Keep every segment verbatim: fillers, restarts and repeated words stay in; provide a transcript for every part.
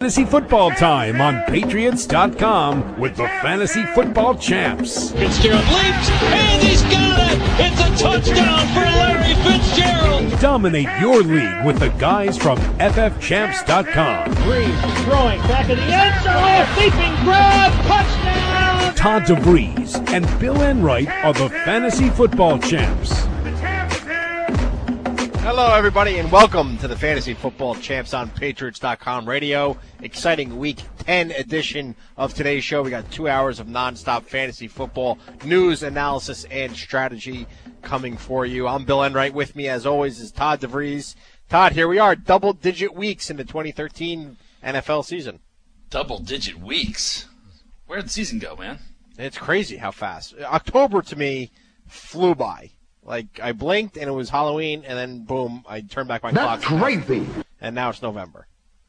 Fantasy football time on Patriots dot com with the Fantasy Football Champs. Fitzgerald leaps, and he's got it! It's a touchdown for Larry Fitzgerald! Dominate your league with the guys from F F Champs dot com. Breeze throwing back in the end zone, leaping grab, touchdown! Todd DeVries and Bill Enright are the Fantasy Football Champs. Hello, everybody, and welcome to the Fantasy Football Champs on Patriots dot com radio. Exciting Week ten edition of today's show. We got two hours of nonstop fantasy football news, analysis, and strategy coming for you. I'm Bill Enright. With me, as always, is Todd DeVries. Todd, here we are, double-digit weeks in the twenty thirteen N F L season. Double-digit weeks? Where did the season go, man? It's crazy how fast. October, to me, flew by. Like, I blinked, and it was Halloween, and then, boom, I turned back my clock. That's crazy. And now it's November.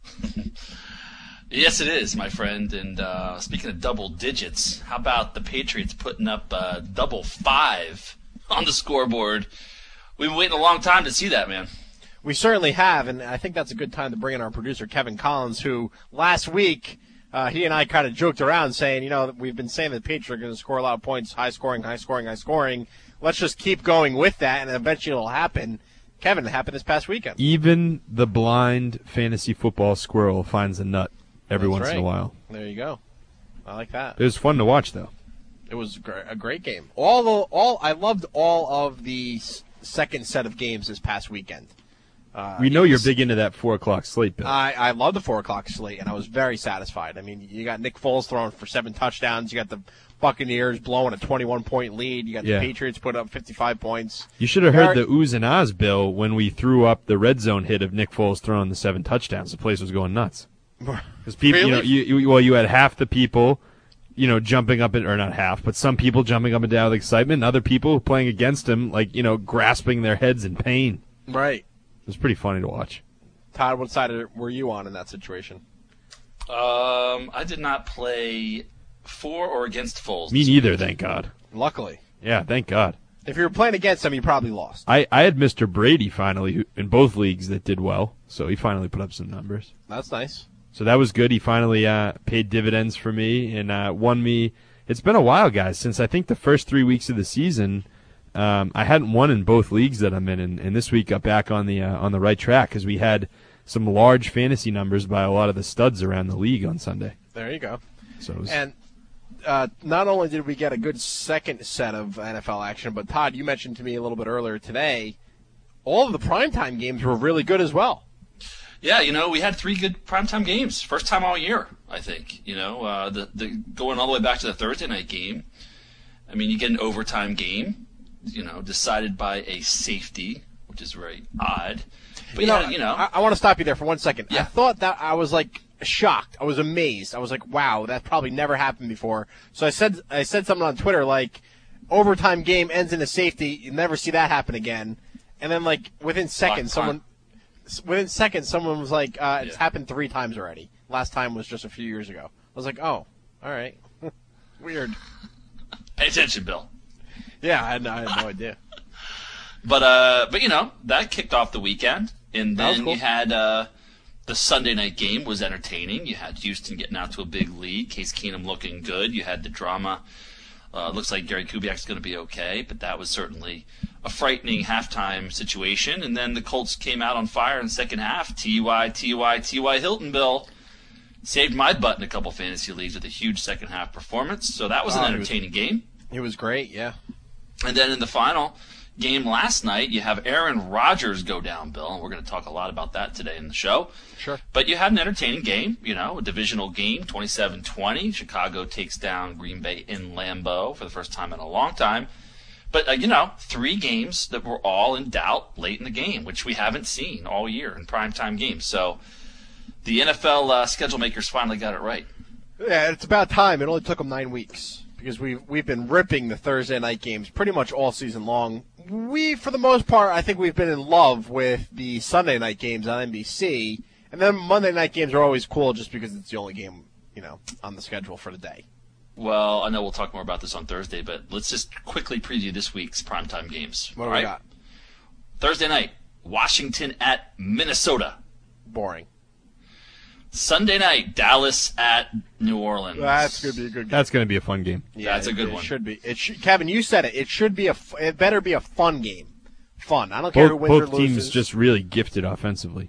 Yes, it is, my friend. And uh, speaking of double digits, how about the Patriots putting up uh, double five on the scoreboard? We've been waiting a long time to see that, man. We certainly have, and I think that's a good time to bring in our producer, Kevin Collins, who last week, uh, he and I kind of joked around saying, you know, we've been saying that the Patriots are going to score a lot of points, high scoring, high scoring, high scoring. Let's just keep going with that, and eventually it'll happen. Kevin, it happened this past weekend. Even the blind fantasy football squirrel finds a nut every That's once right. in a while. There you go. I like that. It was fun to watch, though. It was a great game. All the, all I loved all of the second set of games this past weekend. Uh, we know you're big into that four o'clock slate, Bill. I, I love the four o'clock slate, and I was very satisfied. I mean, you got Nick Foles throwing for seven touchdowns. You got the Buccaneers blowing a twenty-one point lead. You got yeah. the Patriots put up fifty-five points. You should have heard the oohs and ahs, Bill, when we threw up the red zone hit of Nick Foles throwing the seven touchdowns. The place was going nuts. Because people, really? you know, you, you, well, you had half the people, you know, jumping up and, or not half, but some people jumping up and down with excitement, and other people playing against him, like, you know, grasping their heads in pain. Right. It was pretty funny to watch. Todd, what side were you on in that situation? Um, I did not play for or against Foles. Me neither, thank God. Luckily. Yeah, thank God. If you were playing against him, you probably lost. I, I had Mister Brady finally who, in both leagues that did well, so he finally put up some numbers. That's nice. So that was good. He finally uh, paid dividends for me and uh, won me. It's been a while, guys, since I think the first three weeks of the season. Um, I hadn't won in both leagues that I'm in, and, and this week got back on the uh, on the right track because we had some large fantasy numbers by a lot of the studs around the league on Sunday. There you go. So it was, and uh, not only did we get a good second set of N F L action, but Todd, you mentioned to me a little bit earlier today, all of the primetime games were really good as well. Yeah, you know, we had three good primetime games. First time all year, I think. You know, uh, the, the going all the way back to the Thursday night game. I mean, you get an overtime game. You know, decided by a safety, which is very odd. But you know, yeah, you know, I, I want to stop you there for one second. Yeah. I thought that I was like shocked. I was amazed. I was like, wow, that probably never happened before. So I said, I said something on Twitter like, overtime game ends in a safety. You never see that happen again. And then like within seconds, someone, within seconds, someone was like, uh, it's yeah. happened three times already. Last time was just a few years ago. I was like, oh, all right, weird. Pay attention, Bill. Yeah, I had, no, I had no idea. But uh, but you know that kicked off the weekend, and That was then cool. you had uh, the Sunday night game was entertaining. You had Houston getting out to a big lead, Case Keenum looking good. You had the drama. Uh, looks like Gary Kubiak's going to be okay, but that was certainly a frightening halftime situation. And then the Colts came out on fire in the second half. T Y T Y T Y Hilton, Bill. Saved my butt in a couple fantasy leagues with a huge second half performance. So that was an Oh, it was- entertaining game. It was great, yeah. And then in the final game last night, you have Aaron Rodgers go down, Bill, and we're going to talk a lot about that today in the show. Sure. But you had an entertaining game, you know, a divisional game, twenty-seven twenty. Chicago takes down Green Bay in Lambeau for the first time in a long time. But, uh, you know, three games that were all in doubt late in the game, which we haven't seen all year in primetime games. So the N F L uh, schedule makers finally got it right. Yeah, it's about time. It only took them nine weeks. Because we've, we've been ripping the Thursday night games pretty much all season long. We, for the most part, I think we've been in love with the Sunday night games on N B C. And then Monday night games are always cool just because it's the only game, you know, on the schedule for the day. Well, I know we'll talk more about this on Thursday, but let's just quickly preview this week's primetime games. What do all we right? got? Thursday night, Washington at Minnesota. Boring. Sunday night, Dallas at New Orleans. That's going to be a good game. That's going to be a fun game. Yeah, it's a good it, one. It should be. It should, Kevin, you said it. It should be a. It better be a fun game. Fun. I don't care who Both, wins or both teams loses. just really gifted offensively.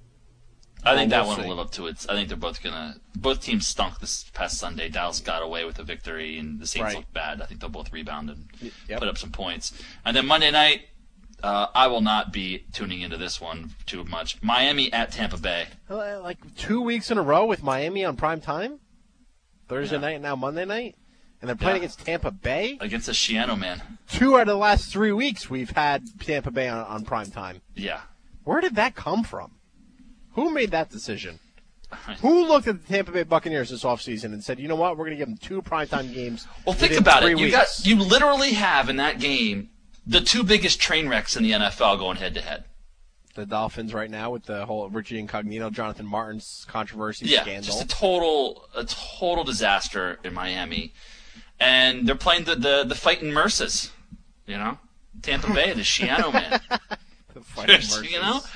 I think Well, that we'll one see. will live up to it. I think they're both gonna. Both teams stunk this past Sunday. Dallas got away with a victory, and the Saints Right. looked bad. I think they'll both rebound and Yep. put up some points. And then Monday night, uh, I will not be tuning into this one too much. Miami at Tampa Bay. Uh, Like two weeks in a row with Miami on prime time? Thursday Yeah. night and now Monday night? And they're playing Yeah. against Tampa Bay? Against the Shiano man. Two out of the last three weeks we've had Tampa Bay on, on prime time. Yeah. Where did that come from? Who made that decision? Who looked at the Tampa Bay Buccaneers this offseason and said, you know what, we're going to give them two primetime games? Well, think within about three it. You weeks. got you literally have in that game the two biggest train wrecks in the N F L going head to head. The Dolphins right now with the whole Richie Incognito, Jonathan Martin's controversy Yeah, scandal. just a total a total disaster in Miami, and they're playing the the, the fighting Merces, you know, Tampa Bay, the Shiano man, The fighting Mercies. you know.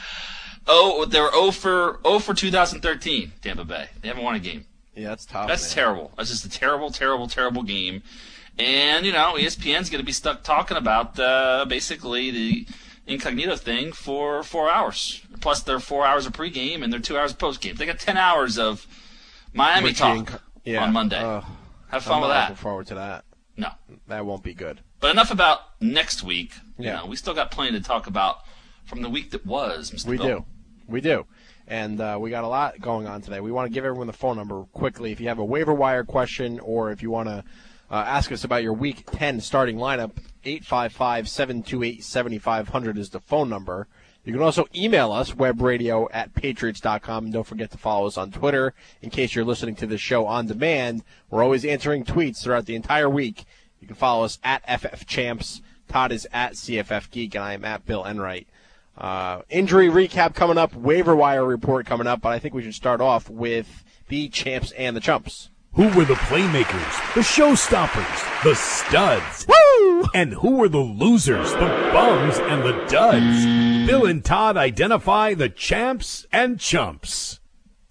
Oh, they were zero for zero for two thousand thirteen. Tampa Bay, they haven't won a game. Yeah, that's tough. That's man. terrible. That's just a terrible, terrible, terrible game. And, you know, E S P N's going to be stuck talking about uh, basically the incognito thing for four hours. Plus their four hours of pregame and their two hours of postgame. They got ten hours of Miami Richie talk Inc- yeah. on Monday. Uh, Have fun I'm with not that. looking forward to that. No. That won't be good. But enough about next week. You Yeah. know, we still got plenty to talk about from the week that was, Mister We Bill. do. We do. And uh, we got a lot going on today. We want to give everyone the phone number quickly. If you have a waiver wire question or if you want to uh, ask us about your Week ten starting lineup, eight five five, seven two eight, seven five zero zero is the phone number. You can also email us, webradio at patriots dot com. And don't forget to follow us on Twitter in case you're listening to this show on demand. We're always answering tweets throughout the entire week. You can follow us at F F Champs. Todd is at C F F Geek, and I am at Bill Enright. Uh, injury recap coming up, waiver wire report coming up, but I think we should start off with the champs and the chumps. Who were the playmakers, the showstoppers, the studs? Woo! And who were the losers, the bums, and the duds? Bill and Todd identify the champs and chumps.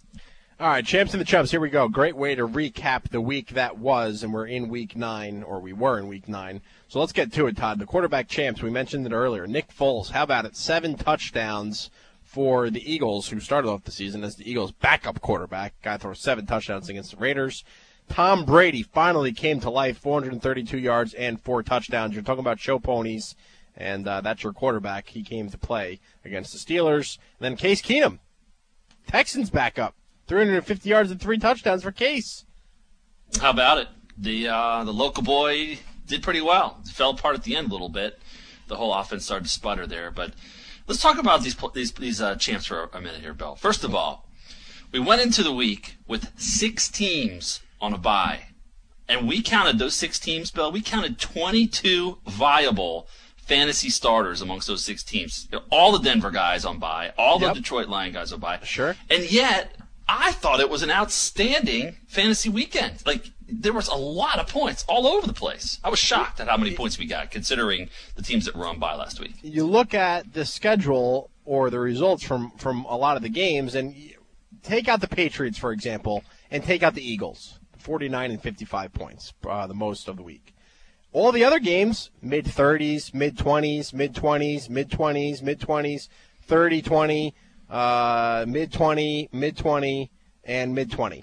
All right, champs and the chumps, here we go. Great way to recap the week that was, and we're in week nine, or we were in week nine. So let's get to it, Todd. The quarterback champs, we mentioned it earlier. Nick Foles, how about it? Seven touchdowns for the Eagles, who started off the season as the Eagles' backup quarterback. Guy throws seven touchdowns against the Raiders. Tom Brady finally came to life, four hundred thirty-two yards and four touchdowns. You're talking about show ponies, and uh, that's your quarterback. He came to play against the Steelers. And then Case Keenum, Texans backup. three hundred fifty yards and three touchdowns for Case. How about it? The uh, the local boy did pretty well. It fell apart at the end a little bit. The whole offense started to sputter there. But let's talk about these these these uh, champs for a minute here, Bill. First of all, we went into the week with six teams on a bye, and we counted those six teams, Bill. We counted twenty-two viable fantasy starters amongst those six teams. All the Denver guys on bye, all Yep. the Detroit Lion guys on bye. Sure. And yet, I thought it was an outstanding fantasy weekend. Like, there was a lot of points all over the place. I was shocked at how many points we got, considering the teams that were on bye last week. You look at the schedule or the results from, from a lot of the games, and y- take out the Patriots, for example, and take out the Eagles, forty-nine and fifty-five points, uh, the most of the week. All the other games, mid-thirties, mid-twenties, mid-twenties, mid-twenties, mid-twenties, thirty, twenty, uh, mid-twenty, mid-twenty, and mid-twenty.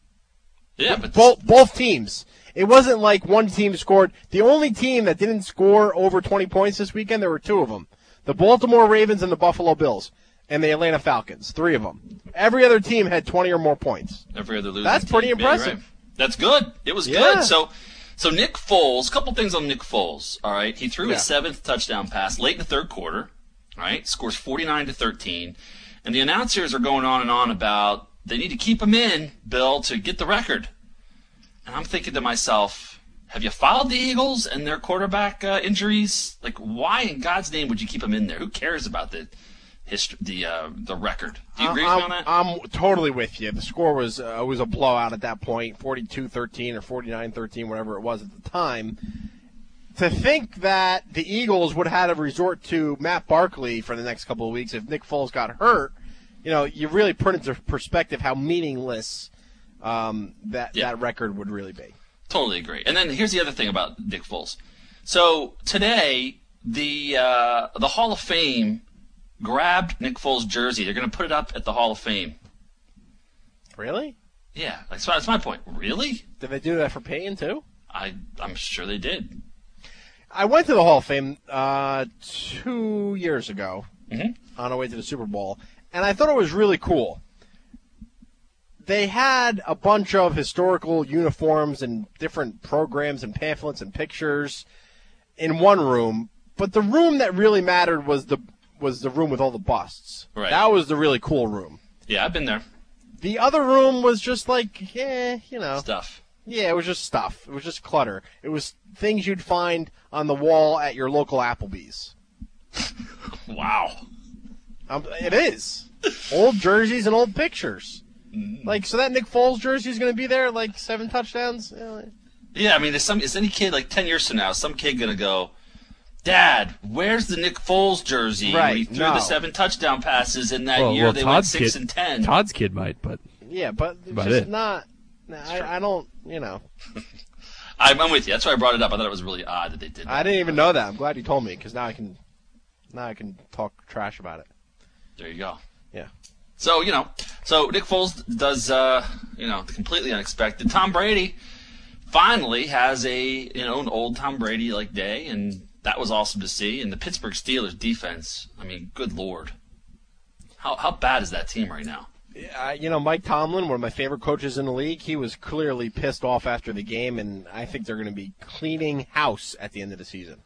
Yeah, but Both both teams. It wasn't like one team scored. The only team that didn't score over twenty points this weekend, there were two of them. The Baltimore Ravens and the Buffalo Bills. And the Atlanta Falcons. Three of them. Every other team had twenty or more points. every other losing That's team, pretty yeah, you're impressive. right. That's good. It was Yeah. good. So, so Nick Foles. A couple things on Nick Foles. All right, he threw Yeah. his seventh touchdown pass late in the third quarter. All right, scores forty-nine to thirteen, and the announcers are going on and on about they need to keep him in, Bill, to get the record. And I'm thinking to myself, have you followed the Eagles and their quarterback uh, injuries? Like, why in God's name would you keep him in there? Who cares about the history, the uh, the record? Do you agree I'm, with me on that? I'm totally with you. The score was uh, was a blowout at that point, forty-two thirteen or forty-nine thirteen, whatever it was at the time. To think that the Eagles would have had to resort to Matt Barkley for the next couple of weeks if Nick Foles got hurt you know, you really put into perspective how meaningless um, that Yeah. that record would really be. Totally agree. And then here's the other thing about Nick Foles. So today, the uh, the Hall of Fame grabbed Nick Foles' jersey. They're going to put it up at the Hall of Fame. Really? Yeah, that's my, that's my point. Really? Did they do that for Peyton too? I I'm sure they did. I went to the Hall of Fame uh, two years ago Mhm. on our way to the Super Bowl, and I thought it was really cool. They had a bunch of historical uniforms and different programs and pamphlets and pictures in one room, but the room that really mattered was the was the room with all the busts. Right. That was the really cool room. Yeah, I've been there. The other room was just like, eh, you know. Stuff. Yeah, it was just stuff. It was just clutter. It was things you'd find on the wall at your local Applebee's. Wow. Um, it is. Old jerseys and old pictures. Like, so that Nick Foles jersey is going to be there, like seven touchdowns? Yeah. Yeah, I mean, is some is any kid like ten years from now, some kid gonna go, Dad, where's the Nick Foles jersey? Right, Where he threw no. the seven touchdown passes in that Well, year well, they went Todd's six kid, and ten. Todd's kid might, but Yeah, but it's About just it. not. no, I, I don't, you know. I'm, I'm with you. That's why I brought it up. I thought it was really odd that they did that. I didn't even know that. I'm glad you told me because now I can, now I can talk trash about it. There you go. Yeah. So, you know, so Nick Foles does, uh, you know, completely unexpected. Tom Brady finally has a, you know, an old Tom Brady-like day, and that was awesome to see. And the Pittsburgh Steelers defense, I mean, good Lord. How how bad is that team right now? Uh, you know, Mike Tomlin, one of my favorite coaches in the league, he was clearly pissed off after the game, and I think they're going to be cleaning house at the end of the season.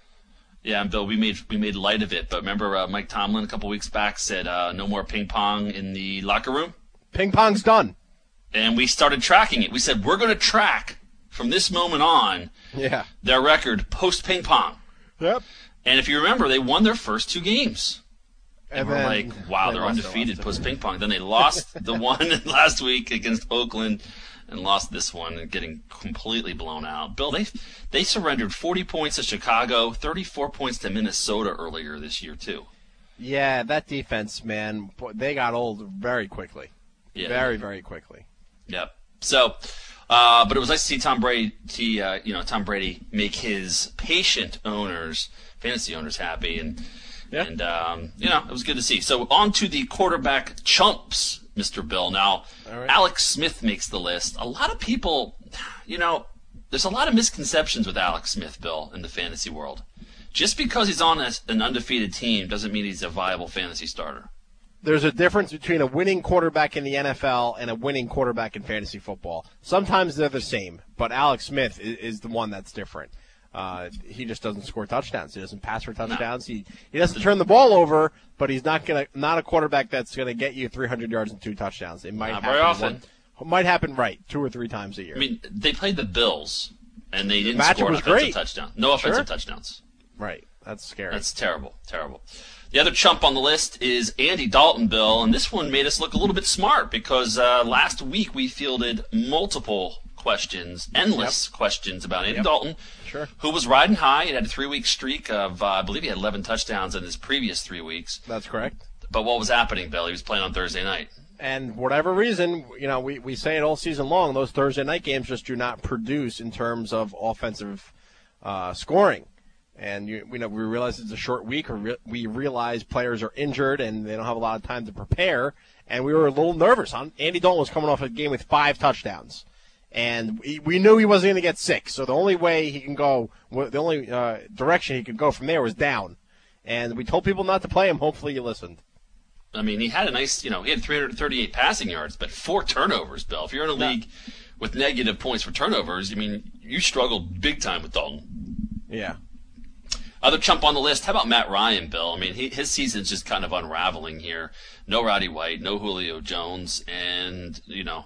Yeah, and Bill, we made we made light of it, but remember uh, Mike Tomlin a couple weeks back said uh, no more ping pong in the locker room? Ping pong's done. And we started tracking it. We said, we're going to track from this moment on Yeah. their record post ping pong. Yep. And if you remember, they won their first two games. And, And we're then like, wow, they they're lost their undefeated last post ping pong. Then they lost the one last week against Oakland and lost this one and getting completely blown out. Bill, they they surrendered forty points to Chicago, thirty-four points to Minnesota earlier this year, too. Yeah, that defense, man, boy, they got old very quickly. Yeah. Very, very quickly. Yep. So, uh, but it was nice to see Tom Brady, see, uh, you know, Tom Brady make his patient owners, fantasy owners, happy, and Yeah. and um, you know, it was good to see. So on to the quarterback chumps, Mister Bill. Now, All right. Alex Smith makes the list. A lot of people, you know, there's a lot of misconceptions with Alex Smith, Bill, in the fantasy world. Just because he's on a, an undefeated team doesn't mean he's a viable fantasy starter. There's a difference between a winning quarterback in the N F L and a winning quarterback in fantasy football. Sometimes they're the same, but Alex Smith is, is the one that's different. Uh, he just doesn't score touchdowns. He doesn't pass for touchdowns. He he doesn't turn the ball over, but he's not gonna not a quarterback that's gonna get you three hundred yards and two touchdowns. It might Not happen very often. One, might happen right two or three times a year. I mean, they played the Bills, and they didn't matchup score an was offensive great. touchdown. No offensive Sure. touchdowns. right, that's scary. That's terrible, terrible. The other chump on the list is Andy Dalton, Bill, and this one made us look a little bit smart because uh, last week we fielded multiple questions, endless questions about Andy Yep. Dalton, Sure. who was riding high. He had a three-week streak of, uh, I believe he had eleven touchdowns in his previous three weeks. That's correct. But what was happening, Bill? He was playing on Thursday night. And whatever reason, you know, we, we say it all season long, those Thursday night games just do not produce in terms of offensive uh, scoring. And you, we know we realize it's a short week, or re- we realize players are injured and they don't have a lot of time to prepare. And we were a little nervous. On Andy Dalton was coming off a game with five touchdowns, and we, we knew he wasn't going to get six. So the only way he can go, the only uh, direction he could go from there was down. And we told people not to play him. Hopefully you listened. I mean, he had a nice, you know, he had three hundred thirty-eight passing yards, but four turnovers, Bill. If you're in a league with negative points for turnovers, I mean, you struggled big time with Dalton. Yeah. Other chump on the list, how about Matt Ryan, Bill? I mean, he, his season's just kind of unraveling here. No Roddy White, no Julio Jones, and, you know,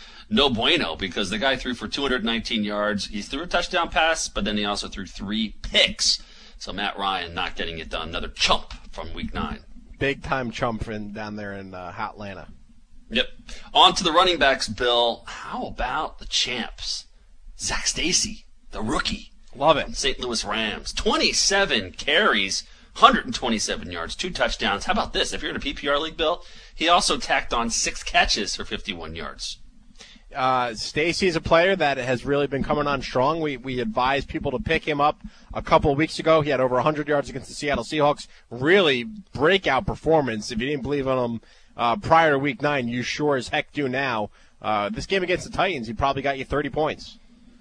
no bueno, because the guy threw for two hundred nineteen yards. He threw a touchdown pass, but then he also threw three picks. So Matt Ryan not getting it done. Another chump from week nine. Big time chump in, down there in uh, Atlanta. Yep. On to the running backs, Bill. How about the champs? Zach Stacy, the rookie. Love it. Saint Louis Rams. twenty-seven carries, one hundred twenty-seven yards, two touchdowns. How about this? If you're in a P P R league, Bill, He also tacked on six catches for fifty-one yards. Uh, Stacy's a player that has really been coming on strong. We we advised people to pick him up a couple of weeks ago. He had over one hundred yards against the Seattle Seahawks. Really breakout performance. If you didn't believe in him uh, prior to week nine, you sure as heck do now. Uh, this game against the Titans, he probably got you thirty points.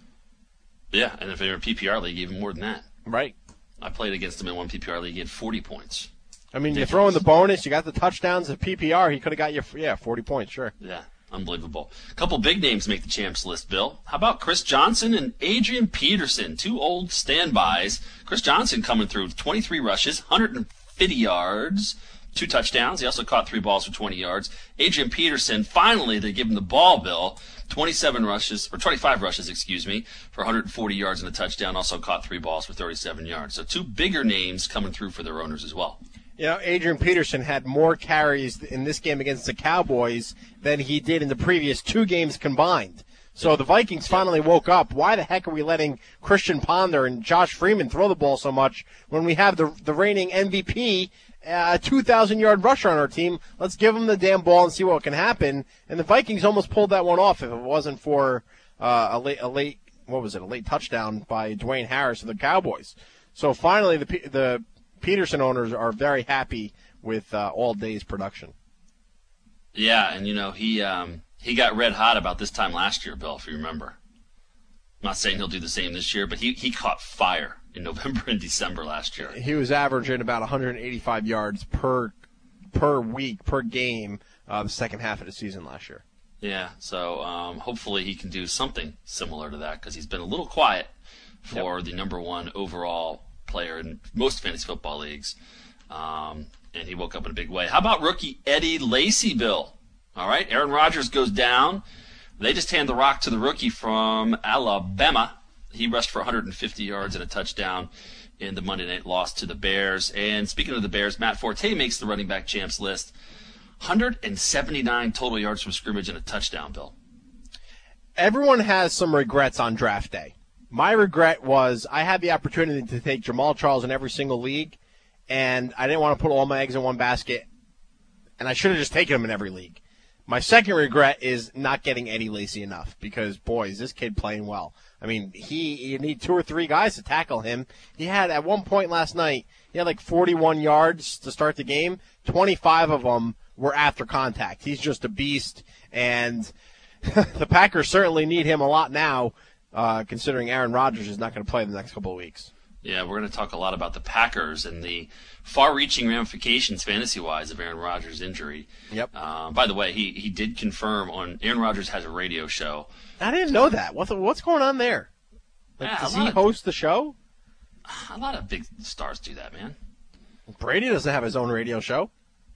Yeah, and if you're in a P P R league, even more than that. Right. I played against him in one P P R league. He had forty points. I mean, Ridiculous. you throw in the bonus, you got the touchdowns at P P R, he could have got you, yeah, forty points, sure. Yeah. Unbelievable. A couple big names make the champs list, Bill. How about Chris Johnson and Adrian Peterson, two old standbys. Chris Johnson coming through twenty-three rushes, one hundred fifty yards, two touchdowns. He also caught three balls for twenty yards. Adrian Peterson, finally they give him the ball, Bill. twenty-seven rushes, or twenty-five rushes, excuse me, for one hundred forty yards and a touchdown. Also caught three balls for thirty-seven yards. So two bigger names coming through for their owners as well. You know, Adrian Peterson had more carries in this game against the Cowboys than he did in the previous two games combined. So the Vikings finally woke up. Why the heck are we letting Christian Ponder and Josh Freeman throw the ball so much when we have the the reigning M V P, a two thousand yard rusher on our team? Let's give him the damn ball and see what can happen. And the Vikings almost pulled that one off if it wasn't for uh, a late, a late, what was it, a late touchdown by Dwayne Harris of the Cowboys. So finally the the Peterson owners are very happy with uh, all day's production. Yeah, and you know, he um, he got red hot about this time last year, Bill, if you remember. I'm not saying he'll do the same this year, but he, he caught fire in November and December last year. He was averaging about one hundred eighty-five yards per per week, per game, uh, the second half of the season last year. Yeah, so um, hopefully he can do something similar to that because he's been a little quiet for yep. the number one overall player in most fantasy football leagues, um, and he woke up in a big way. How about rookie Eddie Lacy, Bill? All right, Aaron Rodgers goes down. They just hand the rock to the rookie from Alabama. He rushed for one hundred fifty yards and a touchdown in the Monday night loss to the Bears. And speaking of the Bears, Matt Forte makes the running back champs list. one hundred seventy-nine total yards from scrimmage and a touchdown, Bill. Everyone has some regrets on draft day. My regret was I had the opportunity to take Jamal Charles in every single league, and I didn't want to put all my eggs in one basket, and I should have just taken him in every league. My second regret is not getting Eddie Lacy enough because, boy, is this kid playing well. I mean, he you need two or three guys to tackle him. He had, at one point last night, he had like forty-one yards to start the game. twenty-five of them were after contact. He's just a beast, and the Packers certainly need him a lot now. Uh, considering Aaron Rodgers is not going to play the next couple of weeks. Yeah, we're going to talk a lot about the Packers and the far-reaching ramifications fantasy-wise of Aaron Rodgers' injury. Yep. Uh, by the way, he, he did confirm on Aaron Rodgers has a radio show. I didn't know that. What's what's going on there? Like, yeah, does he host the show? A lot of big stars do that, man. Brady doesn't have his own radio show.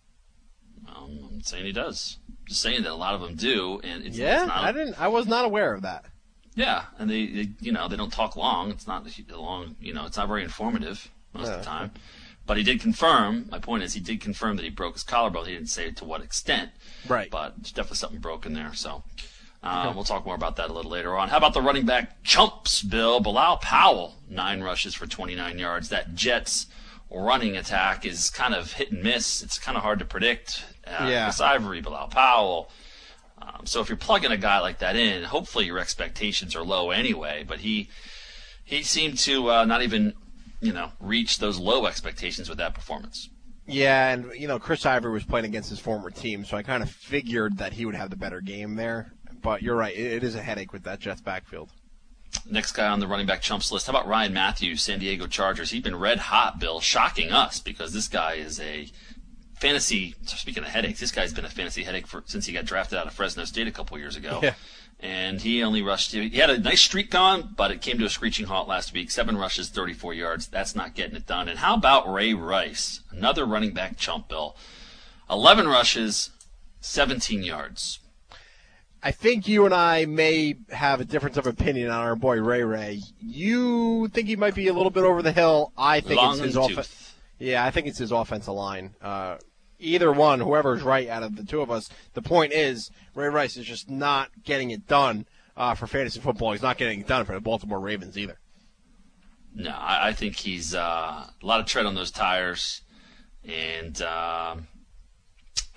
Um, I'm saying he does. Just saying that a lot of them do, and it's, yeah, it's not. I didn't. I was not aware of that. Yeah, and they, they, you know, they don't talk long. It's not long, you know, it's not very informative most yeah. of the time. But he did confirm. My point is, he did confirm that he broke his collarbone. He didn't say to what extent. Right. But there's definitely something broken there. So uh, okay. we'll talk more about that a little later on. How about the running back chumps, Bill? Bilal Powell, nine rushes for twenty-nine yards. That Jets running attack is kind of hit and miss. It's kind of hard to predict. Uh, yeah. Chris Ivory, Bilal Powell. Um, so if you're plugging a guy like that in, hopefully your expectations are low anyway. But he he seemed to uh, not even, you know, reach those low expectations with that performance. Yeah, and, you know, Chris Ivory was playing against his former team, so I kind of figured that he would have the better game there. But you're right, it, it is a headache with that Jets backfield. Next guy on the running back chumps list, how about Ryan Matthews, San Diego Chargers? He's been red hot, Bill, shocking us because this guy is a fantasy, speaking of headaches, this guy's been a fantasy headache for, since he got drafted out of Fresno State a couple years ago. Yeah. And he only rushed, he had a nice streak going, but it came to a screeching halt last week. Seven rushes, thirty-four yards. That's not getting it done. And how about Ray Rice, another running back chump, Bill? eleven rushes, seventeen yards. I think you and I may have a difference of opinion on our boy Ray Ray. You think he might be a little bit over the hill. I think Long it's his tooth. offense. Yeah, I think it's his offensive line. Uh, either one, whoever's right out of the two of us. The point is, Ray Rice is just not getting it done uh, for fantasy football. He's not getting it done for the Baltimore Ravens either. No, I, I think he's uh, a lot of tread on those tires, and uh, I,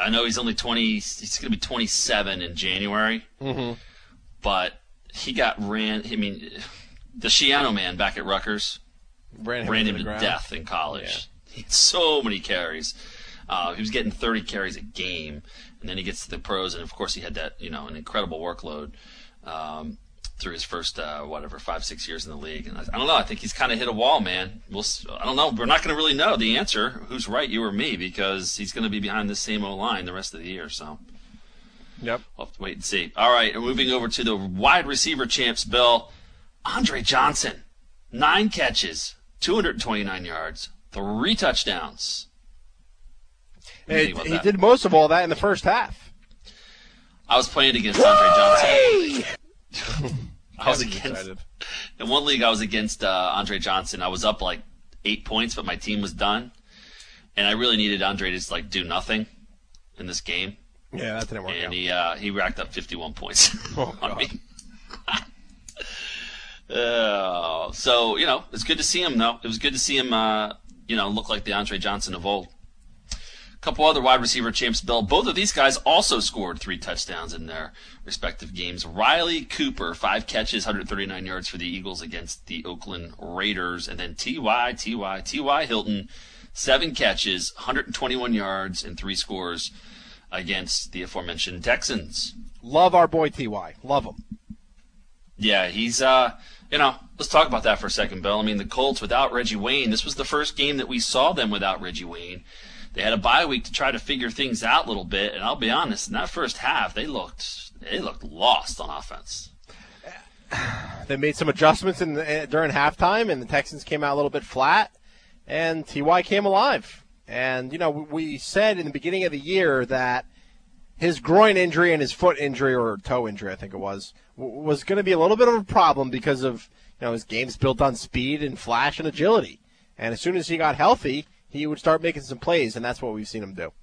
I know he's only twenty. He's going to be twenty-seven in January. Mm-hmm. But he got ran. I mean, the Schiano man back at Rutgers ran him, ran him to to death in college. Yeah. He had so many carries. Uh, he was getting thirty carries a game, and then he gets to the pros, and of course he had that, you know, an incredible workload um, through his first uh, whatever five six years in the league. And I, I don't know. I think he's kind of hit a wall, man. We'll. I don't know. We're not going to really know the answer. Who's right, you or me? Because he's going to be behind this same O line the rest of the year. So. Yep. We'll have to wait and see. All right, and moving over to the wide receiver champs, Bill. Andre Johnson, nine catches, two hundred twenty-nine yards, three touchdowns. He, he did most of all that in the first half. I was playing against Andre Johnson. I was against excited. In one league. I was against uh, Andre Johnson. I was up like eight points, but my team was done, and I really needed Andre to just like do nothing in this game. Yeah, that didn't work and out. And he uh, he racked up fifty-one points oh, on me. uh, so you know, it's good to see him though. It was good to see him, uh, you know, look like the Andre Johnson of old. Couple other wide receiver champs, Bill. Both of these guys also scored three touchdowns in their respective games. Riley Cooper, five catches, one hundred thirty-nine yards for the Eagles against the Oakland Raiders. And then T Y, T Y, T Y Hilton, seven catches, one hundred twenty-one yards, and three scores against the aforementioned Texans. Love our boy T Y. Love him. Yeah, he's, uh, you know, let's talk about that for a second, Bill. I mean, the Colts without Reggie Wayne, this was the first game that we saw them without Reggie Wayne. They had a bye week to try to figure things out a little bit, and I'll be honest, in that first half, they looked they looked lost on offense. They made some adjustments in the, during halftime, and the Texans came out a little bit flat, and T Y came alive. And, you know, we said in the beginning of the year that his groin injury and his foot injury, or toe injury, I think it was, was going to be a little bit of a problem because of, you know, his game's built on speed and flash and agility. And as soon as he got healthy, he would start making some plays, and that's what we've seen him do.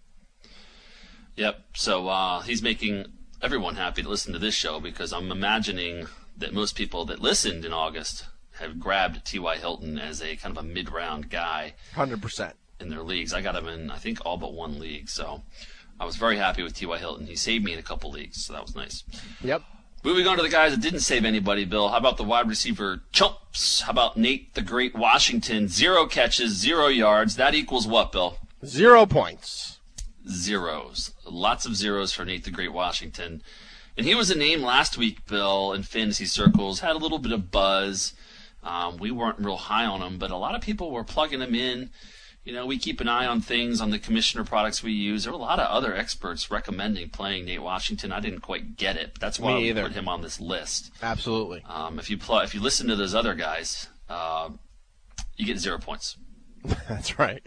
Yep. So uh, he's making everyone happy to listen to this show because I'm imagining that most people that listened in August have grabbed T Y. Hilton as a kind of a mid-round guy. one hundred percent. In their leagues. I got him in, I think, all but one league. So I was very happy with T Y. Hilton. He saved me in a couple leagues, so that was nice. Yep. Moving on to the guys that didn't save anybody, Bill. How about the wide receiver chumps? How about Nate the Great Washington? Zero catches, zero yards. That equals what, Bill? Zero points. Zeros. Lots of zeros for Nate the Great Washington. And he was a name last week, Bill, in fantasy circles. Had a little bit of buzz. Um, we weren't real high on him, but a lot of people were plugging him in. You know, we keep an eye on things on the commissioner products we use. There were a lot of other experts recommending playing Nate Washington. I didn't quite get it, but that's why we put him on this list. Absolutely. Um, if you pl- if you listen to those other guys, uh, you get zero points. That's right.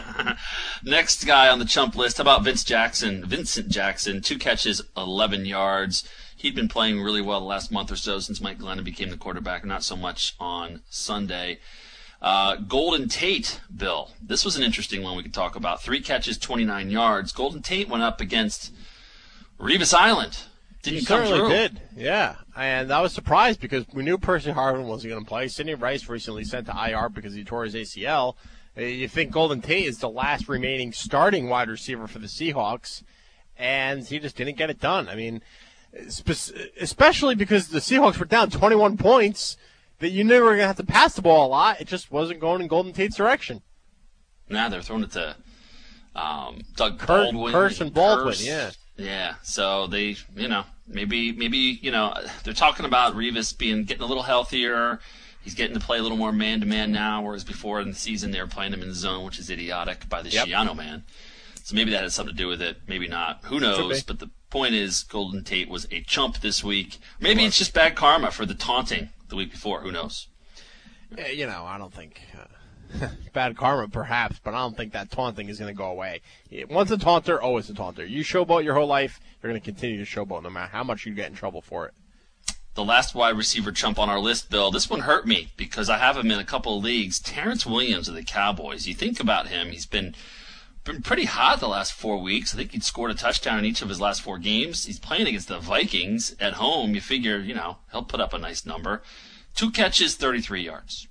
Next guy on the chump list, how about Vince Jackson? Vincent Jackson, two catches, eleven yards. He'd been playing really well the last month or so since Mike Glennon became the quarterback, not so much on Sunday. Uh, Golden Tate, Bill. This was an interesting one we could talk about. Three catches, twenty-nine yards. Golden Tate went up against Revis Island. Didn't he come certainly through. did, yeah. And I was surprised because we knew Percy Harvin wasn't going to play. Sidney Rice recently sent to I R because he tore his A C L. You think Golden Tate is the last remaining starting wide receiver for the Seahawks, and he just didn't get it done. I mean, especially because the Seahawks were down twenty-one points, that you knew we were going to have to pass the ball a lot. It just wasn't going in Golden Tate's direction. Nah, they're throwing it to um, Doug Cur- Baldwin. Curse and Baldwin, Curse. yeah. Yeah, so they, you know, maybe, maybe, you know, they're talking about Revis being getting a little healthier. He's getting to play a little more man-to-man now, whereas before in the season they were playing him in the zone, which is idiotic by the yep. Schiano man. So maybe that has something to do with it. Maybe not. Who knows? But the point is Golden Tate was a chump this week. Maybe it's just bad karma for the taunting the week before. Who knows? Yeah, you know, I don't think uh, bad karma perhaps, but I don't think that taunting is going to go away. Once a taunter, always a taunter. You showboat your whole life, you're going to continue to showboat no matter how much you get in trouble for it. The last wide receiver chump on our list, Bill, this one hurt me because I have him in a couple of leagues. Terrence Williams of the Cowboys. You think about him, he's been been pretty hot the last four weeks. I think he'd scored a touchdown in each of his last four games. He's playing against the Vikings at home. You figure, you know, he'll put up a nice number. Two catches, thirty-three yards.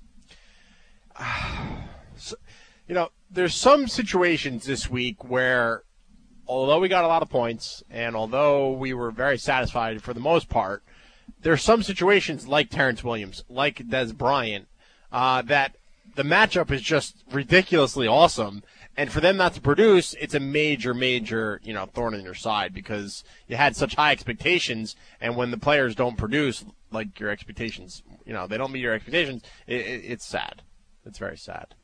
So, you know, there's some situations this week where although we got a lot of points, and although we were very satisfied for the most part, there are some situations like Terrence Williams, like Des Bryant, uh, that the matchup is just ridiculously awesome. And for them not to produce, it's a major, major, you know, thorn in your side because you had such high expectations, and when the players don't produce like your expectations, you know, they don't meet your expectations, it, it, it's sad. It's very sad.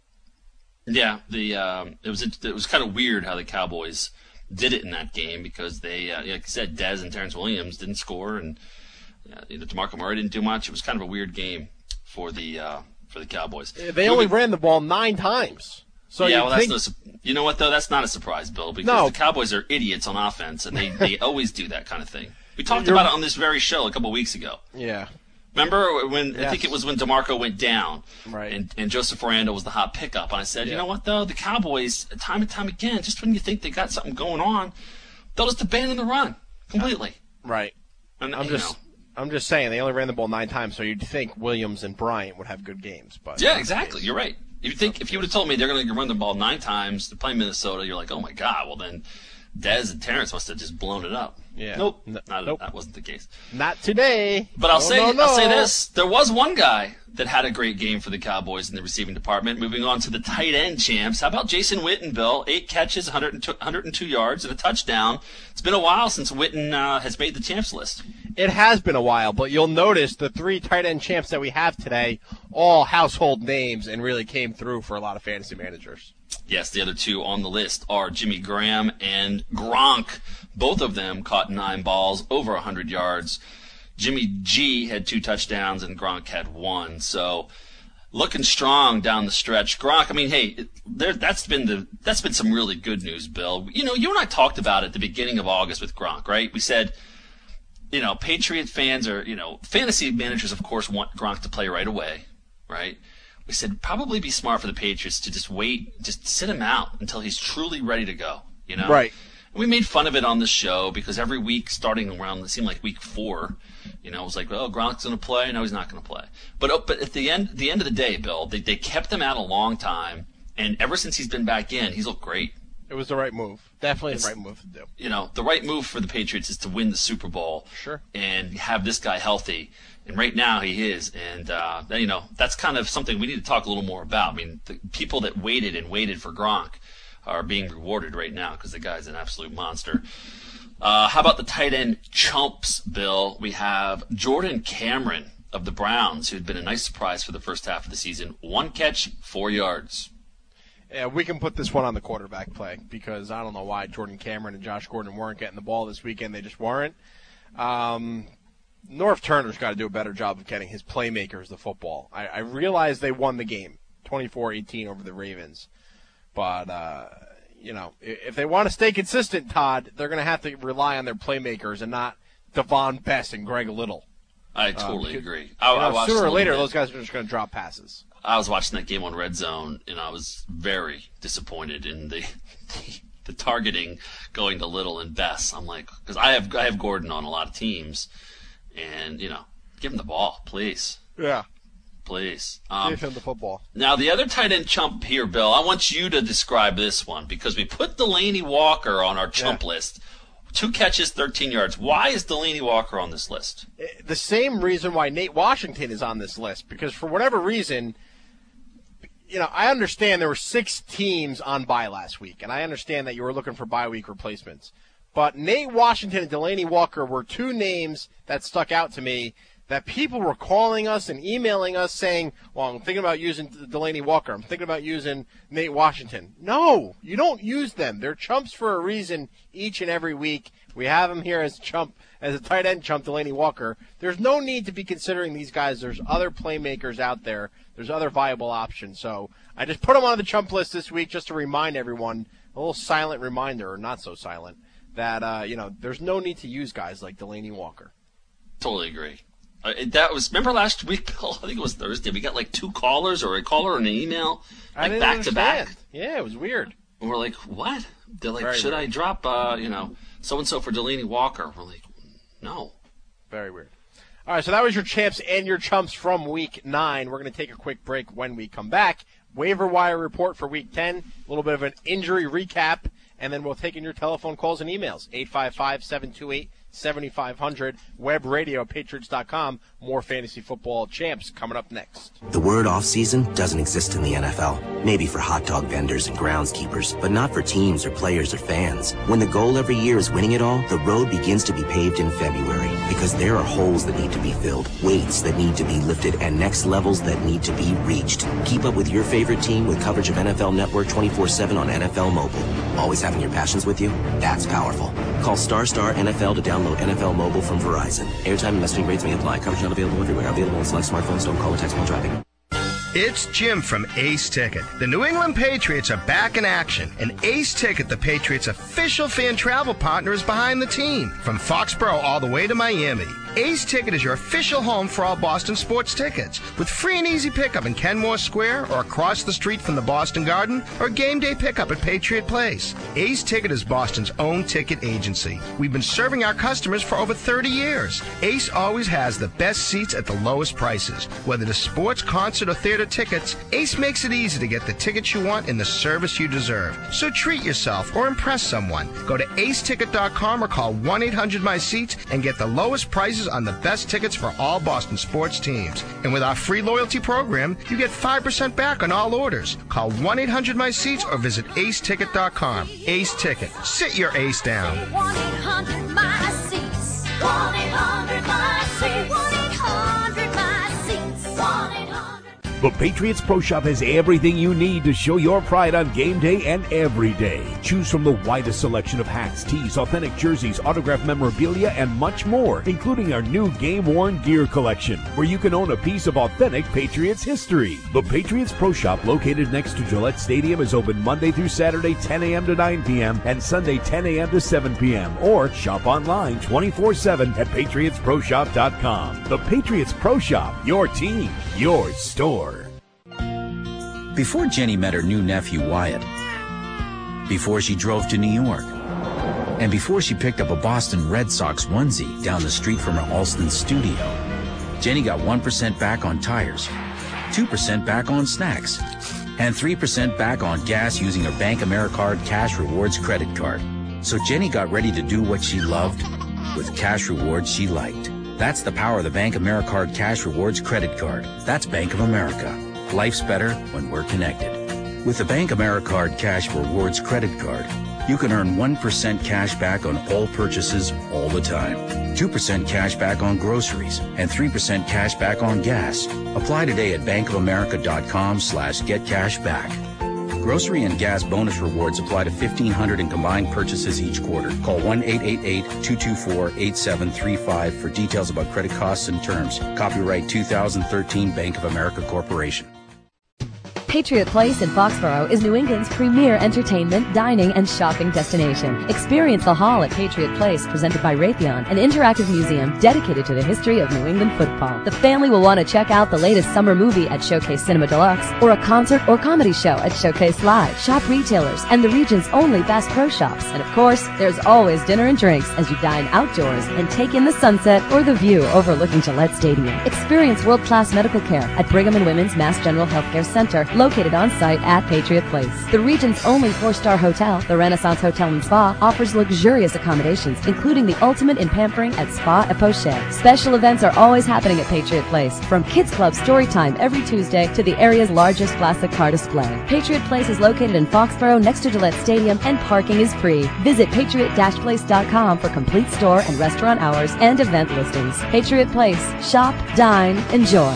Yeah, the um, it was it was kind of weird how the Cowboys did it in that game because they, uh, like I said, Dez and Terrence Williams didn't score, and uh, you know, DeMarco Murray didn't do much. It was kind of a weird game for the uh, for the Cowboys. They only ran the ball nine times. So yeah, well, that's think... no, su- you know what though? That's not a surprise, Bill, because no. the Cowboys are idiots on offense, and they, they always do that kind of thing. We talked You're... about it on this very show a couple weeks ago. Yeah. Remember when yes. I think it was when DeMarco went down, right? And, and Joseph Orlando was the hot pickup, and I said, yeah. you know what though? The Cowboys, time and time again, just when you think they got something going on, they'll just abandon the run completely. Right. And, I'm just. Know. I'm just saying they only ran the ball nine times, so you'd think Williams and Bryant would have good games, but yeah, exactly. You're right. If you think if you would have told me they're going to run the ball nine times, they're playing Minnesota, you're like, oh my god. Well then, Dez and Terrence must have just blown it up. Yeah. Nope. N- not, nope. That wasn't the case. Not today. But I'll no, say no, no. I'll say this: there was one guy that had a great game for the Cowboys in the receiving department. Moving on to the tight end champs. How about Jason Witten, Bill? Eight catches, one hundred two yards, and a touchdown. It's been a while since Witten uh, has made the champs list. It has been a while, but you'll notice the three tight end champs that we have today, all household names, and really came through for a lot of fantasy managers. Yes, the other two on the list are Jimmy Graham and Gronk. Both of them caught nine balls, over one hundred yards. Jimmy G had two touchdowns, and Gronk had one. So, looking strong down the stretch. Gronk, I mean, hey, there, that's been the that's been some really good news, Bill. You know, you and I talked about it at the beginning of August with Gronk, right? We said, you know, Patriot fans are, you know, fantasy managers, of course, want Gronk to play right away, right? We said probably be smart for the Patriots to just wait, just sit him out until he's truly ready to go, you know? Right. And we made fun of it on the show because every week starting around, it seemed like week four, you know, it was like, oh, Gronk's going to play. No, he's not going to play. But oh, but at the end the end of the day, Bill, they, they kept him out a long time, and ever since he's been back in, he's looked great. It was the right move. Definitely It's, the right move to do. You know, the right move for the Patriots is to win the Super Bowl. Sure. And have this guy healthy. And right now he is. And, uh, you know, that's kind of something we need to talk a little more about. I mean, the people that waited and waited for Gronk are being rewarded right now because the guy's an absolute monster. Uh, how about the tight end chumps, Bill? We have Jordan Cameron of the Browns, who'd been a nice surprise for the first half of the season. One catch, four yards. Yeah, we can put this one on the quarterback play because I don't know why Jordan Cameron and Josh Gordon weren't getting the ball this weekend. They just weren't. Um, Norv Turner's got to do a better job of getting his playmakers the football. I, I realize they won the game, twenty-four eighteen over the Ravens. But, uh, you know, if they want to stay consistent, Todd, they're going to have to rely on their playmakers and not Devon Best and Greg Little. I totally um, agree. I, you know, I watched sooner or later, bit. those guys are just going to drop passes. I was watching that game on Red Zone, and I was very disappointed in the the targeting going to Little and Bess. I'm like, because I have I have Gordon on a lot of teams, and you know, give him the ball, please, Yeah, please. Um, give him the football. now the other tight end chump here, Bill. I want you to describe this one because we put Delaney Walker on our chump Yeah. list. Two catches, thirteen yards. Why is Delaney Walker on this list? The same reason why Nate Washington is on this list, because for whatever reason, you know, I understand there were six teams on bye last week, and I understand that you were looking for bye week replacements. But Nate Washington and Delaney Walker were two names that stuck out to me that people were calling us and emailing us saying, well, I'm thinking about using Delaney Walker. I'm thinking about using Nate Washington. No, you don't use them. They're chumps for a reason each and every week. We have them here as chump, as a tight end chump, Delaney Walker. There's no need to be considering these guys. There's other playmakers out there. There's other viable options. So I just put them on the chump list this week just to remind everyone, a little silent reminder, or not so silent, that, uh, you know, there's no need to use guys like Delaney Walker. Totally agree. Uh, that was remember last week, Bill? I think it was Thursday. We got like two callers or a caller and an email, I like didn't back to back. understand. Yeah, it was weird. And we're like, what? They're like, Very should weird. I drop, uh, you know, so and so for Delaney Walker? We're like, no. Very weird. All right, so that was your champs and your chumps from week nine. We're going to take a quick break when we come back. Waiver wire report for week ten, a little bit of an injury recap, and then we'll take in your telephone calls and emails. eight five five, seven two eight, seven five zero zero. Web radio at patriots dot com. More fantasy football champs coming up next. The word off-season doesn't exist in the N F L. Maybe for hot dog vendors and groundskeepers, but not for teams or players or fans. When the goal every year is winning it all, the road begins to be paved in February because there are holes that need to be filled, weights that need to be lifted, and next levels that need to be reached. Keep up with your favorite team with coverage of N F L Network twenty-four seven on N F L Mobile. Always having your passions with you? That's powerful. Call Star Star N F L to download N F L Mobile from Verizon. Airtime and messaging rates may apply. Coverage not available everywhere. Available on select smartphones. Don't call or text while driving. It's Jim from Ace Ticket. The New England Patriots are back in action, and Ace Ticket, the Patriots' official fan travel partner, is behind the team. From Foxborough all the way to Miami, Ace Ticket is your official home for all Boston sports tickets. With free and easy pickup in Kenmore Square or across the street from the Boston Garden, or game day pickup at Patriot Place. Ace Ticket is Boston's own ticket agency. We've been serving our customers for over thirty years. Ace always has the best seats at the lowest prices. Whether it's sports, concert, or theater tickets, Ace makes it easy to get the tickets you want and the service you deserve. So treat yourself or impress someone. Go to ace ticket dot com or call one eight hundred my seats and get the lowest prices on the best tickets for all Boston sports teams. And with our free loyalty program, you get five percent back on all orders. Call one eight hundred my seats or visit ace ticket dot com. Ace Ticket. Sit your ace down. one eight hundred my seats. one eight hundred my seats. one eight hundred my seats. one eight hundred. The Patriots Pro Shop has everything you need to show your pride on game day and every day. Choose from the widest selection of hats, tees, authentic jerseys, autographed memorabilia, and much more, including our new game-worn gear collection, where you can own a piece of authentic Patriots history. The Patriots Pro Shop, located next to Gillette Stadium, is open Monday through Saturday, ten a.m. to nine p.m., and Sunday, ten a.m. to seven p.m., or shop online twenty-four seven at patriots pro shop dot com. The Patriots Pro Shop, your team, your store. Before Jenny met her new nephew, Wyatt, before she drove to New York, and before she picked up a Boston Red Sox onesie down the street from her Alston studio, Jenny got one percent back on tires, two percent back on snacks, and three percent back on gas using her Bank AmeriCard Cash Rewards credit card. So Jenny got ready to do what she loved with cash rewards she liked. That's the power of the Bank AmeriCard Cash Rewards credit card. That's Bank of America. Life's better when we're connected. With the Bank AmeriCard Cash Rewards credit card, you can earn one percent cash back on all purchases all the time, two percent cash back on groceries, and three percent cash back on gas. Apply today at bankofamerica.com slash get cash back. Grocery and gas bonus rewards apply to fifteen hundred in combined purchases each quarter. Call one eight eight eight, two two four, eight seven three five for details about credit costs and terms. Copyright two thousand thirteen Bank of America Corporation. Patriot Place in Foxborough is New England's premier entertainment, dining, and shopping destination. Experience the Hall at Patriot Place, presented by Raytheon, an interactive museum dedicated to the history of New England football. The family will want to check out the latest summer movie at Showcase Cinema Deluxe, or a concert or comedy show at Showcase Live. Shop retailers and the region's only Bass Pro Shops. And of course, there's always dinner and drinks as you dine outdoors and take in the sunset or the view overlooking Gillette Stadium. Experience world-class medical care at Brigham and Women's Mass General Healthcare Center, located on site at Patriot Place. The region's only four-star hotel, the Renaissance Hotel and Spa, offers luxurious accommodations, including the ultimate in pampering at Spa et Poche. Special events are always happening at Patriot Place, from Kids Club story time every Tuesday to the area's largest classic car display. Patriot Place is located in Foxborough next to Gillette Stadium, and parking is free. Visit patriot dash place dot com for complete store and restaurant hours and event listings. Patriot Place. Shop, dine, enjoy.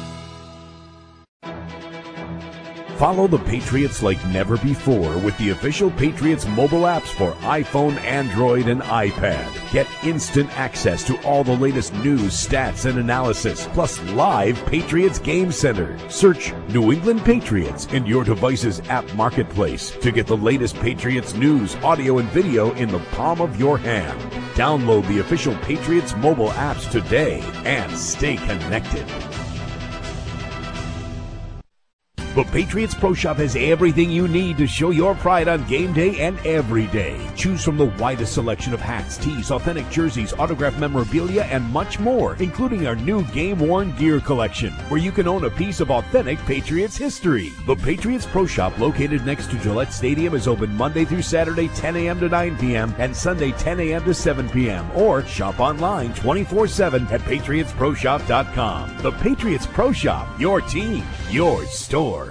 Follow the Patriots like never before with the official Patriots mobile apps for iPhone, Android, and iPad. Get instant access to all the latest news, stats, and analysis, plus live Patriots Game Center. Search New England Patriots in your device's app marketplace to get the latest Patriots news, audio, and video in the palm of your hand. Download the official Patriots mobile apps today and stay connected. The Patriots Pro Shop has everything you need to show your pride on game day and every day. Choose from the widest selection of hats, tees, authentic jerseys, autographed memorabilia, and much more, including our new game-worn gear collection, where you can own a piece of authentic Patriots history. The Patriots Pro Shop, located next to Gillette Stadium, is open Monday through Saturday, ten a.m. to nine p.m., and Sunday, ten a.m. to seven p.m., or shop online twenty-four seven at patriots pro shop dot com. The Patriots Pro Shop, your team, your store.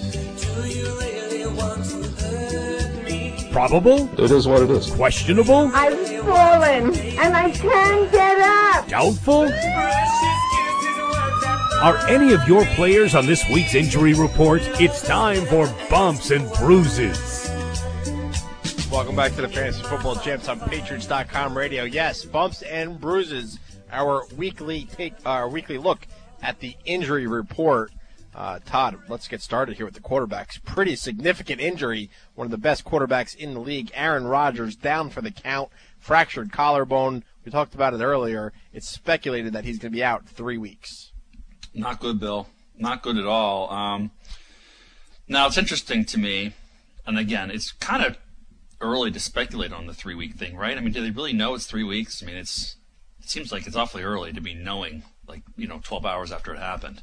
Probable? It is what it is. Questionable? I've fallen, and I can't get up. Doubtful? Are any of your players on this week's injury report? It's time for Bumps and Bruises. Welcome back to the Fantasy Football Champs on Patriots dot com radio. Yes, Bumps and Bruises, our weekly take, our weekly look at the injury report. Uh, Todd, let's get started here with the quarterbacks. Pretty significant injury. One of the best quarterbacks in the league, Aaron Rodgers, down for the count, fractured collarbone. We talked about it earlier. It's speculated that he's going to be out three weeks. Not good, Bill. Not good at all. Um, now, it's interesting to me, and again, it's kind of early to speculate on the three-week thing, right? I mean, do they really know it's three weeks? I mean, it's it seems like it's awfully early to be knowing, like, you know, twelve hours after it happened.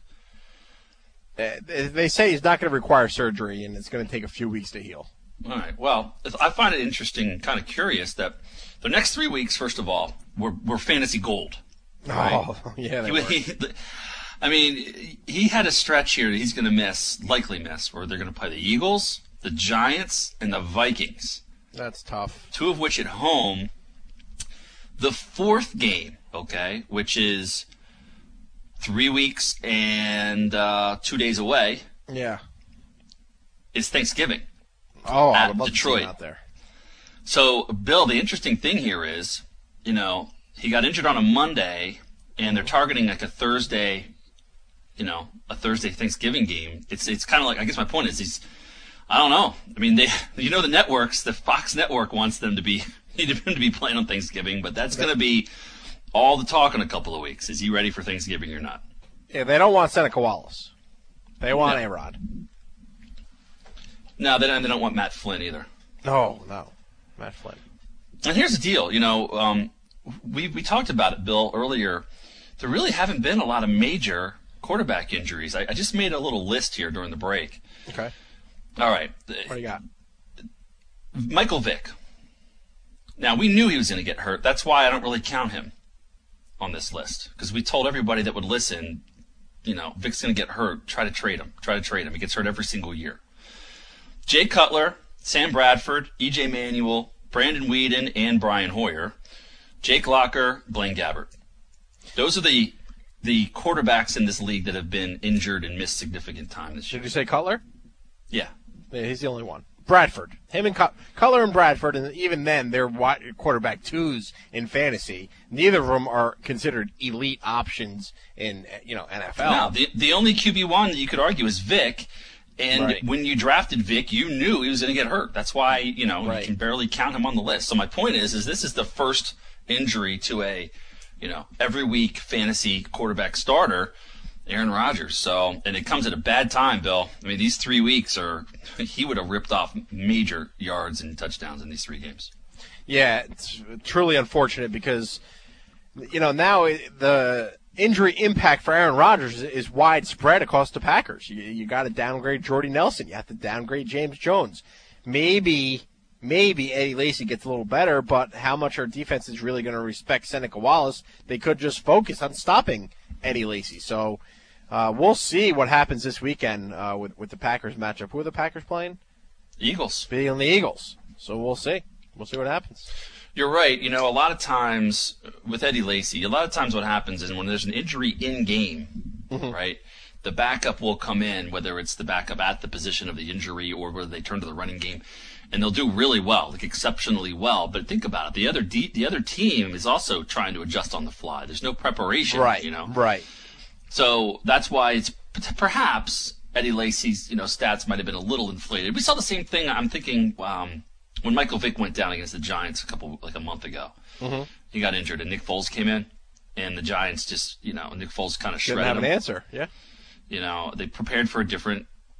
They say he's not going to require surgery, and it's going to take a few weeks to heal. All right. Well, I find it interesting and kind of curious that the next three weeks, first of all, were, were fantasy gold. Right? Oh, yeah. He, he, I mean, he had a stretch here that he's going to miss, likely miss, where they're going to play the Eagles, the Giants, and the Vikings. That's tough. Two of which at home. The fourth game, okay, which is three weeks and uh, two days away. Yeah. Is Thanksgiving. Oh, I at would love Detroit. to see him out there. So, Bill, the interesting thing here is, you know, he got injured on a Monday, and they're targeting like a Thursday, you know, a Thursday Thanksgiving game. It's it's kind of like, I guess my point is, he's, I don't know. I mean, they, you know, the networks, the Fox network wants them to be, need him to be playing on Thanksgiving, but that's going to be all the talk in a couple of weeks. Is he ready for Thanksgiving or not? Yeah, they don't want Seneca Wallace. They want No. A-Rod. No, they don't, they don't want Matt Flynn either. No, no. Matt Flynn. And here's the deal. You know, um, we, we talked about it, Bill, earlier. There really haven't been a lot of major quarterback injuries. I, I just made a little list here during the break. Okay. All right. What do you got? Michael Vick. Now, we knew he was going to get hurt. That's why I don't really count him on this list, because we told everybody that would listen, you know, Vick's going to get hurt. Try to trade him. Try to trade him. He gets hurt every single year. Jay Cutler, Sam Bradford, E J Manuel, Brandon Whedon, and Brian Hoyer. Jake Locker, Blaine Gabbert. Those are the the quarterbacks in this league that have been injured and missed significant time this year. Did you say Cutler? Yeah. Yeah, he's the only one. Bradford. Him and Cut- Cutler and Bradford, and even then, they're wide quarterback twos in fantasy. Neither of them are considered elite options in, you know, N F L. No, the, the only Q B one that you could argue is Vick. And Right. when you drafted Vick, you knew he was going to get hurt. That's why, you know, Right. you can barely count him on the list. So my point is, is this is the first injury to a, you know, every week fantasy quarterback starter, Aaron Rodgers. So, and it comes at a bad time, Bill. I mean, these three weeks are, he would have ripped off major yards and touchdowns in these three games. Yeah, it's truly unfortunate because, you know, now it- the injury impact for Aaron Rodgers is, is widespread across the Packers. You, you got to downgrade Jordy Nelson. You have to downgrade James Jones. Maybe, maybe Eddie Lacy gets a little better, but how much our defense is really going to respect Seneca Wallace? They could just focus on stopping Eddie Lacy. So uh, we'll see what happens this weekend uh, with, with the Packers matchup. Who are the Packers playing? Eagles. Beating the Eagles. So we'll see. We'll see what happens. You're right. You know, a lot of times with Eddie Lacy, a lot of times what happens is when there's an injury in game, Mm-hmm. right, the backup will come in, whether it's the backup at the position of the injury or whether they turn to the running game, and they'll do really well, like exceptionally well. But think about it. The other de- the other team is also trying to adjust on the fly. There's no preparation, Right, you know. right. So that's why it's perhaps Eddie Lacy's, you know, stats might have been a little inflated. We saw the same thing, I'm thinking, um, when Michael Vick went down against the Giants a couple, like a month ago. Mm-hmm. He got injured, and Nick Foles came in, and the Giants just, you know, Nick Foles kind of Didn't shredded have an him. answer. Yeah. You know, they prepared for a different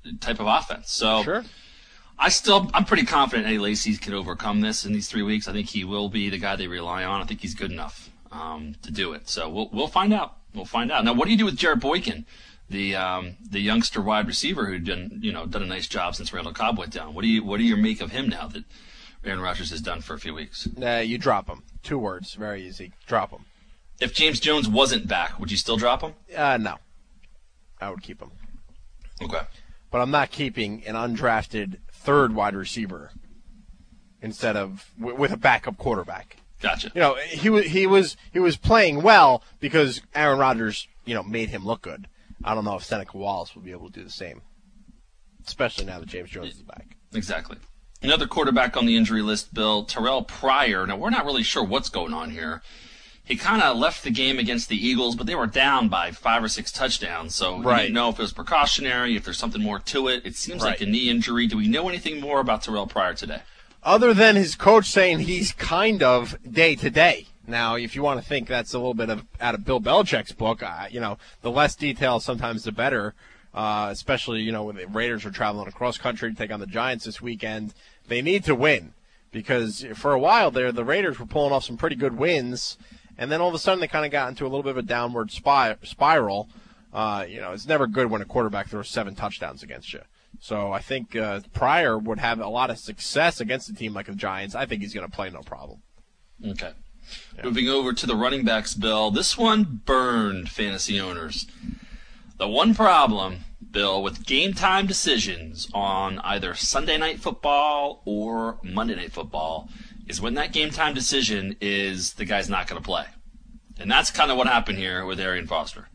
type of offense. So Sure. I still, I'm pretty confident Eddie Lacy can overcome this in these three weeks. I think he will be the guy they rely on. I think he's good enough um, to do it. So we'll we'll find out. We'll find out. Now, what do you do with Jared Boykin, the um, the youngster wide receiver who's done you know done a nice job since Randall Cobb went down? What do you what do you make of him now that Aaron Rodgers has done for a few weeks? Uh, you drop him. Two words, very easy. Drop him. If James Jones wasn't back, would you still drop him? Uh, no. I would keep him. Okay. But I'm not keeping an undrafted third wide receiver instead of w- with a backup quarterback. Gotcha. You know, he was he was he was playing well because Aaron Rodgers, you know, made him look good. I don't know if Seneca Wallace will be able to do the same, especially now that James Jones is back. Exactly. Another quarterback on the injury list, Bill, Terrell Pryor. Now, we're not really sure what's going on here. He kind of left the game against the Eagles, but they were down by five or six touchdowns, so Right. we didn't know if it was precautionary, if there's something more to it. It seems like Right. a knee injury. Do we know anything more about Terrell Pryor today? Other than his coach saying he's kind of day to day. Now, if you want to think that's a little bit of out of Bill Belichick's book, uh, you know, the less details sometimes the better. Uh, especially, you know, when the Raiders are traveling across country to take on the Giants this weekend, they need to win because for a while there, the Raiders were pulling off some pretty good wins, and then all of a sudden they kind of got into a little bit of a downward spy- spiral. Uh, you know, it's never good when a quarterback throws seven touchdowns against you. So I think uh, Pryor would have a lot of success against a team like the Giants. I think he's going to play no problem. Okay. Yeah. Moving over to the running backs, Bill. This one burned fantasy owners. The one problem, Bill, with game time decisions on either Sunday Night Football or Monday Night Football is when that game time decision is the guy's not going to play. And that's kind of what happened here with Arian Foster.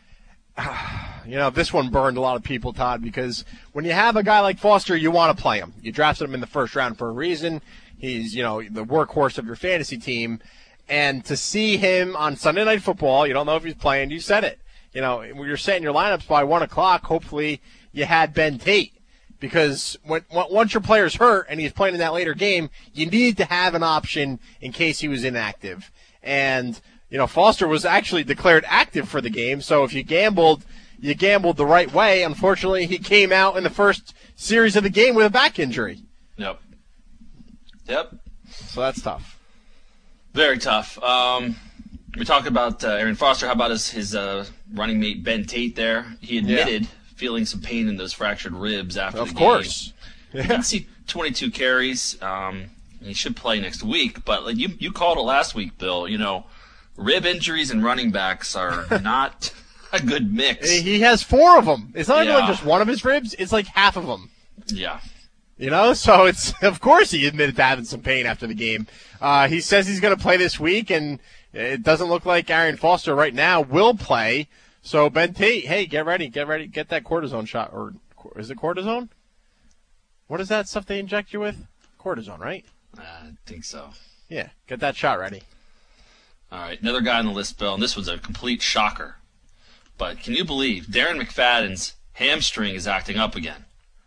You know, this one burned a lot of people, Todd, because when you have a guy like Foster, you want to play him. You drafted him in the first round for a reason. He's, you know, the workhorse of your fantasy team. And to see him on Sunday Night Football, you don't know if he's playing, you said it. You know, when you're setting your lineups by one o'clock, hopefully you had Ben Tate. Because when, once your player's hurt and he's playing in that later game, you need to have an option in case he was inactive. And, you know, Foster was actually declared active for the game, so if you gambled, you gambled the right way. Unfortunately, he came out in the first series of the game with a back injury. Yep. Yep. So that's tough. Very tough. Um, we talked about uh, Arian Foster. How about his, his uh, running mate Ben Tate there? He admitted yeah. feeling some pain in those fractured ribs after of the course. game. Of course. Yeah. He did see twenty-two carries. Um, he should play next week. But like you, you called it last week, Bill. You know, rib injuries and running backs are not a good mix. He has four of them. It's not yeah. even like just one of his ribs. It's like half of them. Yeah. You know, so it's, of course he admitted to having some pain after the game. Uh, he says he's going to play this week, and it doesn't look like Arian Foster right now will play. So Ben Tate, hey, get ready, get ready, get that cortisone shot. Or is it cortisone? What is that stuff they inject you with? Cortisone, right? I think so. Yeah, get that shot ready. All right, another guy on the list, Bill, and this was a complete shocker. But can you believe Darren McFadden's hamstring is acting up again?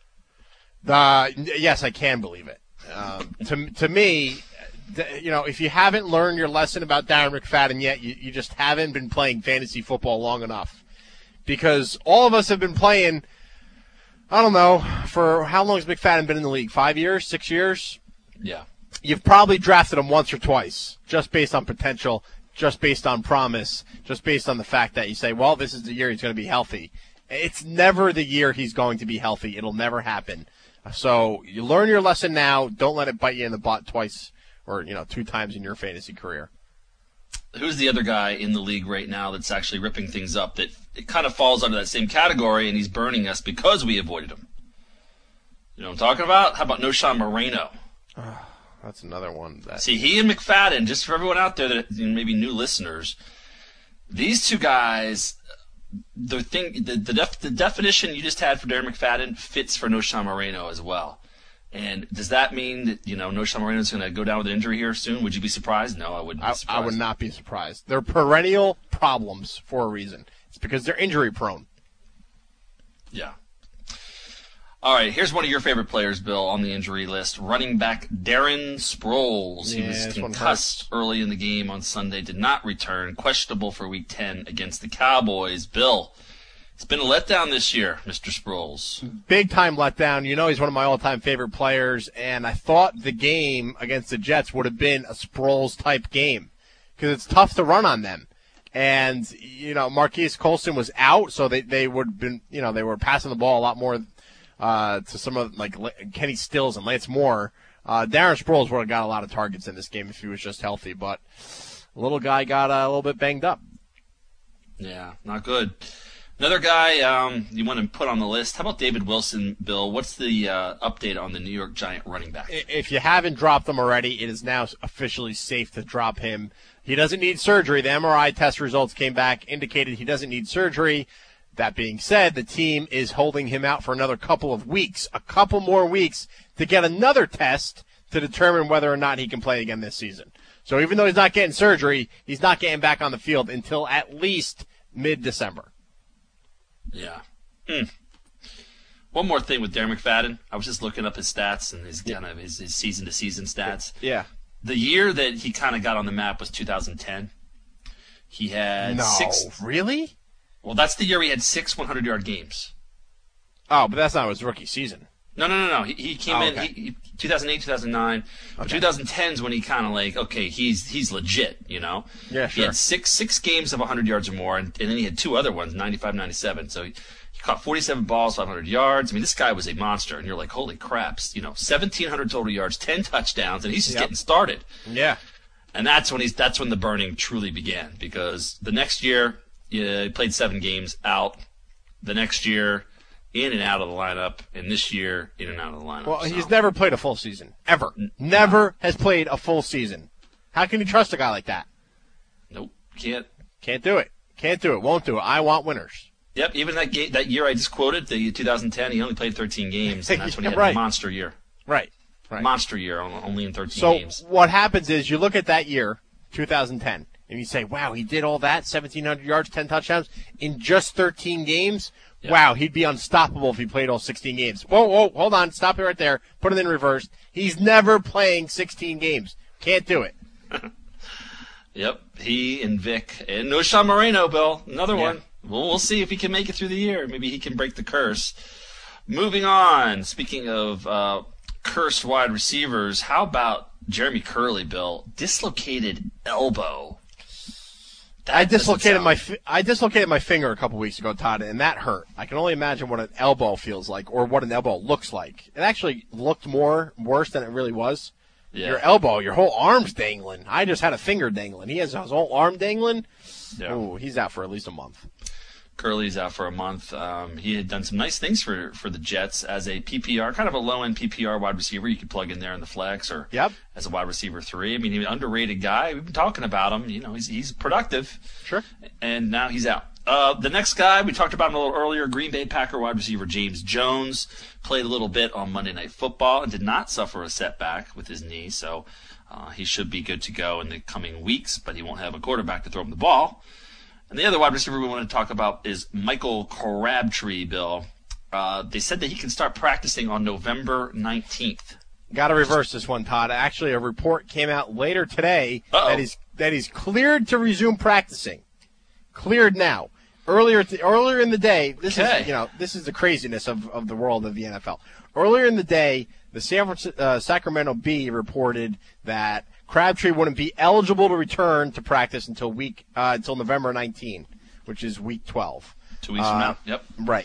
Uh, yes, I can believe it. Um, to to me, you know, if you haven't learned your lesson about Darren McFadden yet, you, you just haven't been playing fantasy football long enough. Because all of us have been playing, I don't know, for how long has McFadden been in the league? Five years? Six years? Yeah. You've probably drafted him once or twice, just based on potential, just based on promise, just based on the fact that you say, well, this is the year he's going to be healthy. It's never the year he's going to be healthy. It'll never happen. So you learn your lesson now. Don't let it bite you in the butt twice or, you know, two times in your fantasy career. Who's the other guy in the league right now that's actually ripping things up that it kind of falls under that same category and he's burning us because we avoided him? You know what I'm talking about? How about Noshawn Moreno? Oh, that's another one. That... See, he and McFadden, just for everyone out there that maybe new listeners, these two guys, the thing, the the, def, the definition you just had for Darren McFadden fits for Noshawn Moreno as well. And does that mean that, you know, Noshawn Moreno is going to go down with an injury here soon? Would you be surprised? No, I wouldn't be surprised. I, I would not be surprised. They're perennial problems for a reason. It's because they're injury prone. Yeah. All right, here's one of your favorite players, Bill, on the injury list. Running back Darren Sproles. Yeah, he was this one concussed early in the game on Sunday, did not return, questionable for week ten against the Cowboys. Bill, It's been a letdown this year, Mister Sproles. Big time letdown. You know he's one of my all-time favorite players, and I thought the game against the Jets would have been a Sproles-type game because it's tough to run on them. And, you know, Marquise Colston was out, so they, they would have been, you know, they were passing the ball a lot more uh, to some of, like, Kenny Stills and Lance Moore. Uh, Darren Sproles would have got a lot of targets in this game if he was just healthy, but the little guy got uh, a little bit banged up. Yeah, not good. Another guy um, you want to put on the list, how about David Wilson, Bill? What's the uh, update on the New York Giant running back? If you haven't dropped him already, it is now officially safe to drop him. He doesn't need surgery. The M R I test results came back, indicated he doesn't need surgery. That being said, the team is holding him out for another couple of weeks, a couple more weeks to get another test to determine whether or not he can play again this season. So even though he's not getting surgery, he's not getting back on the field until at least mid-December. Yeah. Mm. One more thing with Darren McFadden. I was just looking up his stats and his kind of his, his season-to-season stats. Yeah. The year that he kind of got on the map was two thousand ten. He had no, six. Really? Well, that's the year he had six hundred-yard games. Oh, but that's not his rookie season. No, no, no, no. He, he came oh, in okay. he, he, two thousand eight, two thousand nine. But Okay. twenty ten is when he kind of like, okay, he's he's legit, you know? Yeah, He sure. had six six games of one hundred yards or more, and, and then he had two other ones, ninety-five, ninety-seven. So he, he caught forty-seven balls, five hundred yards. I mean, this guy was a monster, and you're like, holy craps, you know, seventeen hundred total yards, ten touchdowns, and he's just Yep. getting started. Yeah. And that's when he's that's when the burning truly began, because the next year yeah, he played seven games out. The next year, in and out of the lineup, and this year, in and out of the lineup. Well, so. he's never played a full season, ever. Never has played a full season. How can you trust a guy like that? Nope, can't. Can't do it. Can't do it. Won't do it. I want winners. Yep, even that ga- that year I just quoted, the two thousand ten, he only played thirteen games, and that's when he had Right. a monster year. Right. Right. Monster year, on- only in thirteen So games. what happens is you look at that year, two thousand ten, and you say, wow, he did all that, seventeen hundred yards, ten touchdowns, in just thirteen games? Yeah. Wow, he'd be unstoppable if he played all sixteen games. Whoa, whoa, hold on, stop it right there. Put it in reverse. He's never playing sixteen games. Can't do it. Yep, he and Vic and Noshawn Moreno, Bill, another Yeah. one. Well, we'll see if he can make it through the year. Maybe he can break the curse. Moving on, speaking of uh, cursed wide receivers, how about Jeremy Curley, Bill? Dislocated elbow. That I doesn't dislocated sound- my fi- I dislocated my finger a couple weeks ago, Todd, and that hurt. I can only imagine what an elbow feels like, or what an elbow looks like. It actually looked more worse than it really was. Yeah. Your elbow, your whole arm's dangling. I just had a finger dangling. He has his whole arm dangling. Yeah. Ooh, he's out for at least a month. Curley's out for a month. Um, he had done some nice things for for the Jets as a P P R, kind of a low-end P P R wide receiver. You could plug in there in the flex or Yep. as a wide receiver three. I mean, he's an underrated guy. We've been talking about him. You know, he's he's productive. Sure. And now he's out. Uh, the next guy, we talked about him a little earlier, Green Bay Packer wide receiver James Jones, played a little bit on Monday Night Football and did not suffer a setback with his knee, so uh, he should be good to go in the coming weeks, but he won't have a quarterback to throw him the ball. And the other wide receiver we want to talk about is Michael Crabtree, Bill. Uh, they said that he can start practicing on November nineteenth. Got to reverse this one, Todd. Actually, a report came out later today Uh-oh. that he's that he's cleared to resume practicing. Cleared now. Earlier, th- earlier in the day, this Okay. is you know this is the craziness of, of the world of the N F L. Earlier in the day, the San Francisco, uh, Sacramento Bee reported that Crabtree wouldn't be eligible to return to practice until week uh, until November nineteenth, which is week twelve. Two weeks from Uh, now. Yep. Right.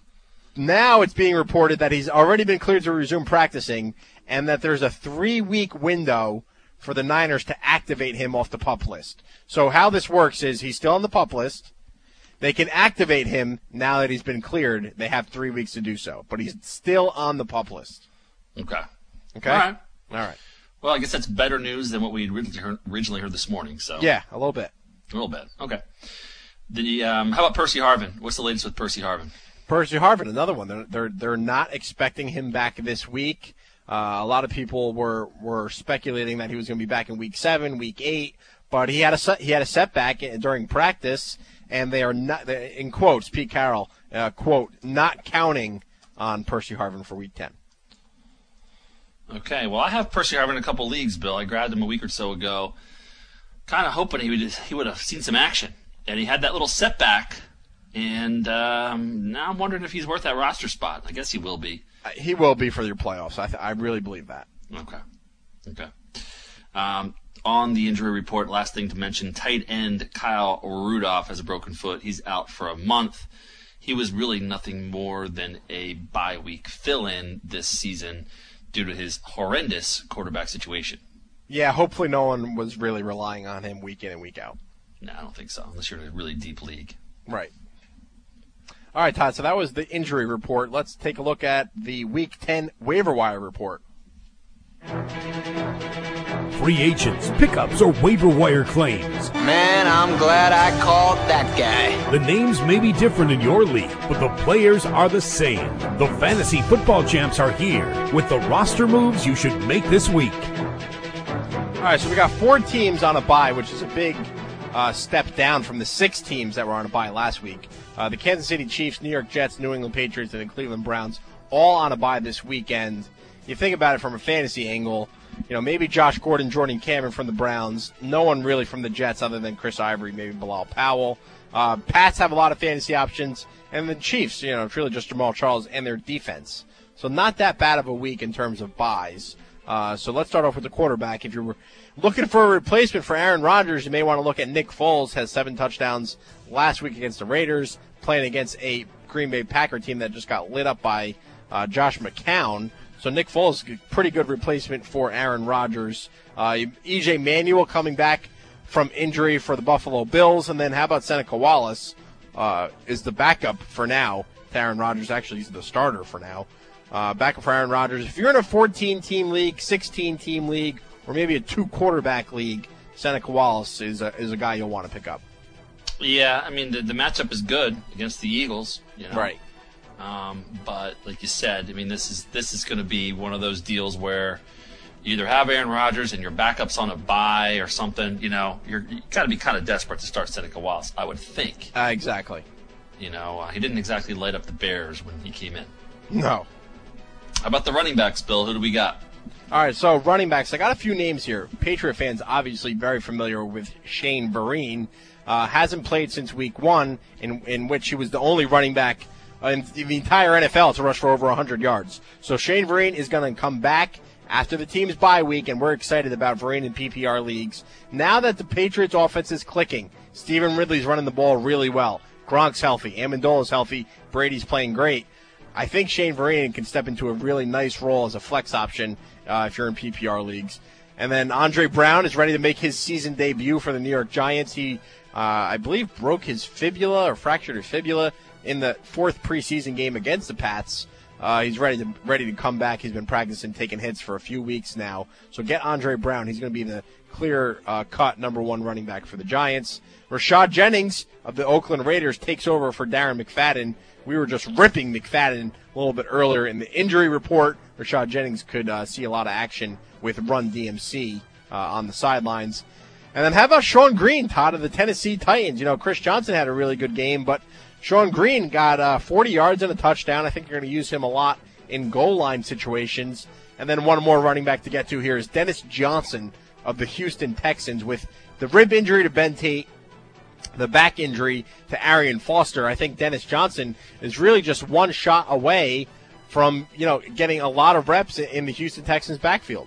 Now it's being reported that he's already been cleared to resume practicing and that there's a three-week window for the Niners to activate him off the PUP list. So how this works is he's still on the PUP list. They can activate him now that he's been cleared. They have three weeks to do so, but he's still on the PUP list. Okay. Okay? All right. All right. Well, I guess that's better news than what we originally heard, originally heard this morning. So Yeah, a little bit. a little bit. Okay. The um, how about Percy Harvin? What's the latest with Percy Harvin? Percy Harvin, another one. They're they're, they're not expecting him back this week. Uh, a lot of people were, were speculating that he was going to be back in week seven, week eight, but he had a se- he had a setback during practice, and they are not, in quotes, Pete Carroll, uh, quote, not counting on Percy Harvin for week ten. Okay. Well, I have Percy Harvin in a couple leagues, Bill. I grabbed him a week or so ago, kind of hoping he would he would have seen some action, and he had that little setback And um, now I'm wondering if he's worth that roster spot. I guess he will be. He will be for your playoffs. I, th- I really believe that. Okay. Okay. Um, on the injury report, last thing to mention, tight end Kyle Rudolph has a broken foot. He's out for a month. He was really nothing more than a bye week fill-in this season due to his horrendous quarterback situation. Yeah, hopefully no one was really relying on him week in and week out. No, I don't think so, unless you're in a really deep league. Right. All right, Todd, so that was the injury report. Let's take a look at the Week ten waiver wire report. Free agents, pickups, or waiver wire claims. Man, I'm glad I called that guy. The names may be different in your league, but the players are the same. The Fantasy Football Champs are here with the roster moves you should make this week. All right, so we got four teams on a bye, which is a big uh, step down from the six teams that were on a bye last week. Uh, the Kansas City Chiefs, New York Jets, New England Patriots, and the Cleveland Browns all on a bye this weekend. You think about it from a fantasy angle, you know, maybe Josh Gordon, Jordan Cameron from the Browns. No one really from the Jets other than Chris Ivory, maybe Bilal Powell. Uh, Pats have a lot of fantasy options. And the Chiefs, you know, it's really just Jamal Charles and their defense. So not that bad of a week in terms of buys. Uh, so let's start off with the quarterback. If you're looking for a replacement for Aaron Rodgers, you may want to look at Nick Foles. Has seven touchdowns last week against the Raiders, playing against a Green Bay Packer team that just got lit up by uh, Josh McCown. So Nick Foles, pretty good replacement for Aaron Rodgers. Uh, E J Manuel coming back from injury for the Buffalo Bills. And then how about Seneca Wallace uh, is the backup for now to Aaron Rodgers. Actually, he's the starter for now. Uh, backup for Aaron Rodgers. If you're in a fourteen-team league, sixteen-team league, or maybe a two-quarterback league, Seneca Wallace is a, is a guy you'll want to pick up. Yeah, I mean, the, the matchup is good against the Eagles. You know? Right. Um, but like you said, I mean, this is this is going to be one of those deals where you either have Aaron Rodgers and your backup's on a bye or something. You know, you're, you got to be kind of desperate to start Seneca Wallace, I would think. Uh, exactly. You know, uh, he didn't exactly light up the Bears when he came in. No. How about the running backs, Bill? Who do we got? All right, so running backs. I got a few names here. Patriot fans obviously very familiar with Shane Vereen. Uh, hasn't played since week one, in in which he was the only running back in the entire N F L to rush for over one hundred yards. So Shane Vereen is going to come back after the team's bye week, and we're excited about Vereen in P P R leagues. Now that the Patriots' offense is clicking, Stephen Ridley's running the ball really well. Gronk's healthy. Amendola's healthy. Brady's playing great. I think Shane Vereen can step into a really nice role as a flex option uh, if you're in P P R leagues. And then Andre Brown is ready to make his season debut for the New York Giants. He, uh, I believe, broke his fibula or fractured his fibula in the fourth preseason game against the Pats. Uh, he's ready to ready to come back. He's been practicing, taking hits for a few weeks now. So get Andre Brown. He's going to be the clear uh, cut number one running back for the Giants. Rashad Jennings of the Oakland Raiders takes over for Darren McFadden. We were just ripping McFadden a little bit earlier in the injury report. Rashad Jennings could uh, see a lot of action with Run D M C uh, on the sidelines. And then how about Sean Green, Todd, of the Tennessee Titans? You know, Chris Johnson had a really good game, but Sean Green got uh, forty yards and a touchdown. I think you're going to use him a lot in goal line situations. And then one more running back to get to here is Dennis Johnson of the Houston Texans with the rib injury to Ben Tate, the back injury to Arian Foster. I think Dennis Johnson is really just one shot away from, you know, getting a lot of reps in the Houston Texans backfield.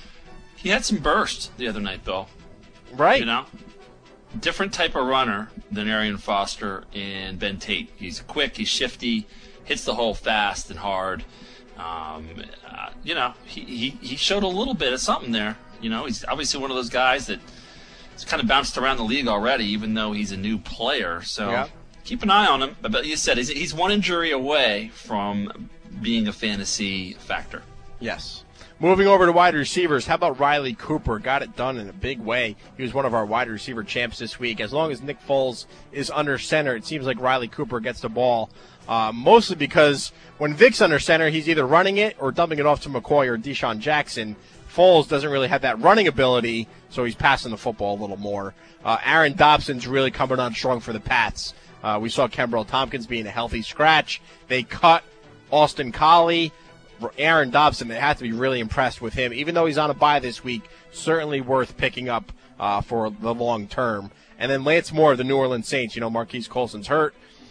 He had some burst the other night, Bill. Right. You know? Different type of runner than Arian Foster and Ben Tate. He's quick, he's shifty, hits the hole fast and hard. Um, uh, you know, he, he, he showed a little bit of something there. You know, he's obviously one of those guys that has kind of bounced around the league already, even though he's a new player. So yeah. Keep an eye on him. But you said he's, he's one injury away from being a fantasy factor. Yes. Moving over to wide receivers, how about Riley Cooper? Got it done in a big way. He was one of our wide receiver champs this week. As long as Nick Foles is under center, it seems like Riley Cooper gets the ball, uh, mostly because when Vic's under center, he's either running it or dumping it off to McCoy or Deshaun Jackson. Foles doesn't really have that running ability, so he's passing the football a little more. Uh, Aaron Dobson's really coming on strong for the Pats. Uh, we saw Kenbrell Tompkins being a healthy scratch. They cut Austin Collie. Aaron Dobson, they have to be really impressed with him. Even though he's on a bye this week, certainly worth picking up uh, for the long term. And then Lance Moore of the New Orleans Saints. You know, Marquise Colson's hurt.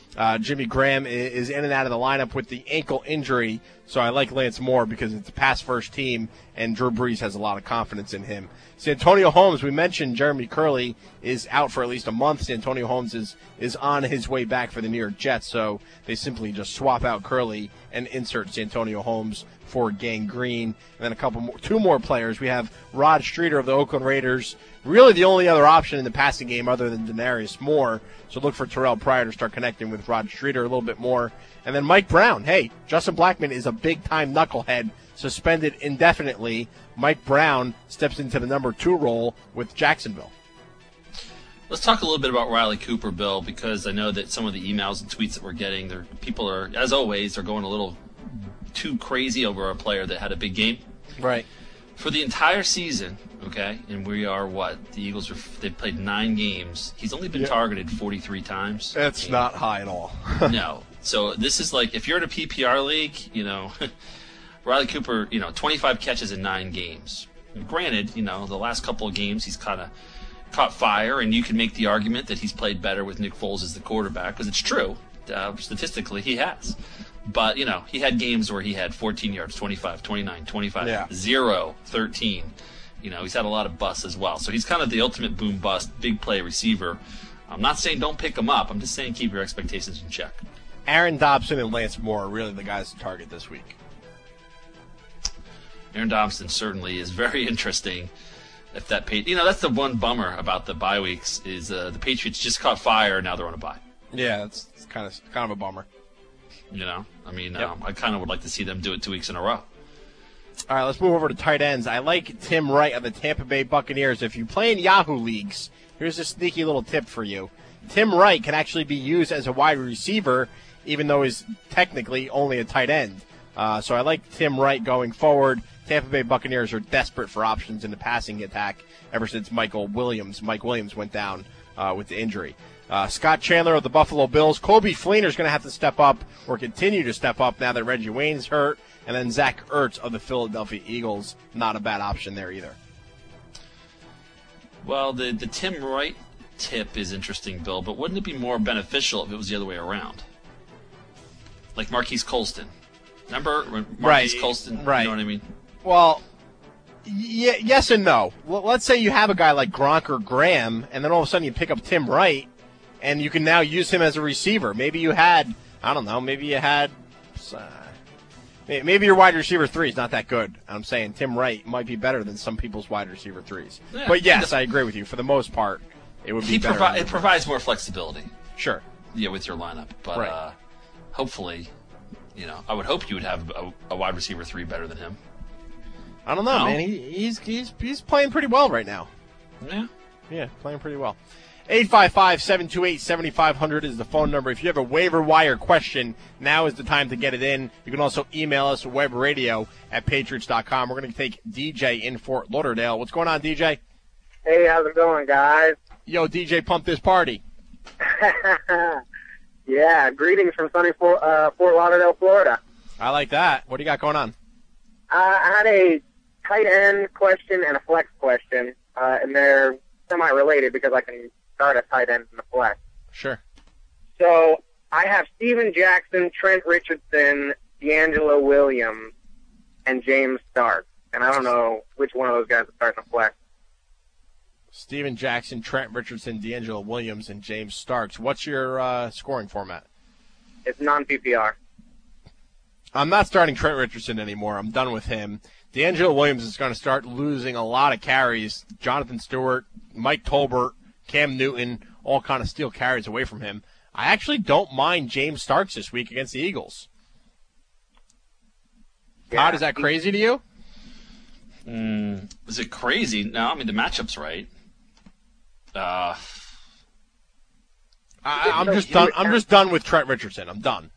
Uh, Jimmy Graham is in and out of the lineup with the ankle injury, so I like Lance Moore because it's a pass-first team, and Drew Brees has a lot of confidence in him. Santonio Holmes, we mentioned Jeremy Curley is out for at least a month. Santonio Holmes is, is on his way back for the New York Jets, so they simply just swap out Curley and insert Santonio Holmes for Gang Green. And then a couple more, two more players. We have Rod Streeter of the Oakland Raiders, really the only other option in the passing game other than Denarius Moore. So look for Terrell Pryor to start connecting with Rod Streeter a little bit more. And then Mike Brown. Hey, Justin Blackmon is a big-time knucklehead, suspended indefinitely. Mike Brown steps into the number two role with Jacksonville. Let's talk a little bit about Riley Cooper, Bill, because I know that some of the emails and tweets that we're getting, they're, people are, as always, they're going a little too crazy over a player that had a big game. Right. For the entire season, okay, and we are what? The Eagles, are they played nine games. He's only been yeah. targeted forty-three times. That's and, not high at all. No. So this is like, if you're in a P P R league, you know, Riley Cooper, you know, twenty-five catches in nine games. And granted, you know, the last couple of games he's kind of caught fire, and you can make the argument that he's played better with Nick Foles as the quarterback, because it's true. Uh, statistically, he has. But, you know, he had games where he had fourteen yards, twenty-five, twenty-nine, twenty-five, yeah. zero, thirteen. You know, he's had a lot of busts as well. So he's kind of the ultimate boom bust, big play receiver. I'm not saying don't pick him up. I'm just saying keep your expectations in check. Aaron Dobson and Lance Moore are really the guys to target this week. Aaron Dobson certainly is very interesting. If that paid, you know, that's the one bummer about the bye weeks is uh, the Patriots just caught fire, and now they're on a bye. Yeah, it's, it's kind of kind of a bummer. You know, I mean, yep. um, I kind of would like to see them do it two weeks in a row. All right, let's move over to tight ends. I like Tim Wright of the Tampa Bay Buccaneers. If you play in Yahoo leagues, here's a sneaky little tip for you. Tim Wright can actually be used as a wide receiver, even though he's technically only a tight end. Uh, so I like Tim Wright going forward. Tampa Bay Buccaneers are desperate for options in the passing attack ever since Michael Williams, Mike Williams went down uh, with the injury. Uh, Scott Chandler of the Buffalo Bills. Colby Fleener's going to have to step up or continue to step up now that Reggie Wayne's hurt. And then Zach Ertz of the Philadelphia Eagles. Not a bad option there either. Well, the, the Tim Wright tip is interesting, Bill, but wouldn't it be more beneficial if it was the other way around? Like Marquise Colston. Remember Marquise right. Colston? Right. You know what I mean? Well, y- yes and no. Well, let's say you have a guy like Gronk or Graham, and then all of a sudden you pick up Tim Wright, and you can now use him as a receiver. Maybe you had, I don't know, maybe you had, uh, maybe your wide receiver three is not that good. I'm saying Tim Wright might be better than some people's wide receiver threes. Yeah, but yes, I agree with you. For the most part, it would be he better. Provi- it provides more flexibility. Sure. Yeah, with your lineup. But right. uh, hopefully, you know, I would hope you would have a, a wide receiver three better than him. I don't know, no? man. He, he's he's he's playing pretty well right now. Yeah. Yeah, playing pretty well. eight five five, seven two eight, seven five zero zero is the phone number. If you have a waiver wire question, now is the time to get it in. You can also email us at webradio at patriots dot com. We're going to take D J in Fort Lauderdale. What's going on, D J? Hey, how's it going, guys? Yo, D J, pump this party. Yeah, greetings from sunny Fort, uh, Fort Lauderdale, Florida. I like that. What do you got going on? Uh, I had a tight end question and a flex question, uh, and they're semi-related because I can start a tight end in the flex. Sure. So I have Steven Jackson, Trent Richardson, D'Angelo Williams, and James Stark. And I don't know which one of those guys to start in the flex. Steven Jackson, Trent Richardson, D'Angelo Williams, and James Starks. What's your uh, scoring format? It's non-P P R. I'm not starting Trent Richardson anymore. I'm done with him. D'Angelo Williams is going to start losing a lot of carries. Jonathan Stewart, Mike Tolbert, Cam Newton, all kind of steal carries away from him. I actually don't mind James Starks this week against the Eagles. Yeah. Todd, is that crazy to you? Mm, is it crazy? No, I mean, the matchup's right. Uh, I, I'm just done. I'm just done with Trent Richardson. I'm done.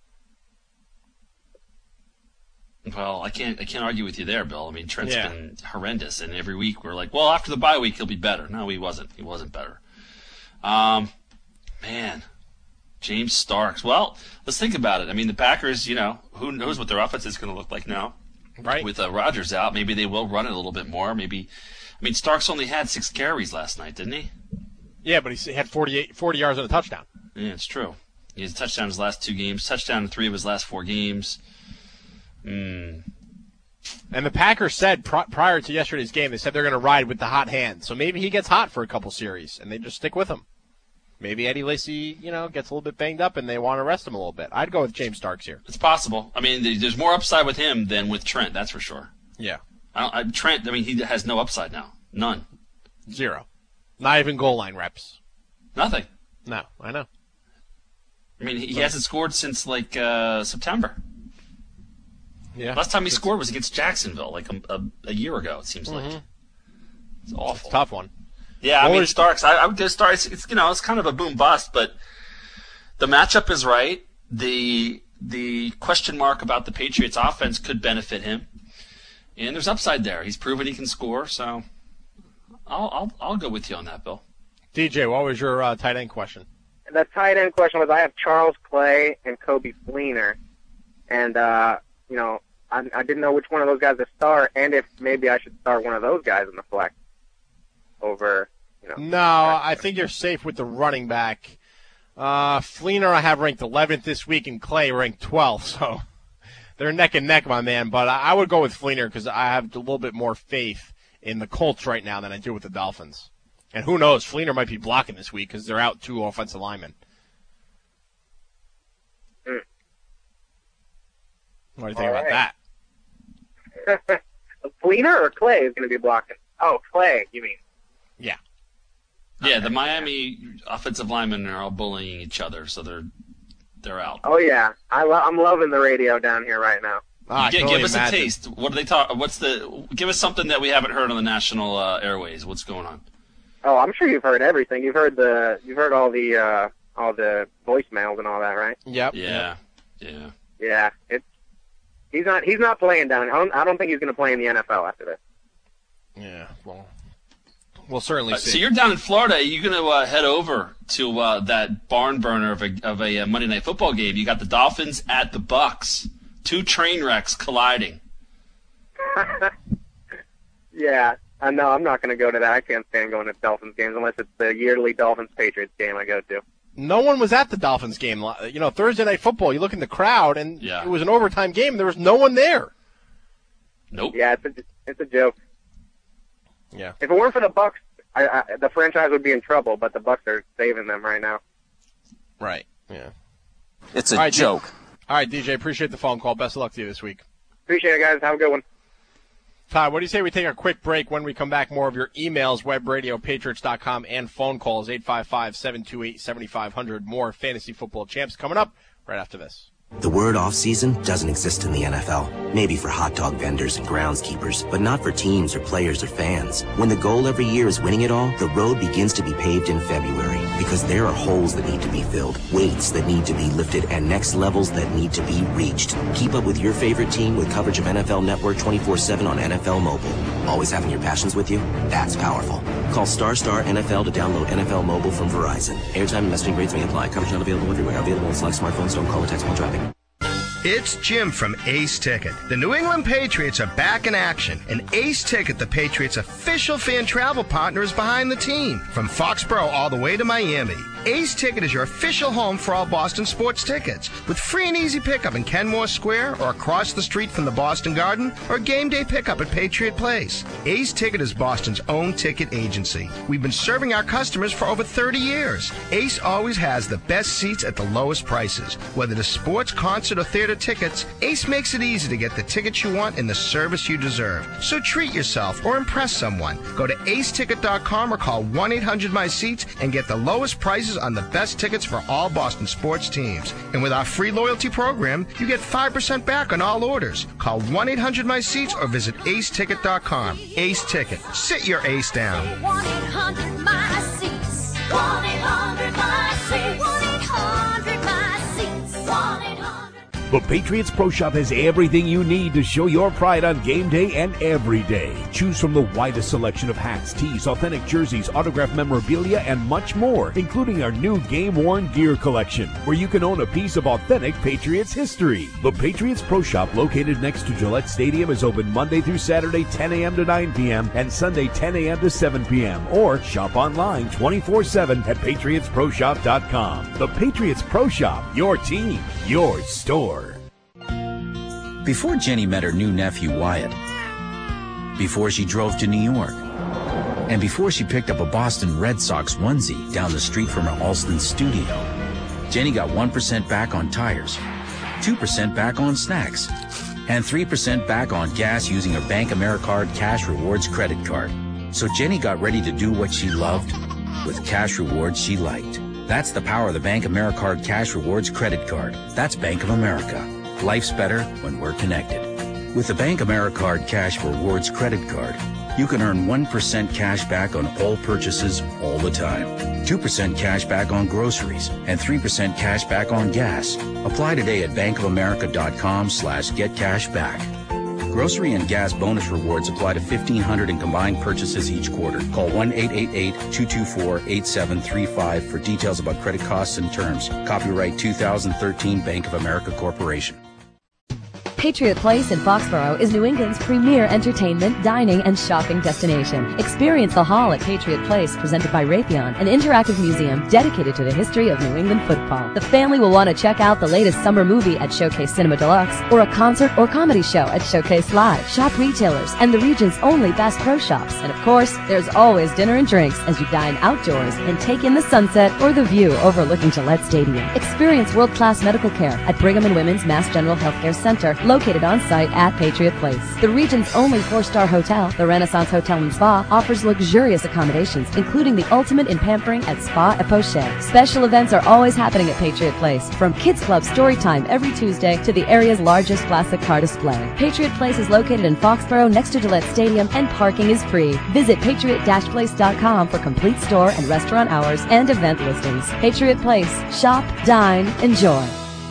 Well, I can't. I can't argue with you there, Bill. I mean, Trent's Yeah. been horrendous, and every week we're like, well, after the bye week he'll be better. No, he wasn't. He wasn't better. Um, man, James Starks. Well, let's think about it. I mean, the Packers. You know, who knows what their offense is going to look like now? Right. With uh, Rodgers out, maybe they will run it a little bit more. Maybe. I mean, Starks only had six carries last night, didn't he? Yeah, but he had forty-eight, forty yards and a touchdown. Yeah, it's true. He has a touchdown in his last two games, touchdown in three of his last four games. Hmm. And the Packers said pr- prior to yesterday's game, they said they're going to ride with the hot hand. So maybe he gets hot for a couple series, and they just stick with him. Maybe Eddie Lacy, you know, gets a little bit banged up, and they want to rest him a little bit. I'd go with James Starks here. It's possible. I mean, there's more upside with him than with Trent, that's for sure. Yeah. I don't, I, Trent, I mean, he has no upside now. None. Zero. Not even goal line reps. Nothing. No, I know. I mean, he, he hasn't scored since, like, uh, September. Yeah. Last time he scored was against Jacksonville, like a, a, a year ago, it seems mm-hmm. like. It's awful. It's a tough one. Yeah, I What mean, was- Starks, I, I would go Starks. It's, you know, it's kind of a boom bust, but the matchup is right. The the question mark about the Patriots offense could benefit him. And there's upside there. He's proven he can score, so I'll I'll, I'll go with you on that, Bill. D J, what was your uh, tight end question? The tight end question was I have Charles Clay and Kobe Fleener. And, uh, you know, I, I didn't know which one of those guys to start and if maybe I should start one of those guys in the flex over, you know. No, I think you're safe with the running back. Uh, Fleener I have ranked eleventh this week, and Clay ranked twelfth, so they're neck and neck, my man. But I, I would go with Fleener because I have a little bit more faith in the Colts right now than I do with the Dolphins. And who knows, Fleener might be blocking this week because they're out two offensive linemen. Mm. What do you think All about right. that? Fleener or Clay is going to be blocking? Oh, Clay, you mean? Yeah. Yeah, the Miami offensive linemen are all bullying each other, so they're they're out. Oh, yeah. I lo- I'm loving the radio down here right now. Ah, I Gi- can give only us imagine. a taste. What do they talk? What's the? Give us something that we haven't heard on the national uh, airways. What's going on? Oh, I'm sure you've heard everything. You've heard the, you've heard all the, uh, all the voicemails and all that, right? Yep. Yeah, yeah. Yeah. It's he's not he's not playing down. I don't I don't think he's going to play in the N F L after this. Yeah. Well, we'll certainly Uh, see. so you're down in Florida. Are you going to uh, head over to uh, that barn burner of a of a uh, Monday Night Football game? You got the Dolphins at the Bucks. Two train wrecks colliding. Yeah. I know. I'm not going to go to that. I can't stand going to Dolphins games unless it's the yearly Dolphins Patriots game I go to. No one was at the Dolphins game. You know, Thursday Night Football, you look in the crowd, and Yeah. it was an overtime game. There was no one there. Nope. Yeah, it's a it's a joke. Yeah. If it weren't for the Bucks, I, I, the franchise would be in trouble. But the Bucks are saving them right now. Right. Yeah. It's a All right, joke. D- All right, D J, appreciate the phone call. Best of luck to you this week. Appreciate it, guys. Have a good one. Todd, what do you say we take a quick break? When we come back, more of your emails, web radio, patriots dot com, and phone calls, eight five five, seven two eight, seven five zero zero. More Fantasy Football Champs coming up right after this. The word off-season doesn't exist in the N F L. Maybe for hot dog vendors and groundskeepers, but not for teams or players or fans. When the goal every year is winning it all, the road begins to be paved in February because there are holes that need to be filled, weights that need to be lifted, and next levels that need to be reached. Keep up with your favorite team with coverage of N F L Network twenty-four seven on N F L Mobile. Always having your passions with you? That's powerful. Call Star Star N F L to download N F L Mobile from Verizon. Airtime and messaging rates may apply. Coverage not available everywhere. Available on select smartphones. Don't call or text while driving. It's Jim from Ace Ticket. The New England Patriots are back in action, and Ace Ticket, the Patriots' official fan travel partner, is behind the team. From Foxborough all the way to Miami, Ace Ticket is your official home for all Boston sports tickets. With free and easy pickup in Kenmore Square or across the street from the Boston Garden, or game day pickup at Patriot Place. Ace Ticket is Boston's own ticket agency. We've been serving our customers for over thirty years. Ace always has the best seats at the lowest prices. Whether it's sports, concert, or theater tickets, Ace makes it easy to get the tickets you want and the service you deserve. So treat yourself or impress someone. Go to ace ticket dot com or call one eight hundred my seats and get the lowest prices on the best tickets for all Boston sports teams. And with our free loyalty program, you get five percent back on all orders. Call one eight hundred my seats or visit ace ticket dot com. Ace Ticket. Sit your ace down. one eight hundred my seats. one eight hundred my seats. one eight hundred my seats. one eight hundred The Patriots Pro Shop has everything you need to show your pride on game day and every day. Choose from the widest selection of hats, tees, authentic jerseys, autographed memorabilia, and much more, including our new game-worn gear collection, where you can own a piece of authentic Patriots history. The Patriots Pro Shop, located next to Gillette Stadium, is open Monday through Saturday ten a.m. to nine p.m. and Sunday ten a.m. to seven p.m. Or shop online twenty-four seven at patriots pro shop dot com. The Patriots Pro Shop, your team, your store. Before Jenny met her new nephew Wyatt, before she drove to New York, and before she picked up a Boston Red Sox onesie down the street from her Alston studio, Jenny got one percent back on tires, two percent back on snacks, and three percent back on gas using her Bank AmeriCard Cash Rewards credit card. So Jenny got ready to do what she loved with cash rewards she liked. That's the power of the Bank AmeriCard Cash Rewards credit card. That's Bank of America. Life's better when we're connected. With the Bank AmeriCard Cash Rewards credit card, you can earn one percent cash back on all purchases all the time, two percent cash back on groceries, and three percent cash back on gas. Apply today at bankofamerica.com slash get cash back. Grocery and gas bonus rewards apply to fifteen hundred in combined purchases each quarter. Call one eight eight eight, two two four, eight seven three five for details about credit costs and terms. Copyright two thousand thirteen Bank of America Corporation. Patriot Place in Foxborough is New England's premier entertainment, dining, and shopping destination. Experience the Hall at Patriot Place, presented by Raytheon, an interactive museum dedicated to the history of New England football. The family will want to check out the latest summer movie at Showcase Cinema Deluxe, or a concert or comedy show at Showcase Live. Shop retailers and the region's only Bass Pro Shops. And of course, there's always dinner and drinks as you dine outdoors and take in the sunset or the view overlooking Gillette Stadium. Experience world-class medical care at Brigham and Women's Mass General Healthcare Center, located on site at Patriot Place. The region's only four-star hotel, the Renaissance Hotel and Spa, offers luxurious accommodations, including the ultimate in pampering at Spa et Poche. Special events are always happening at Patriot Place, from Kids Club Story Time every Tuesday to the area's largest classic car display. Patriot Place is located in Foxborough next to Gillette Stadium, and parking is free. Visit patriot place dot com for complete store and restaurant hours and event listings. Patriot Place. Shop, dine, enjoy.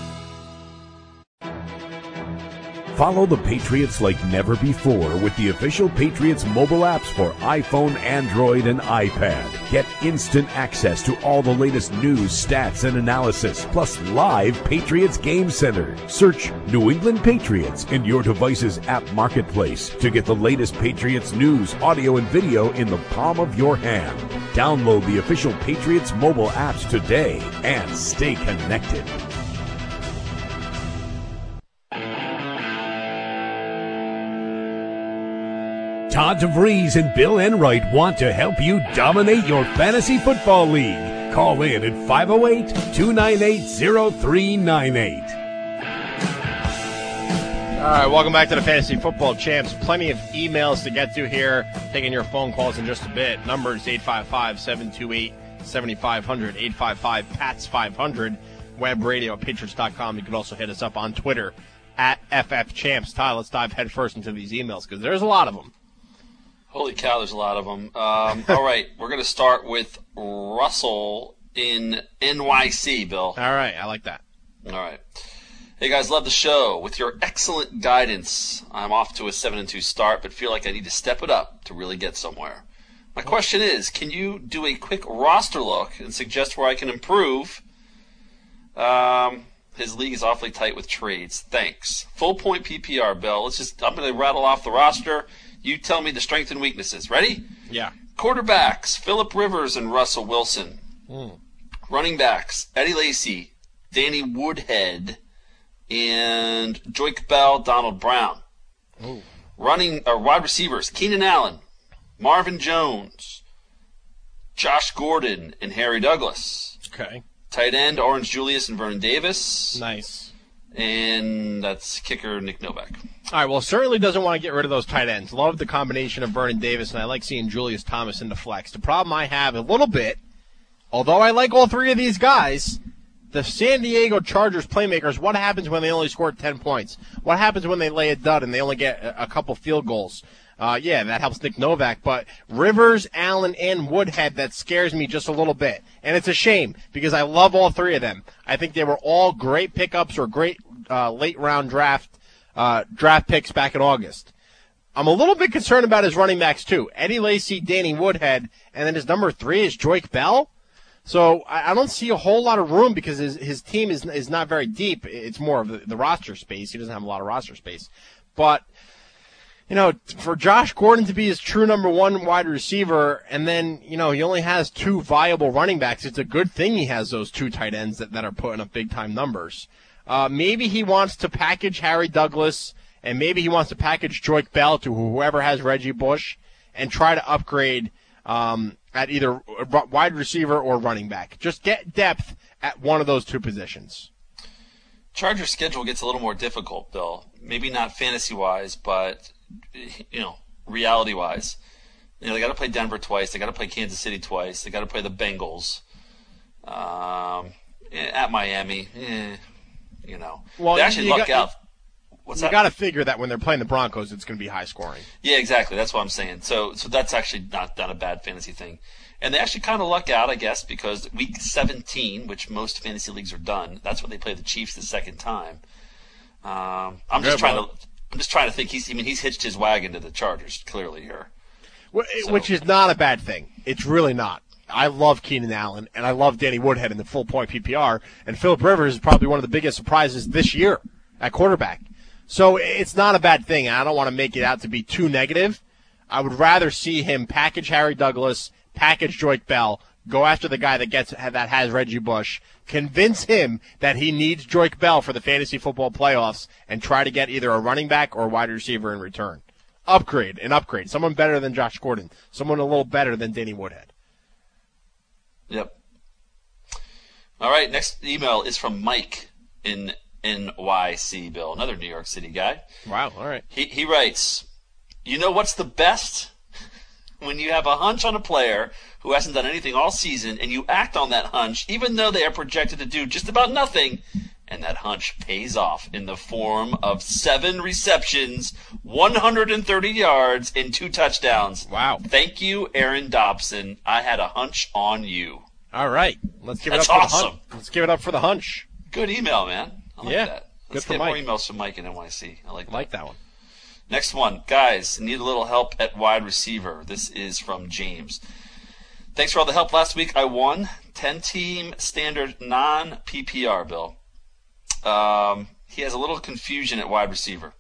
Follow the Patriots like never before with the official Patriots mobile apps for iPhone, Android, and iPad. Get instant access to all the latest news, stats, and analysis, plus live Patriots Game Center. Search New England Patriots in your device's app marketplace to get the latest Patriots news, audio, and video in the palm of your hand. Download the official Patriots mobile apps today and stay connected. Todd DeVries and Bill Enright want to help you dominate your fantasy football league. Call in at five oh eight, two nine eight, oh three nine eight. All right, welcome back to the Fantasy Football Champs. Plenty of emails to get to here. Taking your phone calls in just a bit. Numbers eight five five, seven two eight, seven five zero zero, eight five five, P A T S five hundred. Web radio at patriots dot com. You can also hit us up on Twitter at F F Champs. Ty, let's dive headfirst into these emails because there's a lot of them. Holy cow, there's a lot of them. Um, all right, we're going to start with Russell in N Y C, Bill. All right, I like that. All right. Hey, guys, love the show. With your excellent guidance, I'm off to a seven and two start, but feel like I need to step it up to really get somewhere. My question is, can you do a quick roster look and suggest where I can improve? Um, his league is awfully tight with trades. Thanks. Full point P P R, Bill. Let's just, I'm going to rattle off the roster. You tell me the strengths and weaknesses. Ready? Yeah. Quarterbacks, Phillip Rivers and Russell Wilson. Mm. Running backs, Eddie Lacy, Danny Woodhead, and Joique Bell, Donald Brown. Ooh. Running uh, wide receivers, Keenan Allen, Marvin Jones, Josh Gordon, and Harry Douglas. Okay. Tight end, Orange Julius and Vernon Davis. Nice. And that's kicker, Nick Novak. All right, well, certainly doesn't want to get rid of those tight ends. Love the combination of Vernon Davis, and I like seeing Julius Thomas in the flex. The problem I have a little bit, although I like all three of these guys, the San Diego Chargers playmakers, what happens when they only score ten points? What happens when they lay a dud and they only get a, a couple field goals? Uh, yeah, that helps Nick Novak, but Rivers, Allen, and Woodhead, that scares me just a little bit. And it's a shame because I love all three of them. I think they were all great pickups or great uh, late round draft uh, draft picks back in August. I'm a little bit concerned about his running backs too. Eddie Lacy, Danny Woodhead, and then his number three is Joique Bell. So I, I don't see a whole lot of room because his his team is is not very deep. It's more of the, the roster space. He doesn't have a lot of roster space. But you know, for Josh Gordon to be his true number one wide receiver, and then, you know, he only has two viable running backs, it's a good thing he has those two tight ends that, that are putting up big-time numbers. Uh, maybe he wants to package Harry Douglas, and maybe he wants to package Joique Bell to whoever has Reggie Bush and try to upgrade um, at either wide receiver or running back. Just get depth at one of those two positions. Chargers' schedule gets a little more difficult, Bill. Maybe not fantasy-wise, but you know, reality-wise, you know, they got to play Denver twice. They got to play Kansas City twice. They got to play the Bengals um, at Miami. Eh, you know, well, they actually luck out. What's you that? got to figure that when they're playing the Broncos, it's going to be high scoring. Yeah, exactly. That's what I'm saying. So, so that's actually not not a bad fantasy thing. And they actually kind of luck out, I guess, because week seventeen, which most fantasy leagues are done, that's when they play the Chiefs the second time. Um, I'm just Good, trying bro. to. I'm just trying to think. He's. I mean, he's hitched his wagon to the Chargers clearly here, so. Which is not a bad thing. It's really not. I love Keenan Allen and I love Danny Woodhead in the full point P P R. And Phillip Rivers is probably one of the biggest surprises this year at quarterback. So it's not a bad thing. I don't want to make it out to be too negative. I would rather see him package Harry Douglas, package Joique Bell, go after the guy that gets that has Reggie Bush, convince him that he needs Joique Bell for the fantasy football playoffs, and try to get either a running back or a wide receiver in return. Upgrade, an upgrade. Someone better than Josh Gordon. Someone a little better than Danny Woodhead. Yep. All right, next email is from Mike in N Y C, Bill, another New York City guy. Wow, all right. He, he writes, you know what's the best? When you have a hunch on a player who hasn't done anything all season, and you act on that hunch, even though they are projected to do just about nothing, and that hunch pays off in the form of seven receptions, one hundred thirty yards, and two touchdowns. Wow. Thank you, Aaron Dobson. I had a hunch on you. All right. Let's give That's it up for awesome. the hunch. Let's give it up for the hunch. Good email, man. I like yeah. that. Good Let's for get Mike. more emails from Mike in N Y C. I like that. like that one. Next one. Guys, need a little help at wide receiver. This is from James. Thanks for all the help last week. I won ten-team standard non-P P R, Bill. Um, he has a little confusion at wide receiver.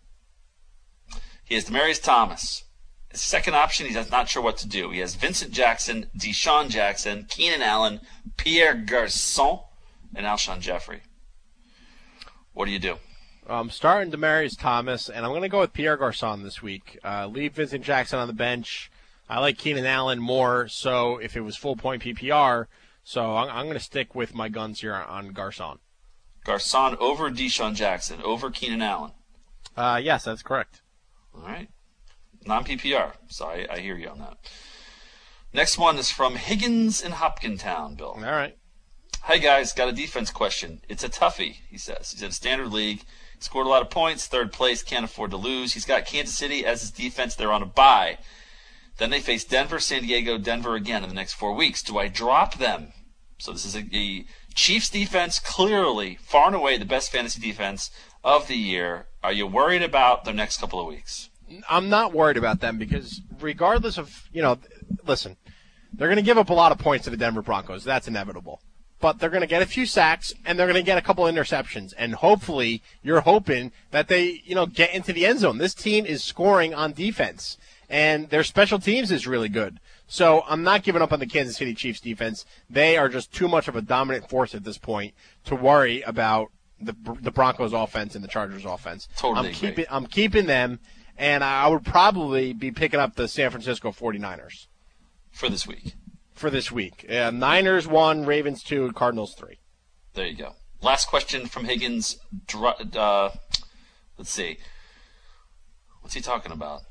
He has Demaryius Thomas. His second option, he's not sure what to do. He has Vincent Jackson, Deshaun Jackson, Keenan Allen, Pierre Garçon, and Alshon Jeffrey. What do you do? I'm starting Demaryius Thomas, and I'm going to go with Pierre Garçon this week. Uh, leave Vincent Jackson on the bench. I like Keenan Allen more, so if it was full point P P R, so I'm, I'm going to stick with my guns here on Garçon. Garçon over Deshaun Jackson, over Keenan Allen. Uh, yes, that's correct. All right. Non-P P R, so I, I hear you on that. Next one is from Higgins in Hopkintown, Bill. All right. Hi, guys. Got a defense question. It's a toughie, he says. He's in a standard league. He scored a lot of points. Third place. Can't afford to lose. He's got Kansas City as his defense. They're on a bye. Then they face Denver, San Diego, Denver again in the next four weeks. Do I drop them? So this is a, a Chiefs defense, clearly far and away the best fantasy defense of the year. Are you worried about the next couple of weeks? I'm not worried about them because regardless of, you know, listen, they're going to give up a lot of points to the Denver Broncos. That's inevitable. But they're going to get a few sacks, and they're going to get a couple interceptions. And hopefully you're hoping that they, you know, get into the end zone. This team is scoring on defense, and their special teams is really good. So I'm not giving up on the Kansas City Chiefs defense. They are just too much of a dominant force at this point to worry about the the Broncos offense and the Chargers offense. Totally I'm agree. keeping I'm keeping them, and I would probably be picking up the San Francisco forty-niners. For this week. For this week. Uh, Niners one, Ravens two, Cardinals three. There you go. Last question from Higgins. Dr- uh, let's see. What's he talking about?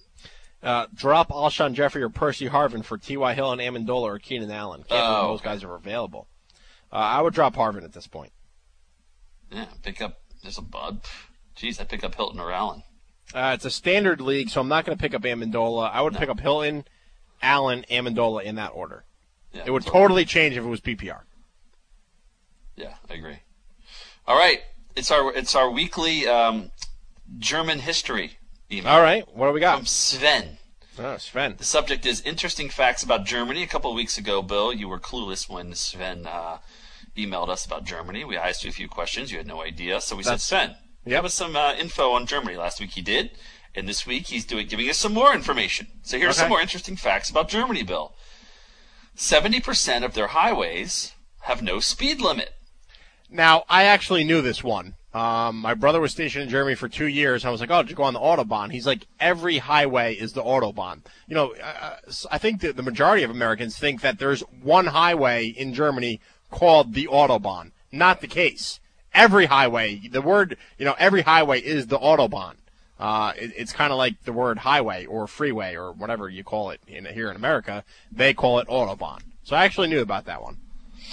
Uh, drop Alshon Jeffrey or Percy Harvin for T Y. Hill and Amendola or Keenan Allen. Can't Oh, believe those okay. guys are available. Uh, I would drop Harvin at this point. Yeah, pick up. There's a bud. Jeez, I pick up Hilton or Allen. Uh, it's a standard league, so I'm not going to pick up Amendola. I would No. pick up Hilton, Allen, Amendola in that order. Yeah, It would totally. totally change if it was P P R. Yeah, I agree. All right. It's our it's our weekly um, German history email. All right, what do we got? From Sven. Oh, Sven. The subject is interesting facts about Germany. A couple of weeks ago, Bill, you were clueless when Sven uh, emailed us about Germany. We asked you a few questions. You had no idea. So we That's, said, Sven, yep. give us some uh, info on Germany. Last week he did. And this week he's doing giving us some more information. So here's Okay. some more interesting facts about Germany, Bill. seventy percent of their highways have no speed limit. Now, I actually knew this one. Um, my brother was stationed in Germany for two years. And I was like, oh, did you go on the Autobahn? He's like, every highway is the Autobahn. You know, uh, I think that the majority of Americans think that there's one highway in Germany called the Autobahn. Not the case. Every highway, the word, you know, every highway is the Autobahn. Uh, it, it's kind of like the word highway or freeway or whatever you call it in, here in America. They call it Autobahn. So I actually knew about that one.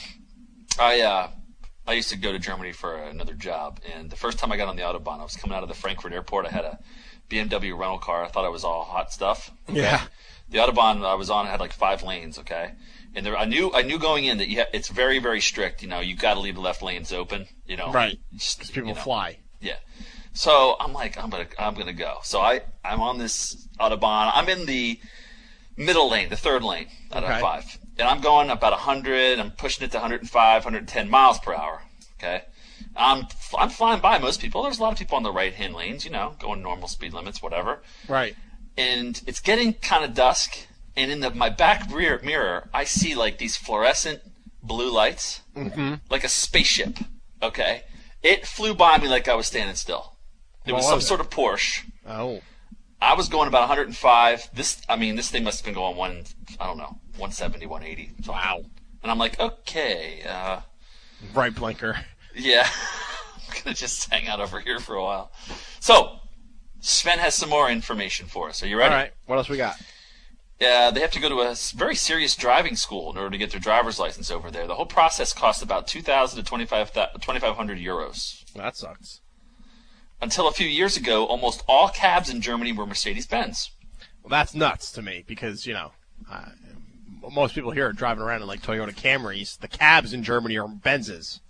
I uh, I used to go to Germany for another job, and the first time I got on the Autobahn, I was coming out of the Frankfurt airport. I had a B M W rental car. I thought it was all hot stuff. Okay? Yeah. The Autobahn I was on had like five lanes, okay? And there, I knew I knew going in that you have, it's very, very strict. You know, you got to leave the left lanes open, you know. Right. Just, Because people you know. fly. Yeah. So I'm like, I'm gonna, I'm gonna go. So I, I'm on this Autobahn. I'm in the middle lane, the third lane out of Okay. five, and I'm going about one hundred. I'm pushing it to one hundred five, one hundred ten miles per hour. Okay. I'm, I'm flying by most people. There's a lot of people on the right-hand lanes, you know, going normal speed limits, whatever. Right. And it's getting kind of dusk, and in the, my back rear mirror, I see like these fluorescent blue lights, Mm-hmm. like a spaceship. Okay. It flew by me like I was standing still. It What was was some it? sort of Porsche. Oh. I was going about one hundred five. This, I mean, this thing must have been going one, I don't know, one seventy, one eighty. Something. Wow. And I'm like, okay, uh, Bright blinker. yeah, I'm gonna just hang out over here for a while. So, Sven has some more information for us. Are you ready? All right. What else we got? Yeah, they have to go to a s- very serious driving school in order to get their driver's license over there. The whole process costs about two thousand to twenty-five hundred euros. That sucks. Until a few years ago, almost all cabs in Germany were Mercedes-Benz. Well, that's nuts to me because, you know, uh, most people here are driving around in like Toyota Camrys. The cabs in Germany are Benzes.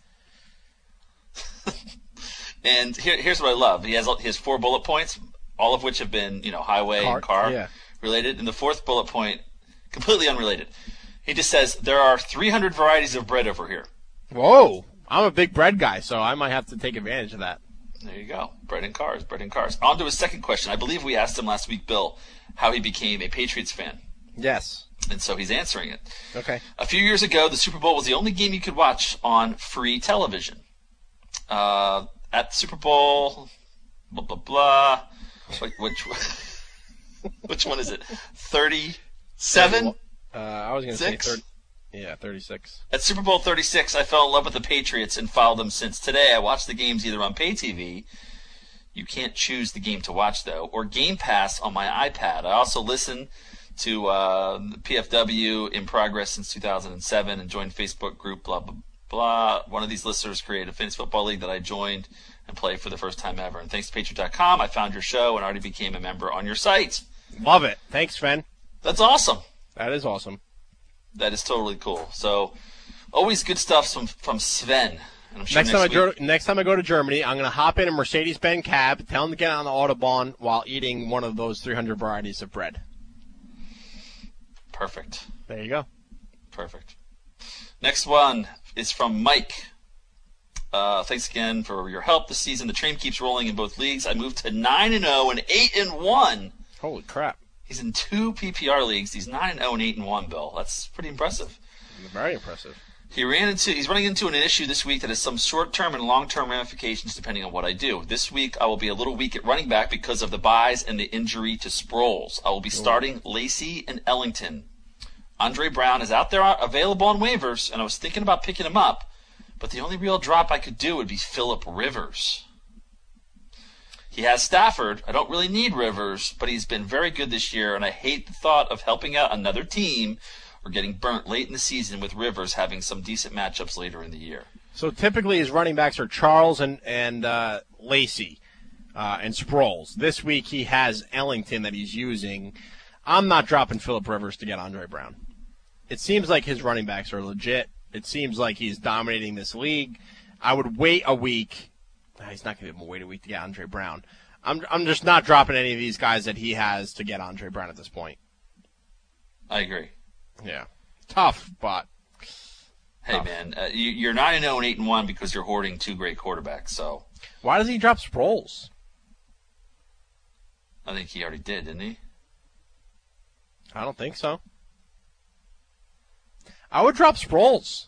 And here, here's what I love. He has he has four bullet points, all of which have been, you know, highway Car- and car yeah. related. And the fourth bullet point, completely unrelated. He just says, there are three hundred varieties of bread over here. Whoa. I'm a big bread guy, so I might have to take advantage of that. There you go. Bread and cars, bread and cars. On to his second question. I believe we asked him last week, Bill, how he became a Patriots fan. Yes. And so he's answering it. Okay. A few years ago, the Super Bowl was the only game you could watch on free television. Uh, at the Super Bowl, blah, blah, blah. Wait, which, which one is it? thirty-seven? Uh, I was going to say Six? thirty. Yeah, thirty-six. At Super Bowl thirty-six, I fell in love with the Patriots and followed them since. Today, I watch the games either on pay T V, you can't choose the game to watch though, or Game Pass on my iPad. I also listen to uh, P F W in progress since two thousand seven and joined Facebook group, blah, blah, blah. One of these listeners created a fantasy football league that I joined and played for the first time ever. And thanks to Patriot dot com, I found your show and already became a member on your site. Love it. Thanks, Sven. That's awesome. That is awesome. That is totally cool. So, always good stuff from from Sven. And I'm sure Next, next, time I week, go, next time I go to Germany, I'm going to hop in a Mercedes-Benz cab, tell them to get on the Autobahn while eating one of those three hundred varieties of bread. Perfect. There you go. Perfect. Next one is from Mike. Uh, thanks again for your help this season. The train keeps rolling in both leagues. I moved to nine and zero and eight and one. Holy crap! He's in two P P R leagues. He's nine and zero and eight and one. Bill, that's pretty impressive. Very impressive. He ran into. He's running into an issue this week that has some short-term and long-term ramifications depending on what I do. This week I will be a little weak at running back because of the buys and the injury to Sproles. I will be starting Lacey and Ellington. Andre Brown is out there available on waivers, and I was thinking about picking him up, but the only real drop I could do would be Phillip Rivers. He has Stafford. I don't really need Rivers, but he's been very good this year, and I hate the thought of helping out another team or getting burnt late in the season with Rivers having some decent matchups later in the year. So typically his running backs are Charles and, and uh, Lacey uh, and Sproles. This week he has Ellington that he's using. I'm not dropping Phillip Rivers to get Andre Brown. It seems like his running backs are legit. It seems like he's dominating this league. I would wait a week he's not going to wait a week to get Andre Brown. I'm I'm just not dropping any of these guys that he has to get Andre Brown at this point. I agree. Yeah, tough, but hey, tough. man, uh, you, you're nine and zero and eight and one because you're hoarding two great quarterbacks. So why does he drop Sproles? I think he already did, didn't he? I don't think so. I would drop Sproles.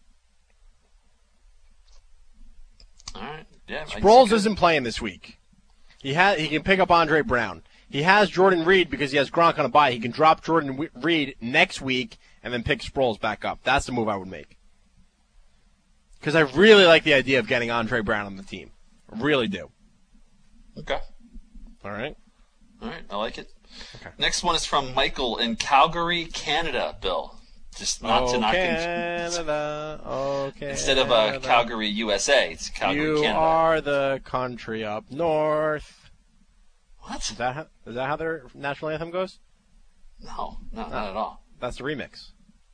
All right. Yeah. Sproles isn't playing this week. He ha- he can pick up Andre Brown. He has Jordan Reed because he has Gronk on a bye. He can drop Jordan w- Reed next week and then pick Sproles back up. That's the move I would make. Because I really like the idea of getting Andre Brown on the team. I really do. Okay. All right. All right. I like it. Okay. Next one is from Michael in Calgary, Canada, Bill. Just not oh, to knock Canada, oh, Canada. Instead of uh, Calgary, U S A, it's Calgary, you Canada. You are the country up north. What? Is that how, is that how their national anthem goes? No, no, not at all. That's the remix.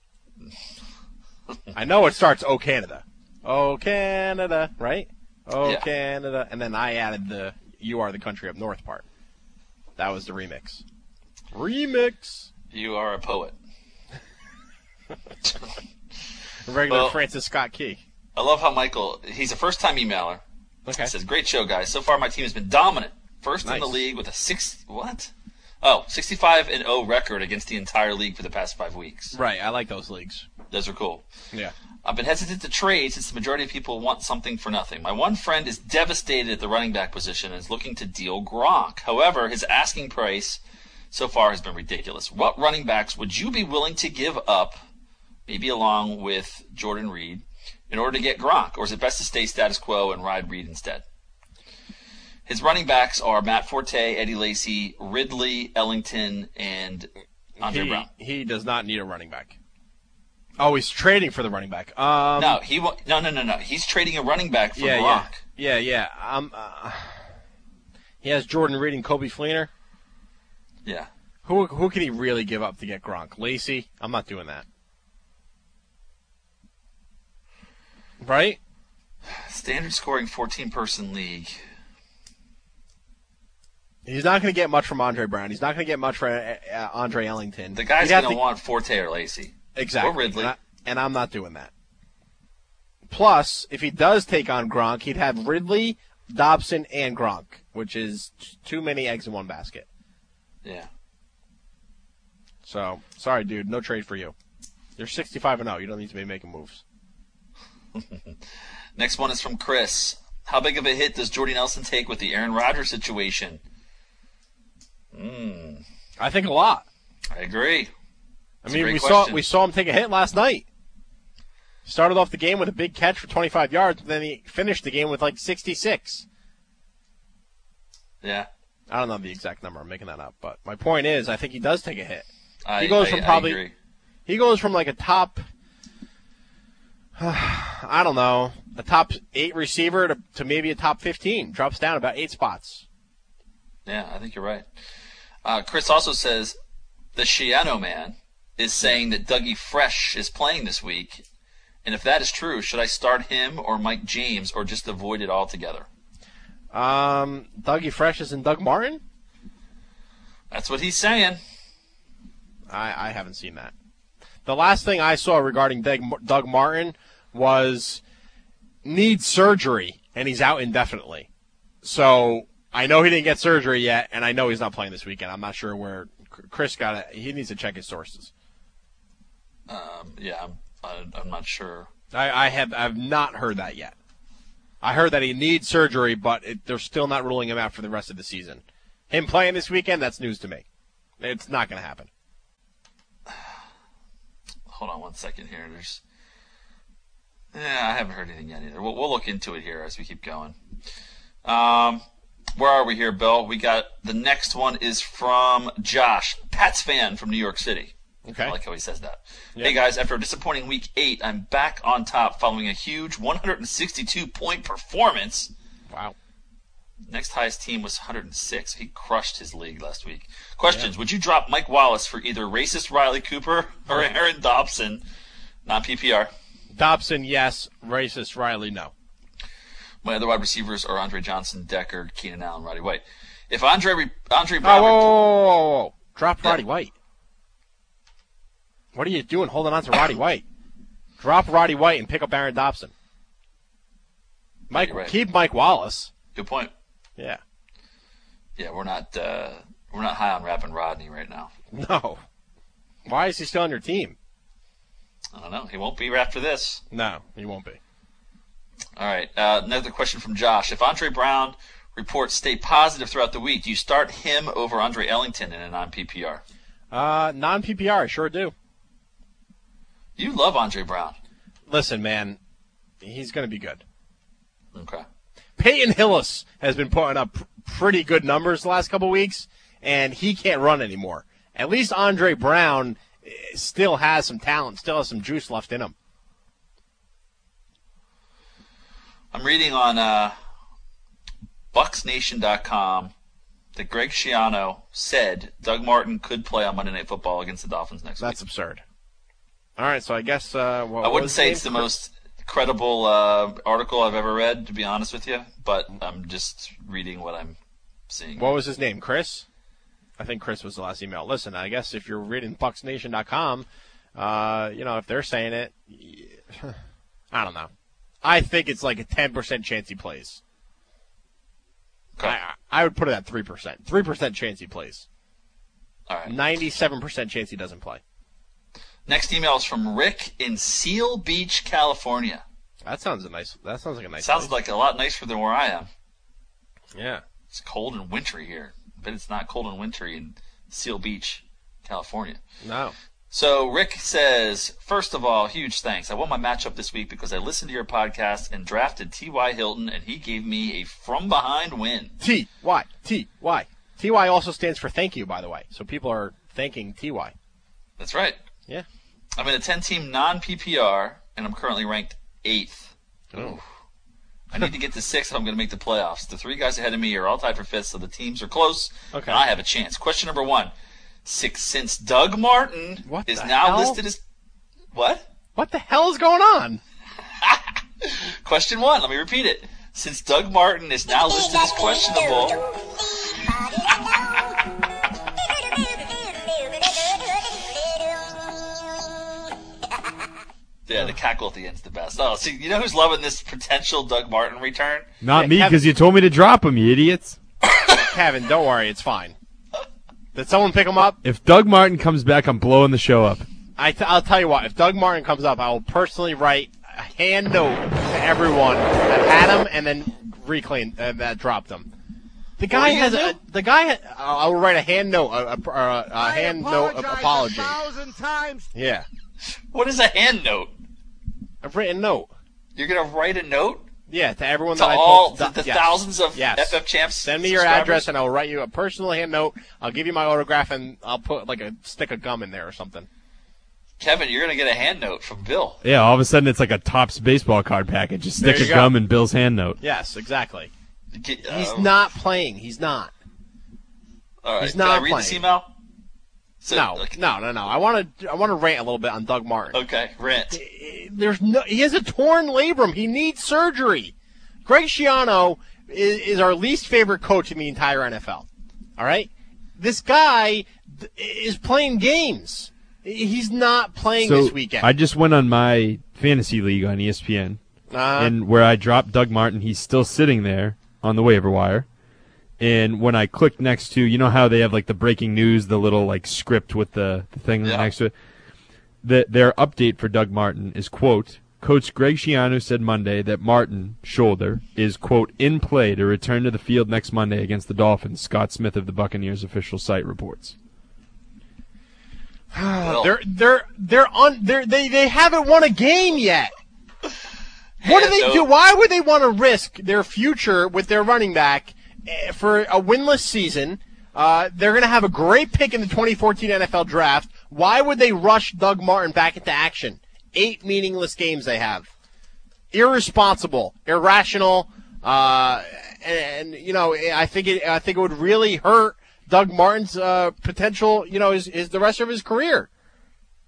I know it starts "Oh Canada." Oh Canada, right? Oh yeah. Canada, and then I added the "You are the country up north" part. That was the remix. Remix. You are a poet. Regular well, Francis Scott Key. I love how Michael, he's a first-time emailer. Okay. He says, great show, guys. So far, my team has been dominant. First nice. in the league with a six, what? Oh, sixty-five and oh record against the entire league for the past five weeks. Right, I like those leagues. Those are cool. Yeah. I've been hesitant to trade since the majority of people want something for nothing. My one friend is devastated at the running back position and is looking to deal Gronk. However, his asking price so far has been ridiculous. What running backs would you be willing to give up, maybe along with Jordan Reed, in order to get Gronk? Or is it best to stay status quo and ride Reed instead? His running backs are Matt Forte, Eddie Lacy, Ridley, Ellington, and Andre he, Brown. He does not need a running back. Oh, he's trading for the running back. Um, no, he wa- no, no, no, no. He's trading a running back for yeah, Gronk. Yeah, yeah, yeah. Um, uh, he has Jordan Reed and Kobe Fleener. Yeah. Who who can he really give up to get Gronk? Lacy? I'm not doing that. Right? Standard scoring fourteen-person league. He's not going to get much from Andre Brown. He's not going to get much from uh, Andre Ellington. The guy's going to to want Forte or Lacy. Exactly. Or Ridley. And, I, and I'm not doing that. Plus, if he does take on Gronk, he'd have Ridley, Dobson, and Gronk, which is too many eggs in one basket. Yeah. So, sorry, dude. No trade for you. You're sixty-five and oh. You don't need to be making moves. Next one is from Chris. How big of a hit does Jordy Nelson take with the Aaron Rodgers situation? Mm. I think a lot. I agree. That's I mean, we question. saw we saw him take a hit last night. Started off the game with a big catch for twenty-five yards, but then he finished the game with like sixty-six. Yeah. I don't know the exact number. I'm making that up, but my point is, I think he does take a hit. I, he goes I, from probably I agree. he goes from like a top, I don't know, a top eight receiver to, to maybe a top fifteen. Drops down about eight spots. Yeah, I think you're right. Uh, Chris also says the Shiano man is saying that Dougie Fresh is playing this week, and if that is true, should I start him or Mike James or just avoid it altogether? Um, Dougie Fresh is in Doug Martin? That's what he's saying. I, I haven't seen that. The last thing I saw regarding Doug, Doug Martin was needs surgery, and he's out indefinitely. So I know he didn't get surgery yet, and I know he's not playing this weekend. I'm not sure where Chris got it. He needs to check his sources. Um, yeah, I'm, I'm not sure. I, I have I have not heard that yet. I heard that he needs surgery, but it, they're still not ruling him out for the rest of the season. Him playing this weekend, that's news to me. It's not going to happen. Hold on one second here. There's, yeah, I haven't heard anything yet either. We'll, we'll look into it here as we keep going. Um, where are we here, Bill? We got the next one is from Josh, Pats fan from New York City. Okay. I like how he says that. Yeah. Hey, guys, after a disappointing week eight, I'm back on top following a huge one hundred sixty-two point performance. Wow. Next highest team was one hundred six. He crushed his league last week. Questions. Yeah. Would you drop Mike Wallace for either racist Riley Cooper or Aaron Dobson? Not P P R. Dobson, yes. Racist Riley, no. My other wide receivers are Andre Johnson, Decker, Keenan Allen, Roddy White. If Andre Andre Oh, Brown, whoa, whoa, whoa, whoa, whoa. Drop Yeah. Roddy White. What are you doing holding on to Roddy White? Drop Roddy White and pick up Aaron Dobson. Mike, You're right. keep Mike Wallace. good point. Yeah. Yeah, we're not uh, we're not high on Rappin' Rodney right now. No. Why is he still on your team? I don't know. He won't be after this. No, he won't be. All right. Uh, another question from Josh. If Andre Brown reports stay positive throughout the week, do you start him over Andre Ellington in a non-P P R? Uh, non-P P R, I sure do. You love Andre Brown. Listen, man, he's going to be good. Okay. Peyton Hillis has been putting up pr- pretty good numbers the last couple weeks, and he can't run anymore. At least Andre Brown eh, still has some talent, still has some juice left in him. I'm reading on uh, Bucs Nation dot com that Greg Schiano said Doug Martin could play on Monday Night Football against the Dolphins next That's week. absurd. All right, so I guess uh, what I what wouldn't was say his it's the name? most credible uh, article I've ever read, to be honest with you, but I'm just reading what I'm seeing. What was his name? Chris? I think Chris was the last email. Listen, I guess if you're reading Bucs Nation dot com, uh, you know, if they're saying it, I don't know. I think it's like a ten percent chance he plays. Okay. I, I would put it at three percent. three percent chance he plays. All right. ninety-seven percent chance he doesn't play. Next email is from Rick in Seal Beach, California. That sounds a nice. That sounds like a nice. Sounds place. like a lot nicer than where I am. Yeah. It's cold and wintry here, but it's not cold and wintry in Seal Beach, California. No. So Rick says, first of all, huge thanks. I won my matchup this week because I listened to your podcast and drafted T Y. Hilton, and he gave me a from-behind win. T Y T Y T Y also stands for thank you, by the way. So people are thanking T Y. That's right. Yeah. I'm in a ten-team non-P P R, and I'm currently ranked eighth. Oh. I need to get to sixth if I'm going to make the playoffs. The three guys ahead of me are all tied for fifth, so the teams are close, Okay. and I have a chance. Question number one. Six, since Doug Martin What is the now hell? listed as... What? What the hell is going on? Question one. Let me repeat it. Since Doug Martin is now listed as questionable... Yeah, the cackle at the end's the best. Oh, see, you know who's loving this potential Doug Martin return? Not Yeah, me, Kevin- because you told me to drop him, you idiots. Kevin, don't worry, it's fine. Did someone pick him up? If Doug Martin comes back, I'm blowing the show up. I t- I'll tell you what. If Doug Martin comes up, I will personally write a hand note to everyone that had him and then reclaim uh, that dropped him. The guy What are you has gonna a. do? The guy. Ha- I will write a hand note. A, a, a, a hand note of apology. times. Yeah, What is a hand note? a written note. You're going to write a note Yeah, to everyone to that I all told. the, the yes. thousands of Yes. F F Champs Send me your subscribers? address and I will write you a personal hand note. I'll give you my autograph and I'll put like a stick of gum in there or something. Kevin, you're going to get a hand note from Bill. Yeah, all of a sudden it's like a Topps baseball card package. Just There stick you a go. gum in Bill's hand note. Yes, exactly. Get- He's uh, not playing. He's not. All right. he's Can not I read this playing. email? So- No, okay. no, no, no. I want to. I want to rant a little bit on Doug Martin. Okay, rant. There's no. He has a torn labrum. He needs surgery. Greg Schiano is, is our least favorite coach in the entire N F L. All right, this guy th- is playing games. He's not playing So this weekend. I just went on my fantasy league on E S P N, Uh, and where I dropped Doug Martin, he's still sitting there on the waiver wire. And when I clicked next to, you know how they have like the breaking news, the little like script with the, the thing Yeah. next to it. The, their update for Doug Martin is, quote, Coach Greg Schiano said Monday that Martin, shoulder, is, quote, in play to return to the field next Monday against the Dolphins, Scott Smith of the Buccaneers official site reports. Bill. they're they're they're on. They're, they they haven't won a game yet. What do Hand they note. do? Why would they want to risk their future with their running back eh, for a winless season? Uh, they're going to have a great pick in the twenty fourteen N F L draft. Why would they rush Doug Martin back into action? Eight meaningless games they have. Irresponsible, irrational, uh, and, and you know I think it. I think it would really hurt Doug Martin's uh, potential. You know, is is the rest of his career.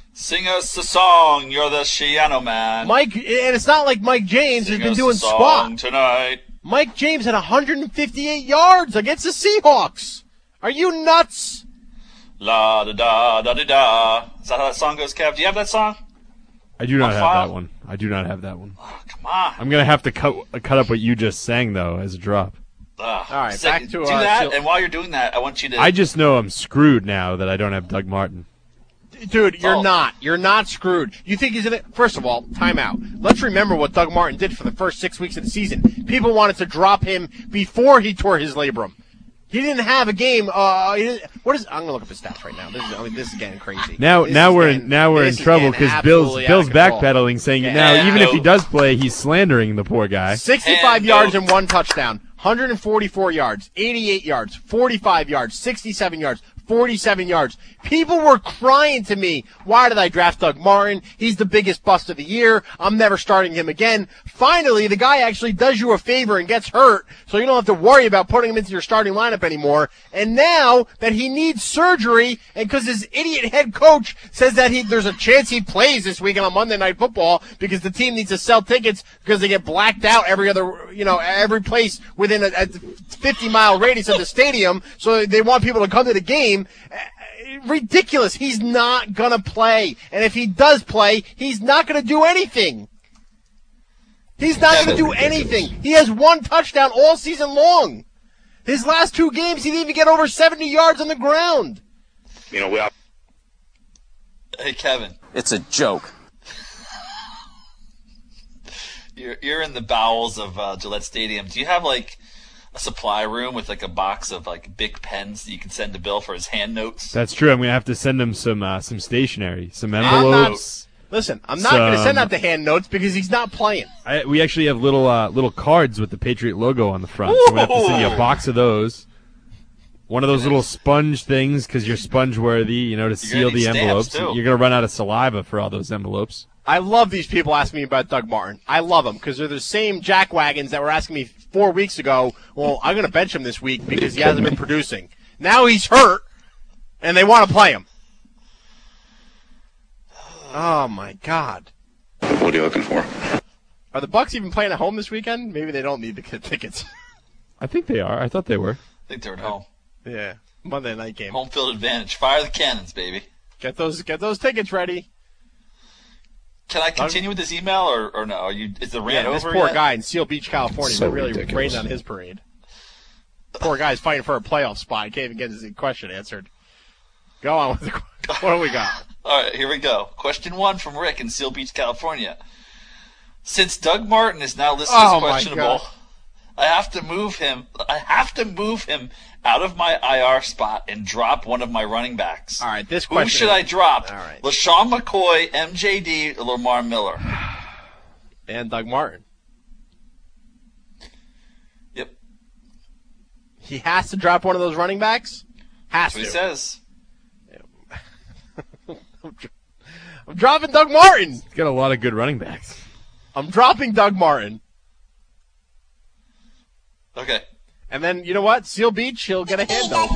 Sing us a song, you're the Shiano man. Mike, and it's not like Mike James Sing has been us doing a song squat. tonight. Mike James had one hundred fifty-eight yards against the Seahawks. Are you nuts? La da da da da da. Is that how that song goes, Kev? Do you have that song? I do not On have file? that one. I do not have that one. Oh, come on. I'm gonna have to cut cut up what you just sang though as a drop. Ugh. All right, Say- back to, do uh, that, Sil- and while you're doing that, I want you to. I just know I'm screwed now that I don't have Doug Martin. Dude, you're Oh. not. You're not screwed. You think he's in it? First of all, timeout. Let's remember what Doug Martin did for the first six weeks of the season. People wanted to drop him before he tore his labrum. He didn't have a game. Uh, he didn't- what is? I'm gonna look up his stats right now. This is. I mean, this is getting crazy. Now, This now is we're getting- in, now we're in this is trouble getting because Bill's absolutely Bill's out of control. backpedaling, saying Yeah. now even if no. he does play, he's slandering the poor guy. sixty-five And yards no- and one touchdown, one hundred forty-four yards, eighty-eight yards, forty-five yards, sixty-seven yards, forty-seven yards. People were crying to me, why did I draft Doug Martin? He's the biggest bust of the year. I'm never starting him again. Finally, the guy actually does you a favor and gets hurt, so you don't have to worry about putting him into your starting lineup anymore. And now that he needs surgery, and because his idiot head coach says that he there's a chance he plays this weekend on Monday Night Football because the team needs to sell tickets because they get blacked out every other, you know, every place within a, a fifty mile radius of the stadium, so they want people to come to the game. Ridiculous. He's not going to play. And if he does play, he's not going to do anything. He's not going to do anything. He has one touchdown all season long. His last two games, he didn't even get over seventy yards on the ground. You know, we are. Hey, Kevin. It's a joke. You're you're in the bowels of uh, Gillette Stadium. Do you have like a supply room with like a box of like Bic pens that you can send to Bill for his hand notes? That's true. I'm gonna have to send him some uh, some stationery, some I'm envelopes. not, listen, I'm not going to some- send out the hand notes because he's not playing. I, we actually have little uh, little cards with the Patriot logo on the front. So we have to send you a box of those. One of those little sponge things because you're sponge worthy, you know, to seal gonna need the stamps, envelopes. too. You're gonna run out of saliva for all those envelopes. I love these people asking me about Doug Martin. I love them because they're the same jackwagons that were asking me four weeks ago, well, I'm going to bench him this week because he hasn't been producing. Now he's hurt, and they want to play him. Oh, my God. What are you looking for? Are the Bucks even playing at home this weekend? Maybe they don't need the tickets. I think they are. I thought they were. I think they're at home. Yeah, Monday night game. Home field advantage. Fire the cannons, baby. Get those, get those tickets ready. Can I continue with this email or, or no? Are you is the rant Yeah, this over poor yet? guy in Seal Beach, California, So that really ridiculous. rained on his parade. Poor guy's fighting for a playoff spot. He can't even get his question answered. Go on with the question. What do we got? All right, here we go. Question one from Rick in Seal Beach, California. Since Doug Martin is now listed Oh, as my questionable, God. I have to move him. I have to move him out of my I R spot and drop one of my running backs. All right, this Who question. should I drop? All right. LaShawn McCoy, M J D, or Lamar Miller? And Doug Martin. Yep. He has to drop one of those running backs? Has That's what he to. says. I'm dropping Doug Martin. He's got a lot of good running backs. I'm dropping Doug Martin. Okay. And then, you know what? Seal Beach, he'll get a hand note.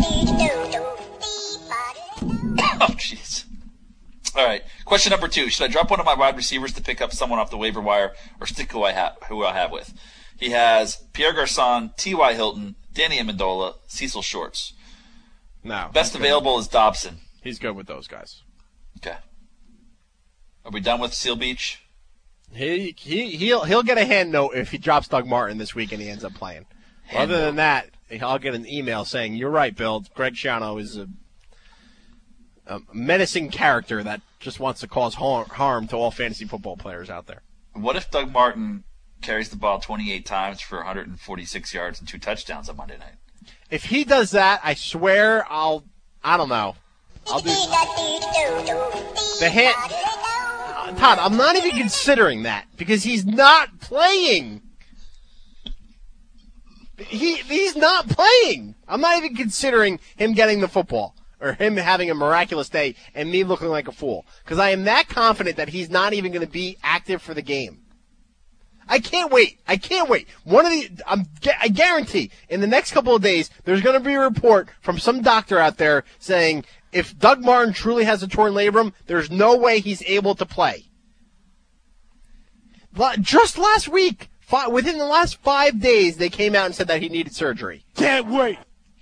Oh, jeez. All right. Question number two. Should I drop one of my wide receivers to pick up someone off the waiver wire or stick who I have, who I have with? He has Pierre Garcon, T Y. Hilton, Danny Amendola, Cecil Shorts. No. Best he's good. available is Dobson. He's good with those guys. Okay. Are we done with Seal Beach? He, he, he'll, he'll get a hand note if he drops Doug Martin this week and he ends up playing. Hand Other note. than that, I'll get an email saying, you're right, Bill. Greg Schiano is a, a menacing character that just wants to cause har- harm to all fantasy football players out there. What if Doug Martin carries the ball twenty-eight times for one hundred forty-six yards and two touchdowns on Monday night? If he does that, I swear I'll, I don't know. I'll do the hand. Uh, Todd, I'm not even considering that because he's not playing. He he's not playing. I'm not even considering him getting the football or him having a miraculous day and me looking like a fool because I am that confident that he's not even going to be active for the game. I can't wait. I can't wait. One of the, I'm, I guarantee, in the next couple of days, there's going to be a report from some doctor out there saying if Doug Martin truly has a torn labrum, there's no way he's able to play. Just last week, five, within the last five days, they came out and said that he needed surgery. Can't wait.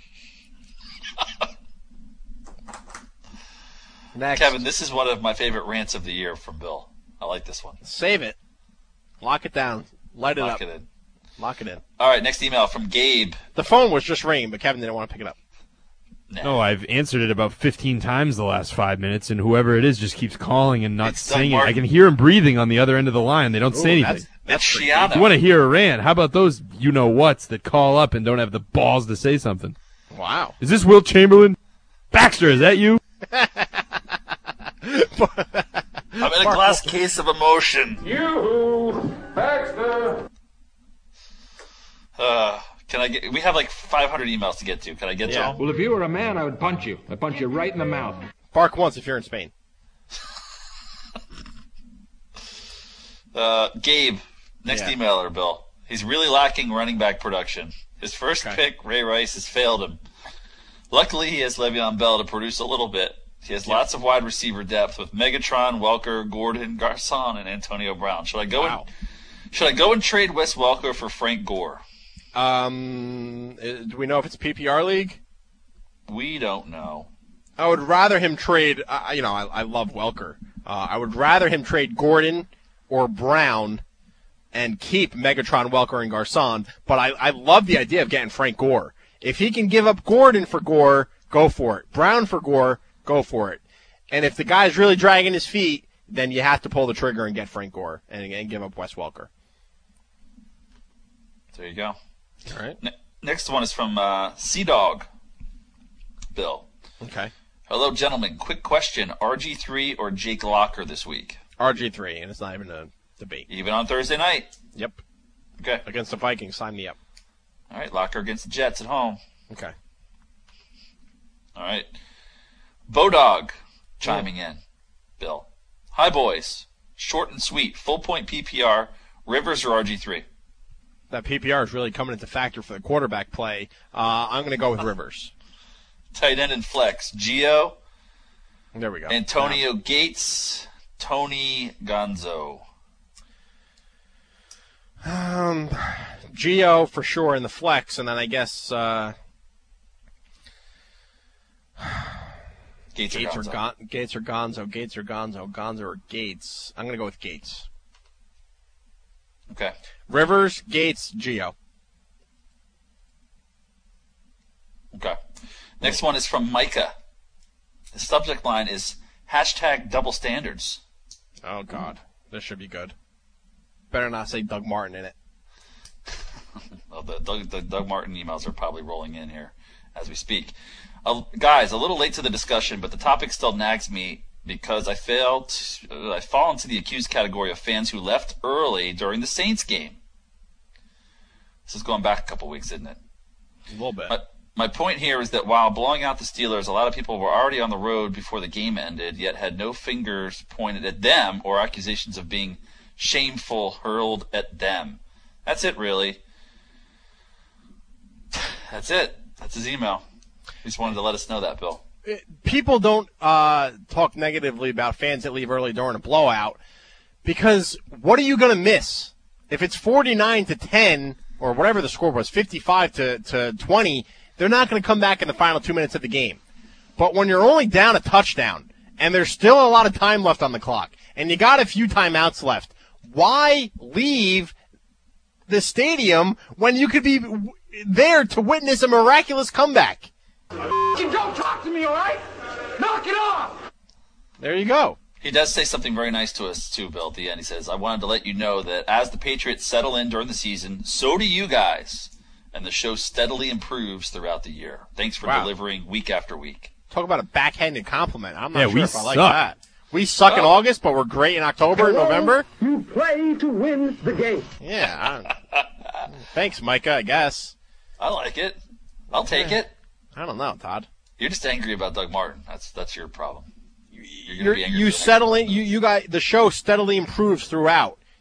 Next. Kevin, this is one of my favorite rants of the year from Bill. I like this one. Save it. Lock it down. Light it Lock up. it in. Lock it in. All right, next email from Gabe. The phone was just ringing, but Kevin didn't want to pick it up. Nah. No, I've answered it about fifteen times the last five minutes, and whoever it is just keeps calling and not It's saying Doug it. I Martin. can hear him breathing on the other end of the line. They don't say Ooh, anything. That's, that's It's freaky. Shiano. If you want to hear a rant, how about those you-know-whats that call up and don't have the balls to say something? Wow. Is this Wilt Chamberlain? Baxter, is that you? I'm in a glass case of emotion. You, Baxter. Uh, can I get? We have like five hundred emails to get to. Can I get Yeah. to them? Well, if you were a man, I would punch you. I'd punch you right in the mouth. Bark once if you're in Spain. Uh, Gabe, next Yeah. emailer, Bill. He's really lacking running back production. His first Okay. pick, Ray Rice, has failed him. Luckily, he has Le'Veon Bell to produce a little bit. He has lots of wide receiver depth with Megatron, Welker, Gordon, Garcon, and Antonio Brown. Should I go? Wow. And, should I go and trade Wes Welker for Frank Gore? Um, uh, do we know if it's a P P R league? We don't know. I would rather him trade, uh, you know, I, I love Welker. Uh, I would rather him trade Gordon or Brown and keep Megatron, Welker, and Garcon. But I, I love the idea of getting Frank Gore. If he can give up Gordon for Gore, go for it. Brown for Gore, go for it. And if the guy's really dragging his feet, then you have to pull the trigger and get Frank Gore and, and give up Wes Welker. There you go. All right. Ne- next one is from uh, Sea Dog. Bill. Okay. Hello, gentlemen. Quick question: R G three or Jake Locker this week? R G three, and it's not even a debate. Even on Thursday night. Yep. Okay. Against the Vikings, sign me up. All right. Locker against the Jets at home. Okay. All right. Bodog chiming in. Bill. Hi, boys. Short and sweet. Full point P P R. Rivers or R G three? That P P R is really coming into factor for the quarterback play. Uh, I'm going to go with Rivers. Tight end and flex. Gio. There we go. Antonio Gates. Tony Gonzo. Um, Gio for sure in the flex, and then I guess uh, Gates, Gates or or Gonzo. Gon- Gates or Gonzo, Gates or Gonzo, Gonzo or Gates. I'm going to go with Gates. Okay. Rivers, Gates, Gio. Okay. Next one is from Micah. The subject line is hashtag double standards. Oh, God. This should be good. Better not say Doug Martin in it. Well, the, Doug, the Doug Martin emails are probably rolling in here as we speak. Uh, guys, a little late to the discussion, but the topic still nags me because I failed. Uh, I fall into the accused category of fans who left early during the Saints game. This is going back a couple weeks, isn't it? A little bit. My, my point here is that while blowing out the Steelers, a lot of people were already on the road before the game ended, yet had no fingers pointed at them or accusations of being shameful hurled at them. That's it, really. That's it. That's his email. He just wanted to let us know that, Bill. People don't uh, talk negatively about fans that leave early during a blowout because what are you going to miss? If it's forty-nine to ten or whatever the score was, fifty-five to twenty, they're not going to come back in the final two minutes of the game. But when you're only down a touchdown and there's still a lot of time left on the clock and you got a few timeouts left, why leave the stadium when you could be there to witness a miraculous comeback? You don't talk to me, all right? Knock it off! There you go. He does say something very nice to us, too, Bill, at the end. He says, I wanted to let you know that as the Patriots settle in during the season, so do you guys, and the show steadily improves throughout the year. Thanks for Wow. delivering week after week. Talk about a backhanded compliment. I'm not Yeah, sure we if I like suck. that. We suck in Oh. August, but we're great in October and November? You play to win the game. Yeah. I Thanks, Micah, I guess. I like it. I'll take it. I don't know, Todd. You're just angry about Doug Martin. That's that's your problem. You're gonna You're, be angry you for the next- settle in, you, you got, the show steadily improves throughout.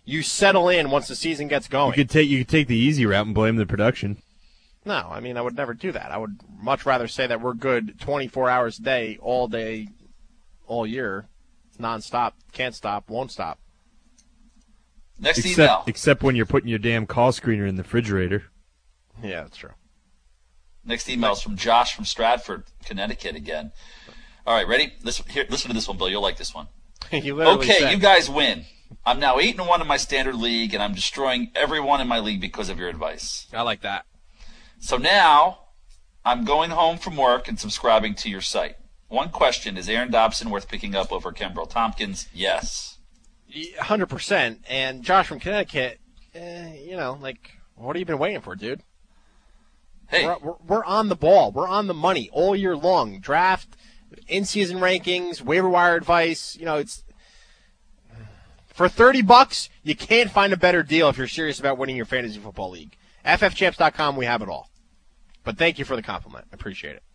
you settle in once the season gets going. You could take you could take the easy route and blame the production. No, I mean, I would never do that. I would much rather say that we're good twenty-four hours a day, all day, all year, nonstop, can't stop, won't stop. Next except, email. Except when you're putting your damn call screener in the refrigerator. Yeah, that's true. Next email is from Josh from Stratford, Connecticut again. All right, ready? Listen, here, listen to this one, Bill. You'll like this one. you literally okay, said. you guys win. I'm now eight and one in my standard league, and I'm destroying everyone in my league because of your advice. I like that. So now I'm going home from work and subscribing to your site. One question: is Aaron Dobson worth picking up over Kenbrell Tompkins? Yes. one hundred percent. And Josh from Connecticut, eh, you know, like, what have you been waiting for, dude? Hey. We're, we're, we're on the ball. We're on the money all year long. Draft, in-season rankings, waiver wire advice. You know, it's for thirty bucks, you can't find a better deal if you're serious about winning your fantasy football league. F F champs dot com, we have it all. But thank you for the compliment. I appreciate it.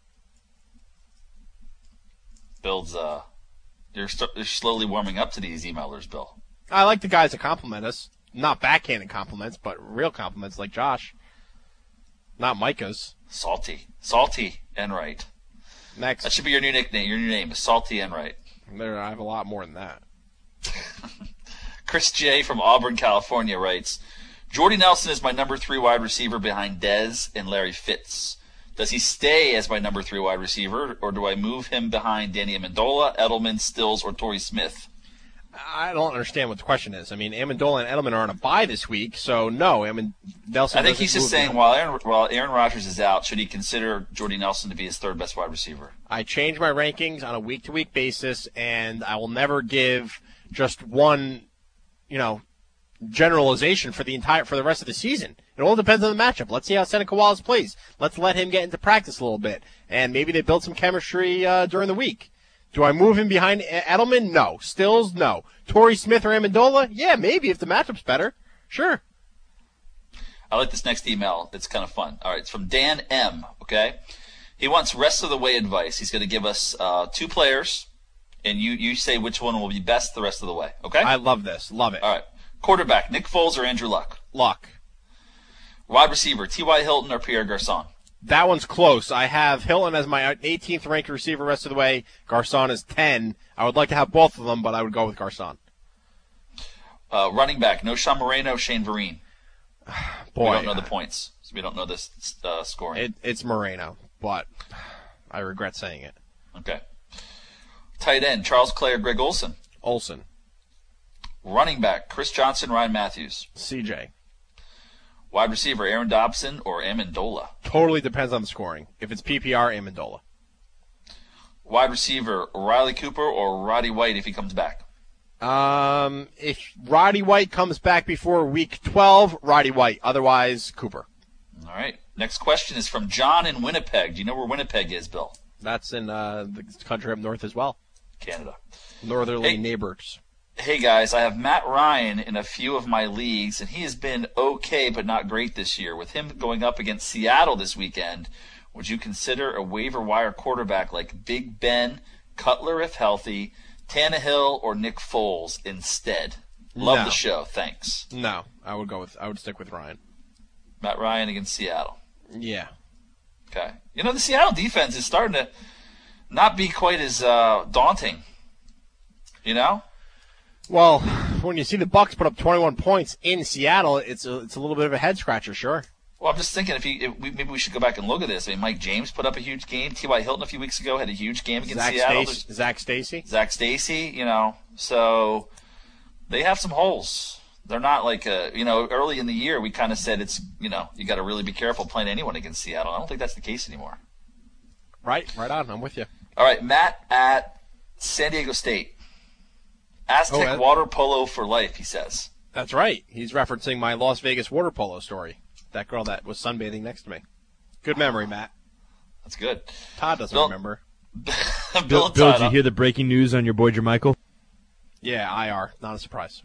Bill's, uh, you're, st- you're slowly warming up to these emailers, Bill. I like the guys that compliment us. Not backhanded compliments, but real compliments like Josh. Not Micah's. Salty. Salty Enright. Next. That should be your new nickname. Your new name is Salty Enright. There, I have a lot more than that. Chris J. from Auburn, California writes, Jordy Nelson is my number three wide receiver behind Dez and Larry Fitz. Does he stay as my number three wide receiver, or do I move him behind Danny Amendola, Edelman, Stills, or Torrey Smith? I don't understand what the question is. I mean, Amendola and Edelman are on a bye this week, so no. I mean, Nelson. I think he's just saying while Aaron, while Aaron Rodgers is out, should he consider Jordy Nelson to be his third best wide receiver? I change my rankings on a week-to-week basis, and I will never give just one, you know, generalization for the entire for the rest of the season. It all depends on the matchup. Let's see how Seneca Wallace plays. Let's let him get into practice a little bit, and maybe they build some chemistry uh, during the week. Do I move him behind Edelman? No. Stills? No. Torrey Smith or Amendola? Yeah, maybe if the matchup's better. Sure. I like this next email. It's kind of fun. All right, it's from Dan M. Okay, he wants rest of the way advice. He's going to give us uh, two players, and you you say which one will be best the rest of the way. Okay. I love this. Love it. All right. Quarterback: Nick Foles or Andrew Luck? Luck. Wide receiver: T Y. Hilton or Pierre Garçon? That one's close. I have Hilton as my eighteenth ranked receiver rest of the way. Garçon is ten. I would like to have both of them, but I would go with Garçon. Uh, running back: No. Sean Moreno, Shane Vereen. Boy, we don't know the points, so we don't know this uh, scoring. It, it's Moreno, but I regret saying it. Okay. Tight end: Charles Clay or Greg Olsen? Olsen. Running back: Chris Johnson, Ryan Matthews. C J. Wide receiver: Aaron Dobson or Amendola? Totally depends on the scoring. If it's P P R, Amendola. Wide receiver: Riley Cooper or Roddy White if he comes back? Um, if Roddy White comes back before week twelve, Roddy White. Otherwise, Cooper. All right. Next question is from John in Winnipeg. Do you know where Winnipeg is, Bill? That's in uh, the country up north as well. Canada. Northerly hey, neighbors. Hey, guys, I have Matt Ryan in a few of my leagues, and he has been okay but not great this year. With him going up against Seattle this weekend, would you consider a waiver wire quarterback like Big Ben, Cutler if healthy, Tannehill, or Nick Foles instead? Love no. the show. Thanks. No, I would go with I would stick with Ryan. Matt Ryan against Seattle. Yeah. Okay. You know, the Seattle defense is starting to not be quite as uh, daunting. You know? Well, when you see the Bucs put up twenty-one points in Seattle, it's a, it's a little bit of a head scratcher, sure. Well, I'm just thinking if, he, if we, maybe we should go back and look at this. I mean, Mike James put up a huge game. T Y. Hilton a few weeks ago had a huge game against Zach Seattle. Stacy, Zach Stacy. Zach Stacy, you know. So they have some holes. They're not like, a, you know, early in the year we kind of said it's, you know, you got to really be careful playing anyone against Seattle. I don't think that's the case anymore. Right, right on. I'm with you. All right, Matt at San Diego State. Aztec oh, that, water polo for life, he says. That's right. He's referencing my Las Vegas water polo story. That girl that was sunbathing next to me. Good memory, Matt. That's good. Todd doesn't Bill, remember. Bill, Bill, Bill did you hear the breaking news on your boy Jermichael? Yeah, I R. Not a surprise.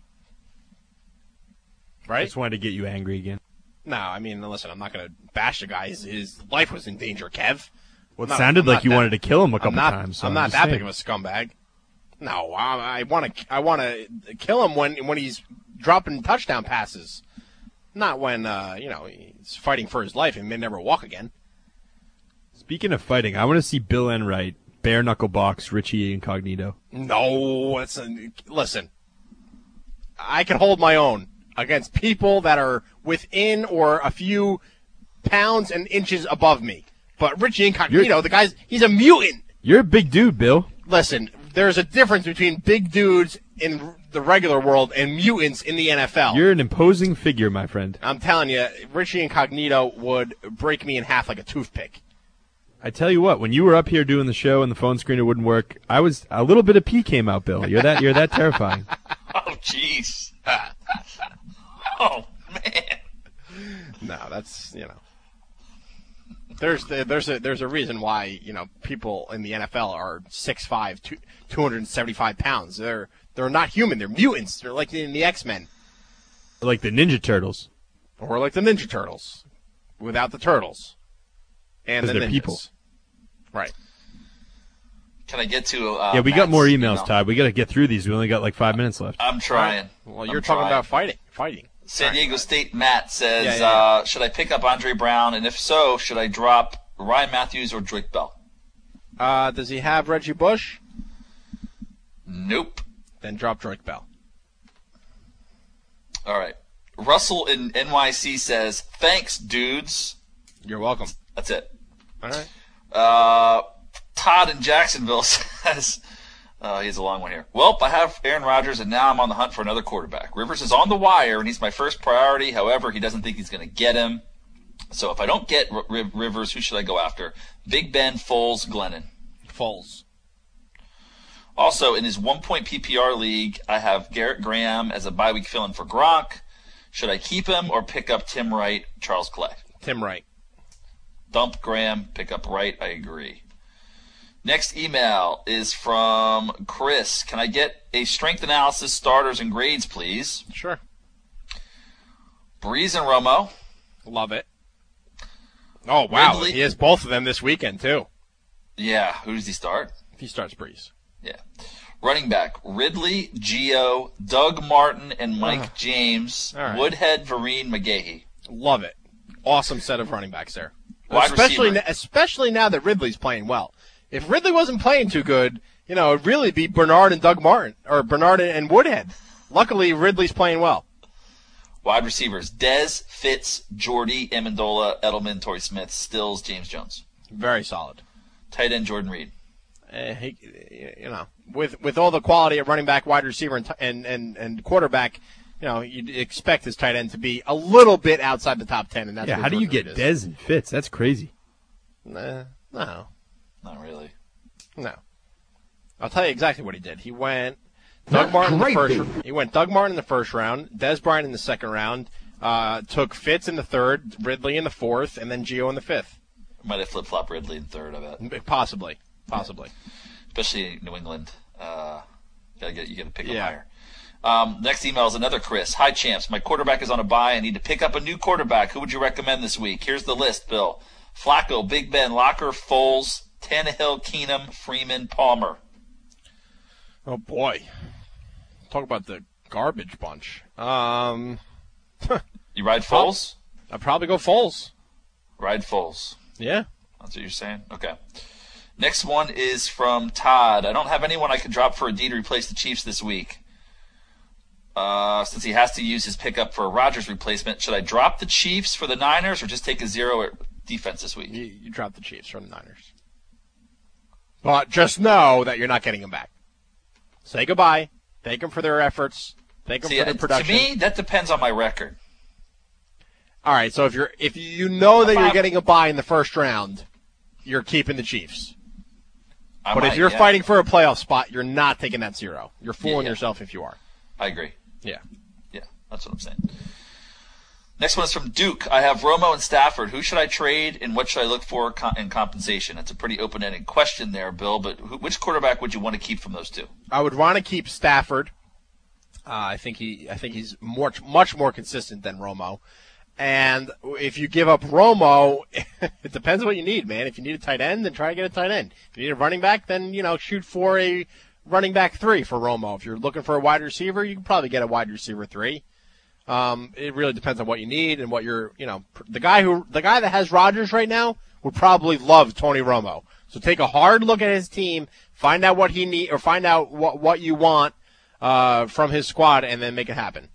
Right? I just wanted to get you angry again. No, I mean, listen, I'm not going to bash the guy. His, his life was in danger, Kev. Well, it not, sounded I'm like you that, wanted to kill him a couple I'm not, times. So I'm, I'm not that saying. big of a scumbag. No, I want to. I want to kill him when when he's dropping touchdown passes. Not when, uh, you know, he's fighting for his life and may never walk again. Speaking of fighting, I want to see Bill Enright bare knuckle box Richie Incognito. No, it's a, listen. I can hold my own against people that are within or a few pounds and inches above me. But Richie Incognito, You're, the guy's, he's a mutant. You're a big dude, Bill. Listen, there's a difference between big dudes in the regular world and mutants in the N F L. You're an imposing figure, my friend. I'm telling you, Richie Incognito would break me in half like a toothpick. I tell you what, when you were up here doing the show and the phone screener wouldn't work, I was a little bit of pee came out, Bill. You're that you're that terrifying. Oh, jeez. Oh, man. No, that's, you know. There's there's a there's a reason why, you know, people in the N F L are six five, two hundred seventy-five pounds. They're they're not human. They're mutants. They're like in the X-Men. Like the Ninja Turtles. Or like the Ninja Turtles. Without the turtles. And the they're ninjas. people. Right. Can I get to uh, Yeah, we Matt's got more emails, email? Todd. We got to get through these. We only got like five minutes left. I'm trying. Well, you're I'm talking trying. about fighting. Fighting. San Diego State Matt says, Yeah, yeah, yeah. Uh, should I pick up Andre Brown? And if so, should I drop Ryan Matthews or Drake Bell? Uh, does he have Reggie Bush? Nope. Then drop Drake Bell. All right. Russell in N Y C says, thanks, dudes. You're welcome. That's it. All right. Uh, Todd in Jacksonville says, uh, he has a long one here. Welp, I have Aaron Rodgers, and now I'm on the hunt for another quarterback. Rivers is on the wire, and he's my first priority. However, he doesn't think he's going to get him. So if I don't get R- R- Rivers, who should I go after? Big Ben, Foles, Glennon. Foles. Also, in his one-point P P R league, I have Garrett Graham as a bye-week fill-in for Gronk. Should I keep him or pick up Tim Wright, Charles Clay? Tim Wright. Dump Graham, pick up Wright. I agree. Next email is from Chris. Can I get a strength analysis, starters, and grades, please? Sure. Breeze and Romo. Love it. Oh, wow. Ridley. He has both of them this weekend, too. Yeah. Who does he start? He starts Breeze. Yeah. Running back, Ridley, Gio, Doug Martin, and Mike Uh, James. all right. Woodhead, Vereen, McGahee. Love it. Awesome set of running backs there. Wide especially, receiver. especially now that Ridley's playing well. If Ridley wasn't playing too good, you know, it'd really be Bernard and Doug Martin, or Bernard and Woodhead. Luckily, Ridley's playing well. Wide receivers, Dez, Fitz, Jordy, Amendola, Edelman, Torrey Smith, Stills, James Jones. Very solid. Tight end, Jordan Reed. Uh, he, you know, with with all the quality of running back, wide receiver, and, t- and and and quarterback, you know, you'd expect his tight end to be a little bit outside the top ten. And that's Yeah, what how do you Jordan get Reed is. Dez and Fitz? That's crazy. Nah, no, Not really. no. I'll tell you exactly what he did. He went Doug Martin in the first. He went Doug Martin in the first round, Dez Bryant in the second round, uh, took Fitz in the third, Ridley in the fourth, and then Gio in the fifth. Might have flip-flopped Ridley in third, I bet. Possibly, possibly. Especially New England. Uh, gotta get, you got to pick Yeah. up higher. Um, next email is another Chris. Hi, champs. My quarterback is on a bye. I need to pick up a new quarterback. Who would you recommend this week? Here's the list, Bill. Flacco, Big Ben, Locker, Foles, Tannehill, Keenum, Freeman, Palmer. Oh boy, talk about the garbage bunch. Um, You ride Foles? I'd probably go Foles. Ride Foles. Yeah. That's what you're saying? Okay. Next one is from Todd. I don't have anyone I could drop for a D to replace the Chiefs this week. Uh, since he has to use his pickup for a Rodgers replacement, should I drop the Chiefs for the Niners or just take a zero at defense this week? You, you drop the Chiefs from the Niners. But just know that you're not getting them back. Say goodbye. Thank them for their efforts. Thank them See, for their uh, production. To me, that depends on my record. All right, so if you're if you know that If you're I'm- getting a bye in the first round, you're keeping the Chiefs. I but might, if you're yeah. fighting for a playoff spot, you're not taking that zero. You're fooling Yeah. yourself if you are. I agree. Yeah. Yeah, that's what I'm saying. Next one is from Duke. I have Romo and Stafford. Who should I trade and what should I look for co- in compensation? It's a pretty open-ended question there, Bill, but who, which quarterback would you want to keep from those two? I would want to keep Stafford. Uh, I think he I think he's more, much more consistent than Romo. And if you give up Romo, it depends what you need, man. If you need a tight end, then try to get a tight end. If you need a running back, then, you know, shoot for a running back three for Romo. If you're looking for a wide receiver, you can probably get a wide receiver three. Um, it really depends on what you need and what you're, you know, the guy who, the guy that has Rodgers right now would probably love Tony Romo. So take a hard look at his team, find out what he need, or find out what, what you want, uh, from his squad, and then make it happen.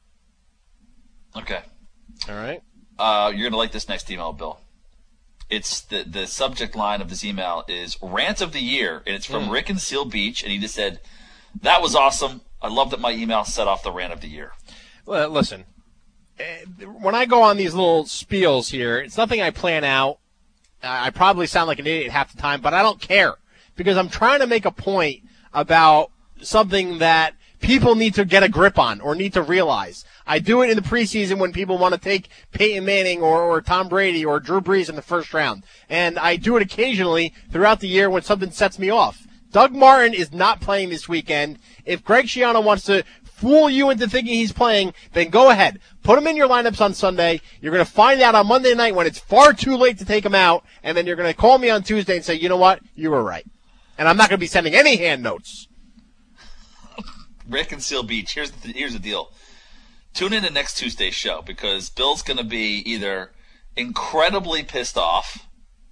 Okay. All right. Uh, you're going to like this next email, Bill. It's the, the subject line of this email is Rant of the Year, and it's from Mm. Rick in Seal Beach, and he just said, that was awesome. I love that my email set off the Rant of the Year. Well, listen, eh, when I go on these little spiels here, it's nothing I plan out. Uh, I probably sound like an idiot half the time, but I don't care because I'm trying to make a point about something that people need to get a grip on or need to realize. I do it in the preseason when people want to take Peyton Manning or, or Tom Brady or Drew Brees in the first round. And I do it occasionally throughout the year when something sets me off. Doug Martin is not playing this weekend. If Greg Schiano wants to fool you into thinking he's playing, then go ahead. Put him in your lineups on Sunday. You're going to find out on Monday night when it's far too late to take him out, and then you're going to call me on Tuesday and say, you know what, you were right. And I'm not going to be sending any hand notes. Rick in Seal Beach, here's the, here's the deal. Tune in to next Tuesday's show because Bill's going to be either incredibly pissed off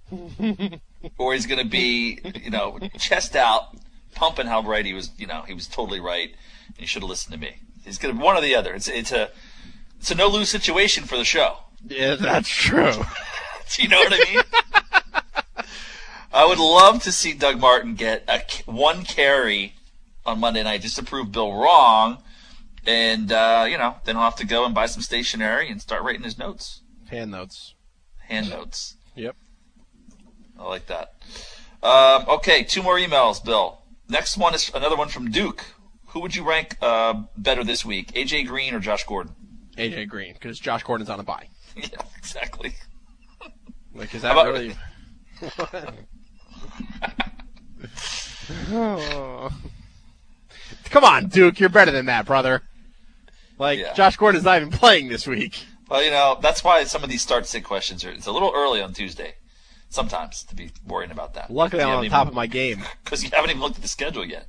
or he's going to be, you know, chest out, pumping how right he was, you know, he was totally right. You should have listened to me. He's going to be one or the other. It's it's a it's a no-lose situation for the show. Yeah, that's true. Do you know what I mean? I would love to see Doug Martin get a one carry on Monday night just to prove Bill wrong, and uh, you know, then he'll have to go and buy some stationery and start writing his notes. Hand notes. Hand notes. Yep. I like that. Um, okay, two more emails, Bill. Next one is another one from Duke. Who would you rank uh, better this week, A J Green or Josh Gordon? A J Green, because Josh Gordon's on a bye. Yeah, exactly. Like, is that How about- really? Oh. Come on, Duke, you're better than that, brother. Like, Yeah. Josh Gordon's not even playing this week. Well, you know, that's why some of these start-sit questions are, it's a little early on Tuesday, sometimes, to be worrying about that. Luckily, I'm You on haven't top even- of my game. Because you haven't even looked at the schedule yet.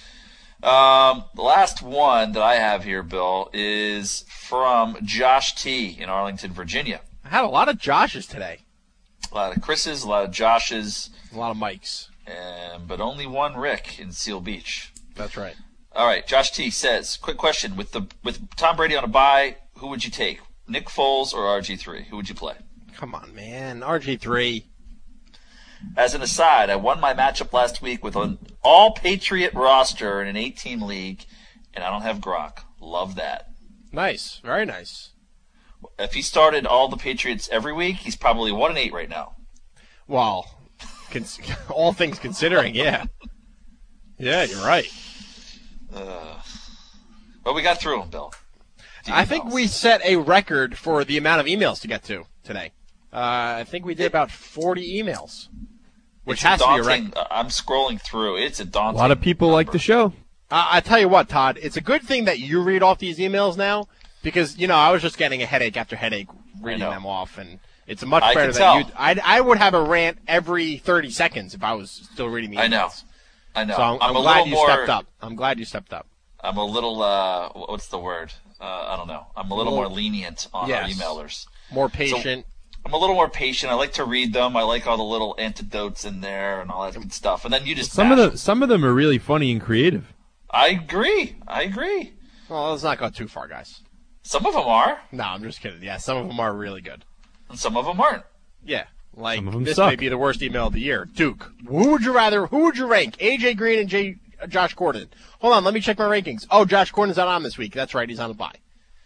Um, the last one that I have here, Bill, is from Josh T. in Arlington, Virginia. I had a lot of Joshes today. A lot of Chris's, a lot of Josh's. A lot of Mike's. And, but only one Rick in Seal Beach. That's right. All right, Josh T. says, quick question. With the with Tom Brady on a bye, who would you take? Nick Foles or R G three? Who would you play? Come on, man. R G three. As an aside, I won my matchup last week with an all-Patriot roster in an eight-team league, and I don't have Gronk. Love that. Nice. Very nice. If he started all the Patriots every week, he's probably one and eight right now. Well, cons- all things considering, yeah. Yeah, you're right. Uh, but we got through them, Bill. I think we set a record for the amount of emails to get to today. Uh, I think we did about forty emails, which It's has a to be a daunting, record. uh, I'm scrolling through. It's a A daunting. lot of people like the show. Uh, I tell you what, Todd, it's a good thing that you read off these emails now because, you know, I was just getting a headache after headache reading know. them off, and it's much I better can than tell. you. I I would have a rant every thirty seconds if I was still reading the emails. I know. I know. So I'm, I'm a glad little you more, stepped up. I'm glad you stepped up. I'm a little, uh, what's the word? Uh, I don't know. I'm a little More- more lenient on Yes. our emailers. More patient. So I'm a little more patient. I like to read them. I like all the little antidotes in there and all that good stuff. And then you just Some bash of the some of them are really funny and creative. I agree. I agree. Well, let's not go too far, guys. Some of them are, No, I'm just kidding. Yeah, some of them are really good. and some of them aren't. Yeah, like Some of 'em this suck. may be the worst email of the year. Duke, who would you rather? Who would you rank? A J Green and J, uh, Josh Gordon. Hold on, let me check my rankings. Oh, Josh Gordon's not on this week. That's right, he's on a bye.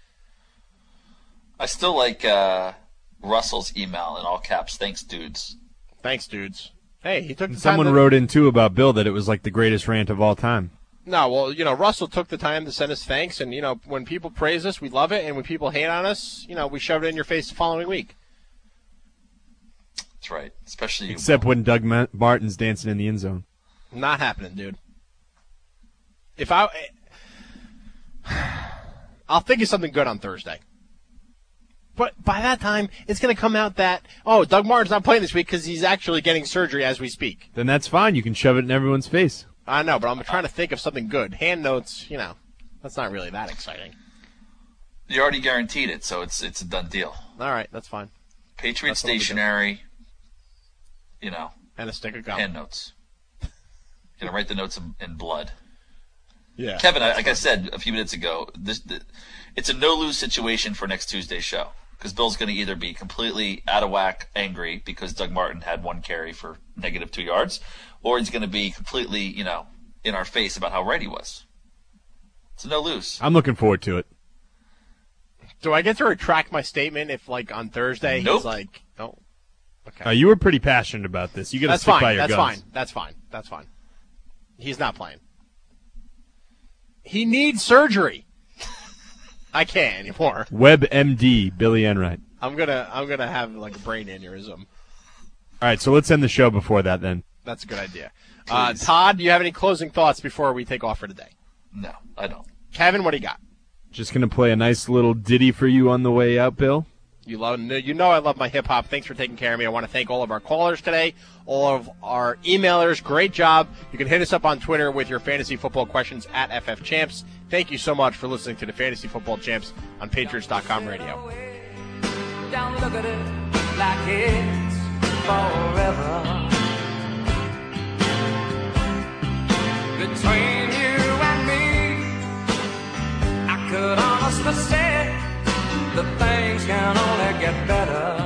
I still like uh, Russell's email in all caps. Thanks, dudes. Thanks, dudes. Hey, he took the Someone time. To, wrote in too about Bill that it was like the greatest rant of all time. No, well, you know, Russell took the time to send us thanks, and you know, when people praise us, we love it, and when people hate on us, you know, we shove it in your face the following week. That's right. Especially you. Except when Doug Ma- Martin's dancing in the end zone. Not happening, dude. If I, I'll think of something good on Thursday. But by that time, it's going to come out that, oh, Doug Martin's not playing this week because he's actually getting surgery as we speak. Then that's fine. You can shove it in everyone's face. I know, but I'm trying to think of something good. Hand notes, you know, that's not really that exciting. You already guaranteed it, so it's it's a done deal. All right, that's fine. Patriot That's what we do. stationery, you know, And a stick of gum. hand notes. Gonna write the notes in, in blood. Yeah. Kevin, I, like I said a few minutes ago, this, this it's a no-lose situation for next Tuesday's show because Bill's going to either be completely out of whack, angry because Doug Martin had one carry for negative two yards, or he's going to be completely, you know, in our face about how right he was. It's a no-lose. I'm looking forward to it. Do I get to retract my statement if, like, on Thursday Nope. he's like, oh, okay. Uh, you were pretty passionate about this. You got to That's stick fine. by your That's guns. fine. That's fine. That's fine. He's not playing. He needs surgery. I can't anymore. WebMD, Billy Enright. I'm gonna, I'm gonna have like a brain aneurysm. All right, so let's end the show before that then. That's a good idea. Uh, Todd, do you have any closing thoughts before we take off for today? No, I don't. Kevin, what do you got? Just going to play a nice little ditty for you on the way out, Bill. You love, you know I love my hip hop. Thanks for taking care of me. I want to thank all of our callers today, all of our emailers. Great job. You can hit us up on Twitter with your fantasy football questions at F F Champs. Thank you so much for listening to the Fantasy Football Champs on Patriots dot com radio. Don't look at it like it's forever. Between you and me, I could honestly say the things can only get better.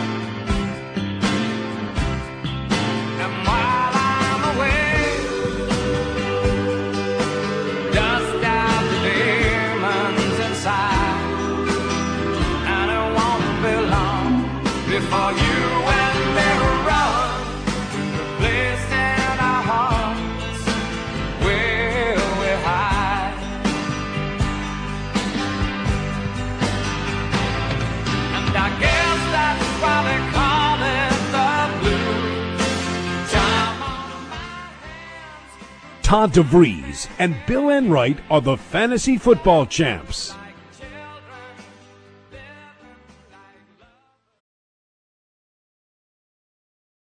And while I'm away, dust out the demons inside, and it won't be long before you and me run to the place in our hearts where we hide. I guess that's why they call it the blues. Time on my hands. Todd DeVries and Bill Enright are the Fantasy Football Champs.